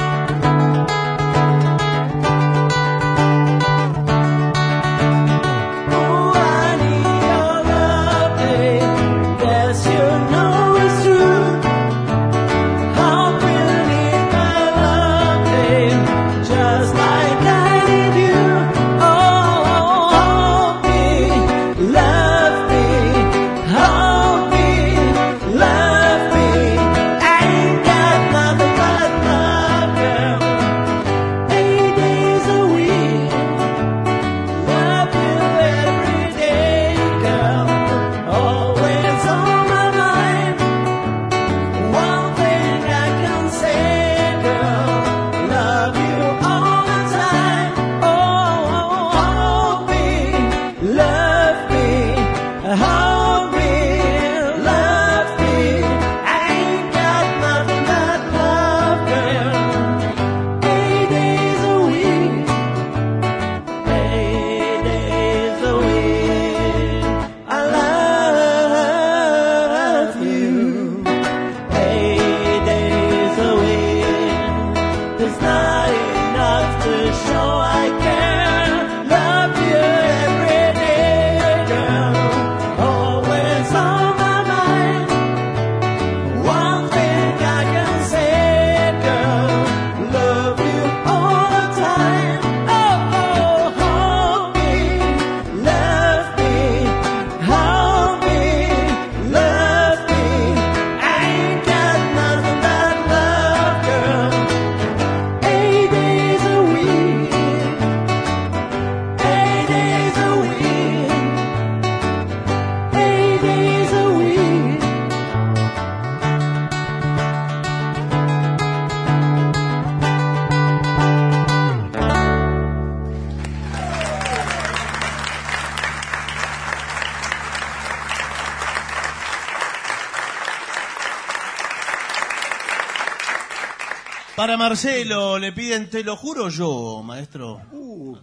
Speaker 4: Para Marcelo le piden, te lo juro yo, maestro.
Speaker 3: Uh.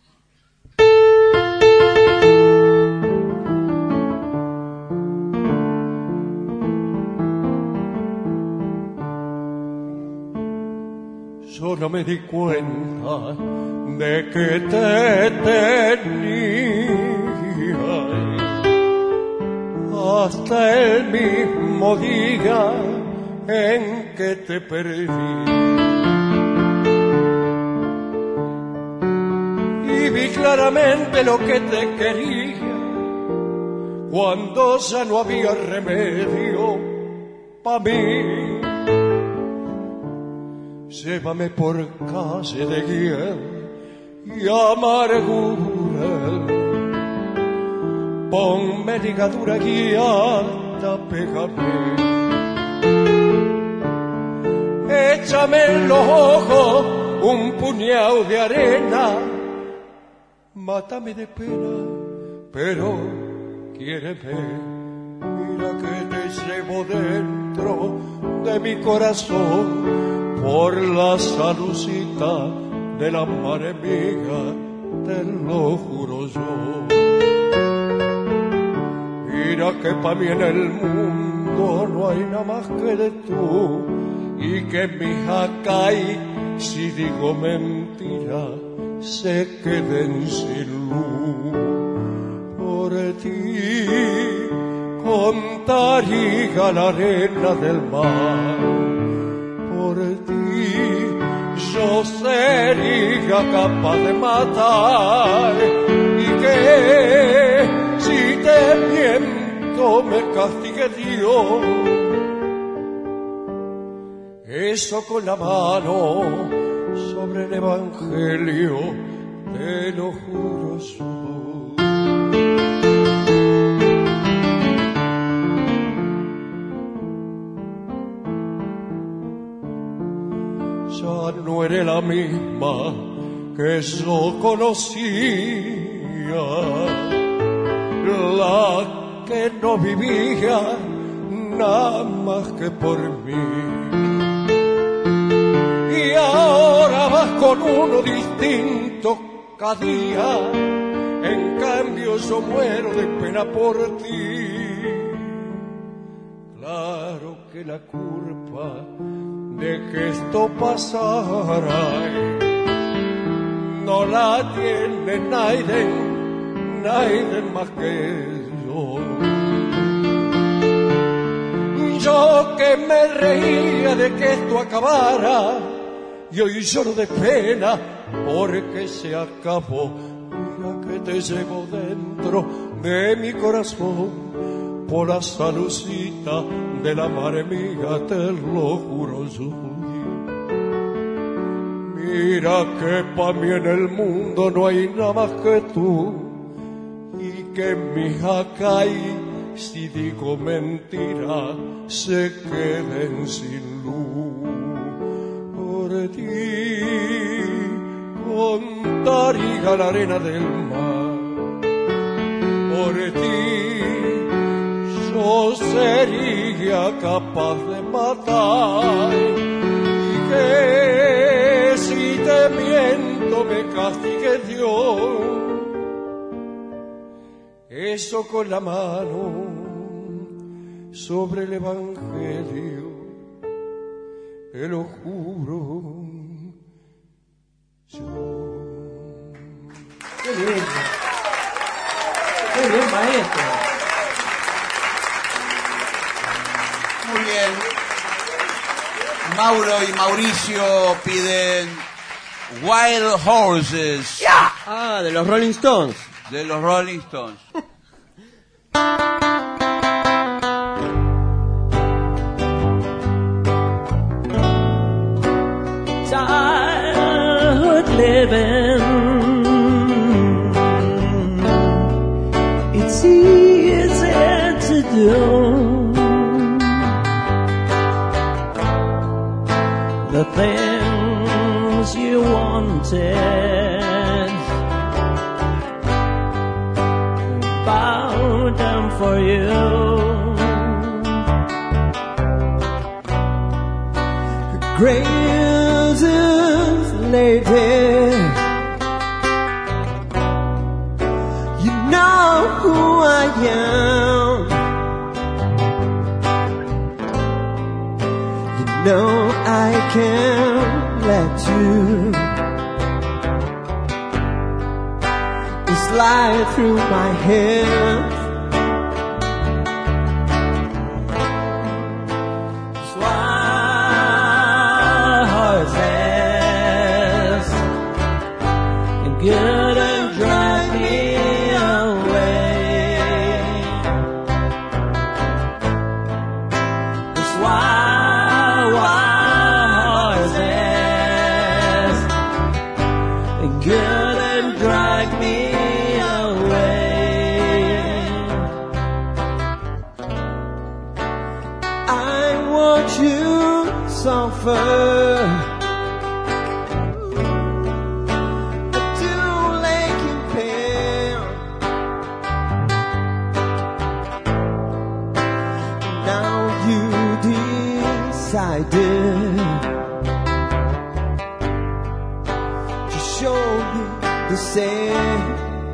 Speaker 3: Yo no me di cuenta de que te tenía hasta el mismo día en que te perdí. Y vi claramente lo que te quería cuando ya no había remedio pa' mí. Llévame por calle de hiel y amargura, ponme ligadura guiada, pégame, échame en los ojos un puñado de arena, mátame de pena, pero quiéreme. Mira que te llevo dentro de mi corazón por la salucita de la mar amiga, te lo juro yo. Mira que pa' mí en el mundo no hay nada más que de tú, y que mi jacay, si digo mentira, se queden sin luz. Por ti contaría la arena del mar, por ti yo sería capaz de matar, y que si te miento me castigue Dios. Eso con la mano sobre el evangelio, te lo juro yo. Ya no eres la misma que yo conocía, la que no vivía nada más que por mí. Y ahora vas con uno distinto cada día, en cambio yo muero de pena por ti. Claro que la culpa de que esto pasara no la tiene nadie, nadie más que yo. Yo que me reía de que esto acabara, y hoy lloro de pena porque se acabó. Mira que te llevo dentro de mi corazón por la salucita de la mar amiga, te lo juro yo. Mira que pa' mí en el mundo no hay nada más que tú, y que mi jacay, si digo mentira, se queden sin luz. Por ti contaría la arena del mar, por ti yo sería capaz de matar, y que si te miento me castigue Dios. Eso con la mano sobre el evangelio, te lo juro yo.
Speaker 8: Qué bien, qué bien, maestro.
Speaker 6: Muy bien. Mauro y Mauricio piden Wild Horses.
Speaker 8: Yeah. Ah, de los Rolling Stones.
Speaker 6: De los Rolling Stones.
Speaker 9: Childhood living, it's easy to do. The things you wanted bowed down for you. Graves is lady, you know who I am. You know I can't let you slide through my hands. That's why fur. The two lake you pale. Now you decided to show me the same.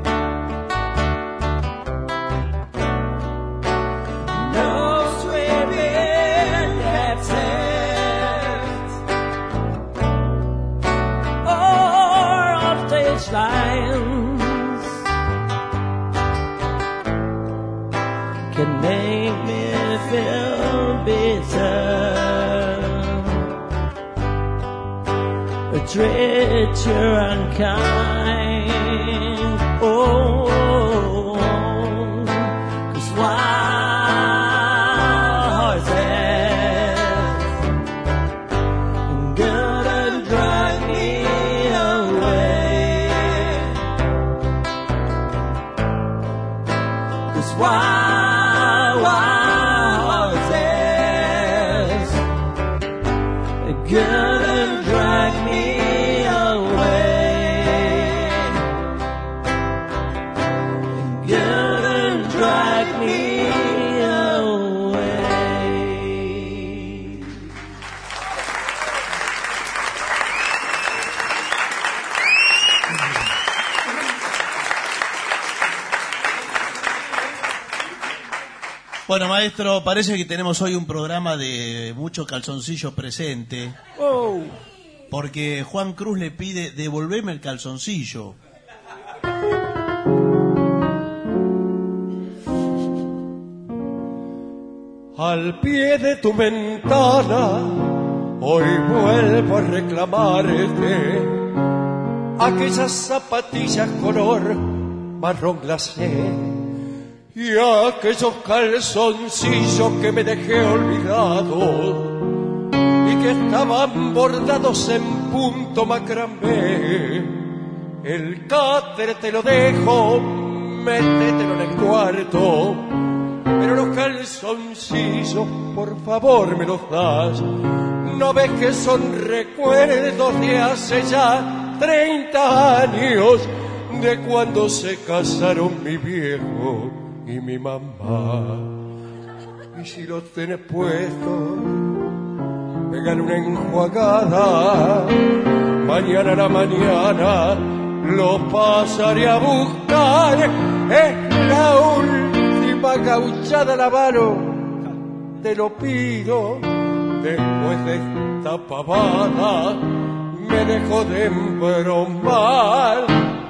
Speaker 9: Lions can make me feel bitter. A treacher unkind. Oh, 'cause wild horses gonna drag me away. Wild, wild horses gonna drag me away, gonna drag me away.
Speaker 4: Bueno, maestro, parece que tenemos hoy un programa de mucho calzoncillo presente.
Speaker 8: Oh.
Speaker 4: Porque Juan Cruz le pide devolverme el calzoncillo.
Speaker 3: Al pie de tu ventana, hoy vuelvo a reclamarte aquellas zapatillas color marrón glacé y aquellos calzoncillos que me dejé olvidados y que estaban bordados en punto macramé. El cáter te lo dejo, métetelo en el cuarto, pero los calzoncillos por favor me los das. ¿No ves que son recuerdos de hace ya treinta años de cuando se casaron mi viejo y mi mamá? Y si los tenés puestos, pégale una enjuagada. Mañana a la mañana los pasaré a buscar. Es la última gauchada a la mano, te lo pido. Después de esta pavada me dejo de embromar.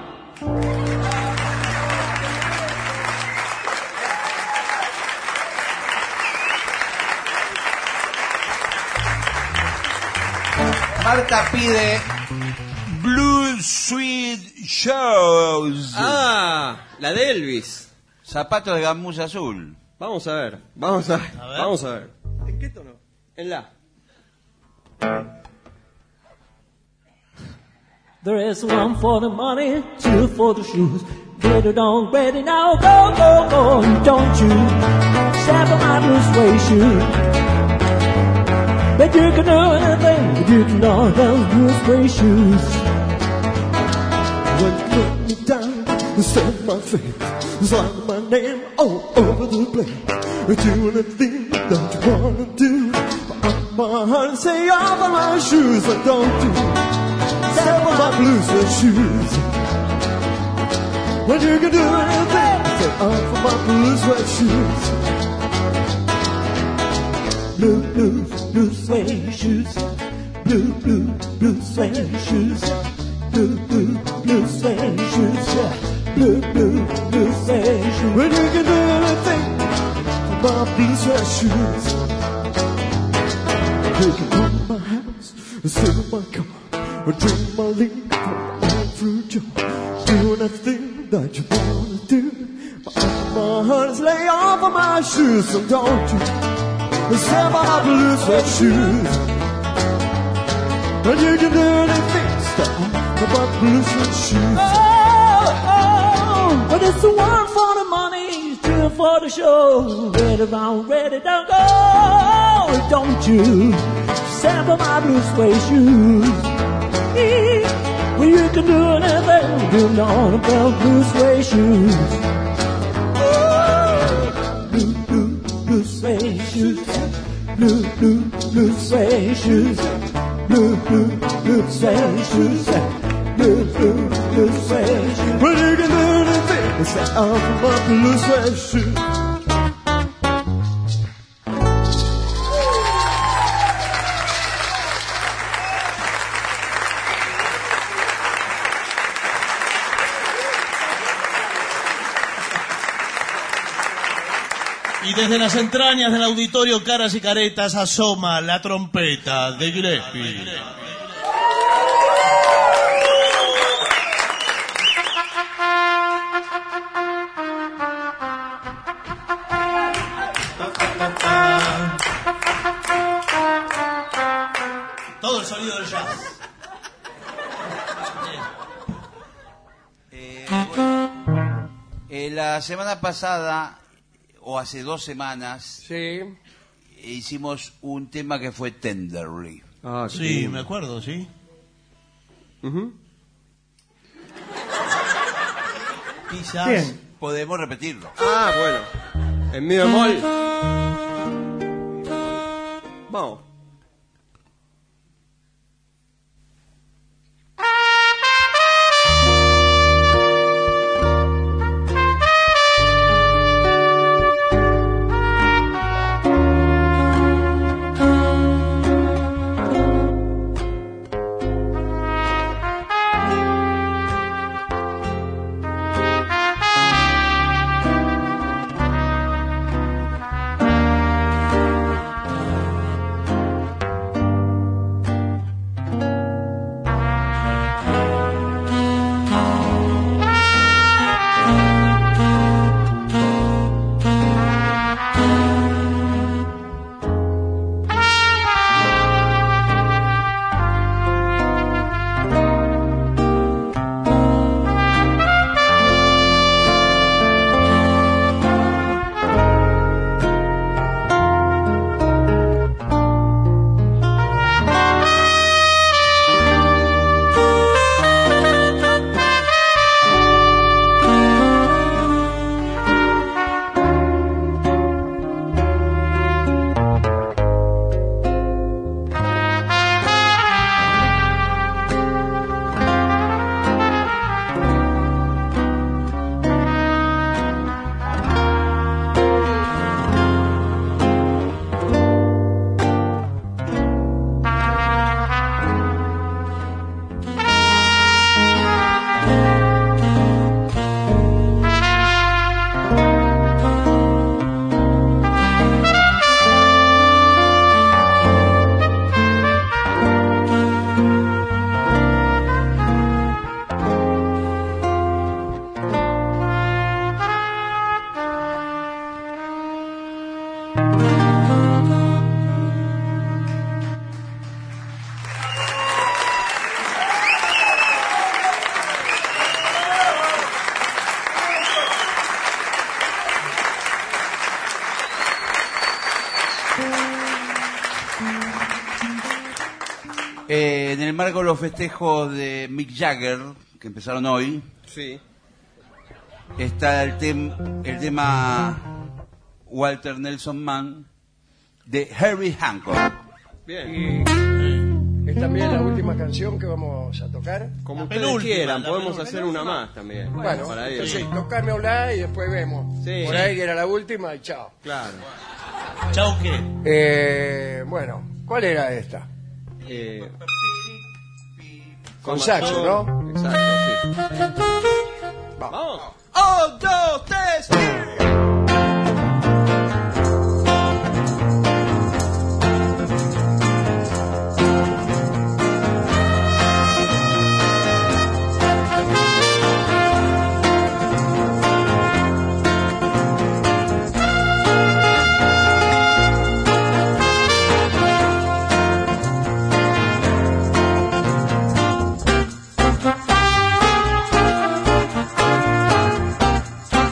Speaker 6: Marta pide Blue Sweet Shoes.
Speaker 8: Ah, la de Elvis.
Speaker 6: Zapatos de gamuza azul.
Speaker 8: Vamos a ver, vamos a ver,
Speaker 4: A ver.
Speaker 8: vamos a ver.
Speaker 4: ¿En qué tono?
Speaker 8: En la.
Speaker 9: There is one for the money, two for the shoes. Get it on ready now, go, go, go. Don't you step on my blue suede shoes. Bet you can do anything, but you can do those blue suede shoes. When you put me down, set my face, sign my name all over the place. Do anything that you wanna do. My heart say off of my shoes, but don't you step on my blue suede shoes. When you can do anything, say off of my blue suede shoes. Blue, blue, blue suede shoes. Blue, blue, blue suede shoes. Blue, blue, blue suede shoes. Yeah. Blue, blue, blue suede shoes. When you can do anything, my blue suede shoes. You can run my house, sit in my car, or drink my lean from my fruit jar. Do anything that you wanna do. My heart lay off of my shoes, so don't you step on my blue suede shoes. But you can do anything, step on my blue suede shoes. Oh, oh, but it's the one for the money, two for the show. Ready, round, ready, don't go. Don't you sample my blue suede shoes. Well, you can do anything, do on about blue suede shoes. Blue, blue, blue suede shoes. Blue, blue, blue suede shoes. Blue, blue, blue suede shoes. Blue, blue, blue suede shoes. Well, you can do anything, it's all about blue suede shoes.
Speaker 4: Y desde las entrañas del auditorio Caras y Caretas asoma la trompeta de Gillespie. Todo el sonido del jazz.
Speaker 6: Eh, bueno, eh, la semana pasada, o hace dos semanas,
Speaker 3: Sí.
Speaker 6: hicimos un tema que fue Tenderly.
Speaker 7: Ah,
Speaker 4: Sí, me acuerdo, sí.
Speaker 7: Ujú.
Speaker 4: Quizás
Speaker 3: Bien.
Speaker 6: Podemos repetirlo.
Speaker 7: Ah, bueno. En mi bemol. Vamos.
Speaker 6: Eh, en el marco de los festejos de Mick Jagger, que empezaron hoy,
Speaker 7: Sí.
Speaker 6: está el, tem el tema Walter Nelson Man de Herbie Hancock.
Speaker 7: Bien.
Speaker 3: Y es también la última canción que vamos a tocar.
Speaker 7: Como
Speaker 4: La
Speaker 7: ustedes
Speaker 4: penúltima,
Speaker 7: quieran,
Speaker 4: la
Speaker 7: podemos
Speaker 4: penúltima.
Speaker 7: hacer una más también.
Speaker 3: Bueno,
Speaker 7: para ir.
Speaker 3: entonces tocarme una y después vemos.
Speaker 7: Sí.
Speaker 3: Por ahí que era la última y chao.
Speaker 7: Claro.
Speaker 4: Chau, ¿qué?
Speaker 3: Eh, bueno, ¿cuál era esta?
Speaker 7: Eh,
Speaker 3: Con saxo, ¿no?
Speaker 7: Exacto, sí.
Speaker 3: Vamos.
Speaker 7: ¡Un, dos, tres!
Speaker 9: Thank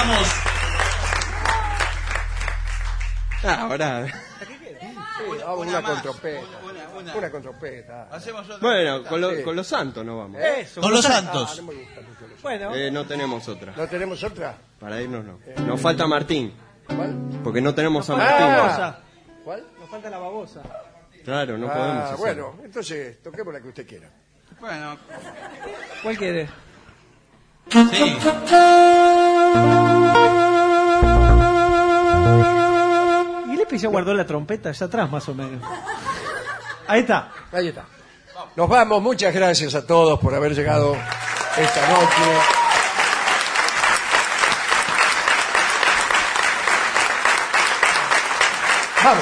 Speaker 4: vamos.
Speaker 8: Ah, ahora.
Speaker 3: Vamos una con trompeta. Una con trompeta.
Speaker 6: Hacemos otra.
Speaker 8: Bueno, con, lo-
Speaker 3: Sí.
Speaker 8: con los santos nos vamos.
Speaker 3: Eso,
Speaker 4: Con los
Speaker 3: ah,
Speaker 4: santos.
Speaker 3: no me gusta mucho los-
Speaker 10: Bueno,
Speaker 8: Eh, no tenemos otra.
Speaker 3: ¿No tenemos otra?
Speaker 8: Para irnos no. Nos falta Martín.
Speaker 3: ¿Cuál?
Speaker 8: Porque no tenemos a
Speaker 10: la
Speaker 8: Martín.
Speaker 10: babosa.
Speaker 3: ¿Cuál?
Speaker 10: Nos falta la babosa.
Speaker 8: Claro, no
Speaker 3: Ah,
Speaker 8: podemos hacer.
Speaker 3: bueno, entonces toquemos la que usted quiera.
Speaker 6: Bueno,
Speaker 10: ¿Cuál quiere?
Speaker 4: Sí.
Speaker 10: Gillespie ya guardó la trompeta allá atrás, más o menos. Ahí está.
Speaker 3: Ahí está. Nos vamos. Muchas gracias a todos por haber llegado esta noche. Vamos.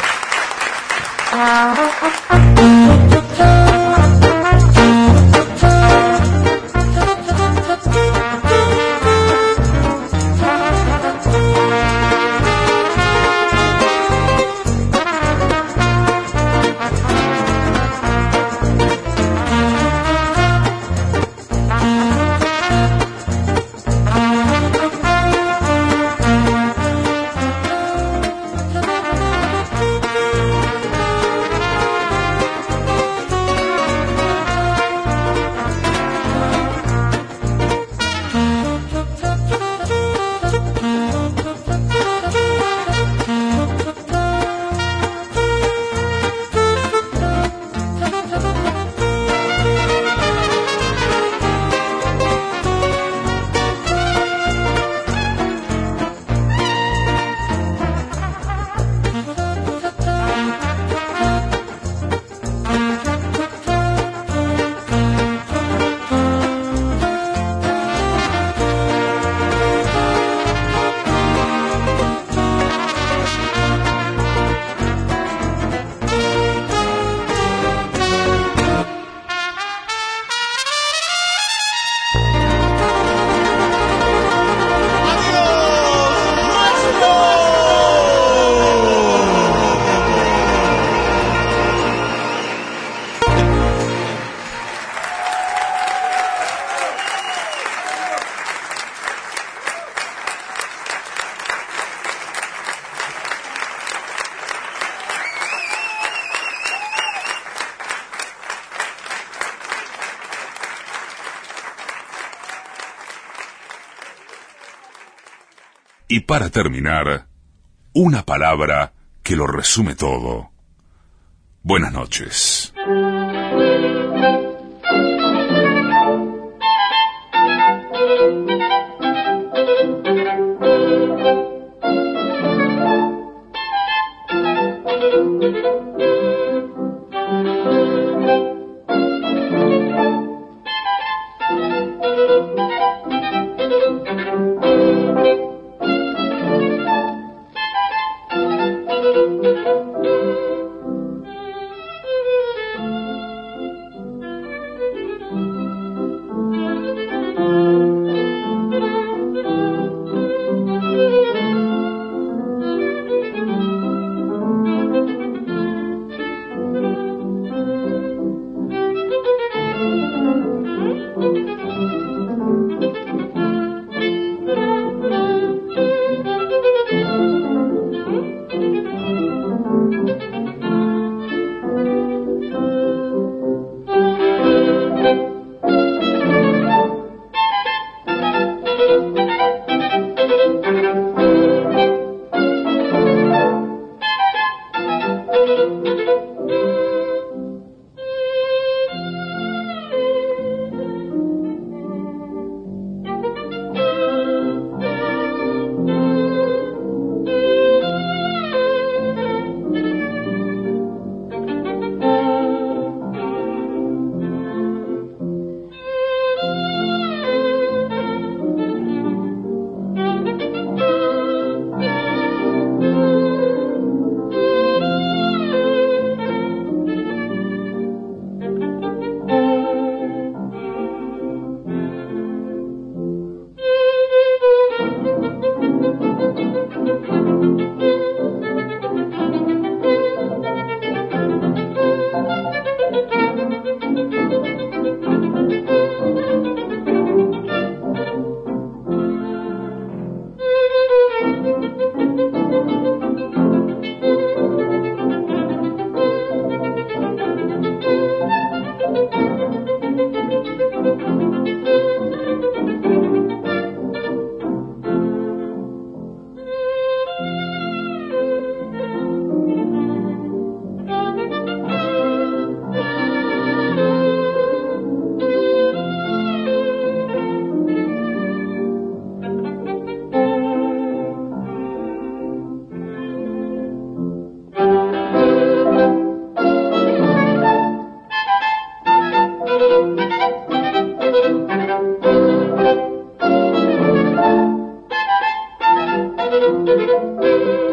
Speaker 1: Y para terminar, una palabra que lo resume todo. Buenas noches.
Speaker 9: Thank you.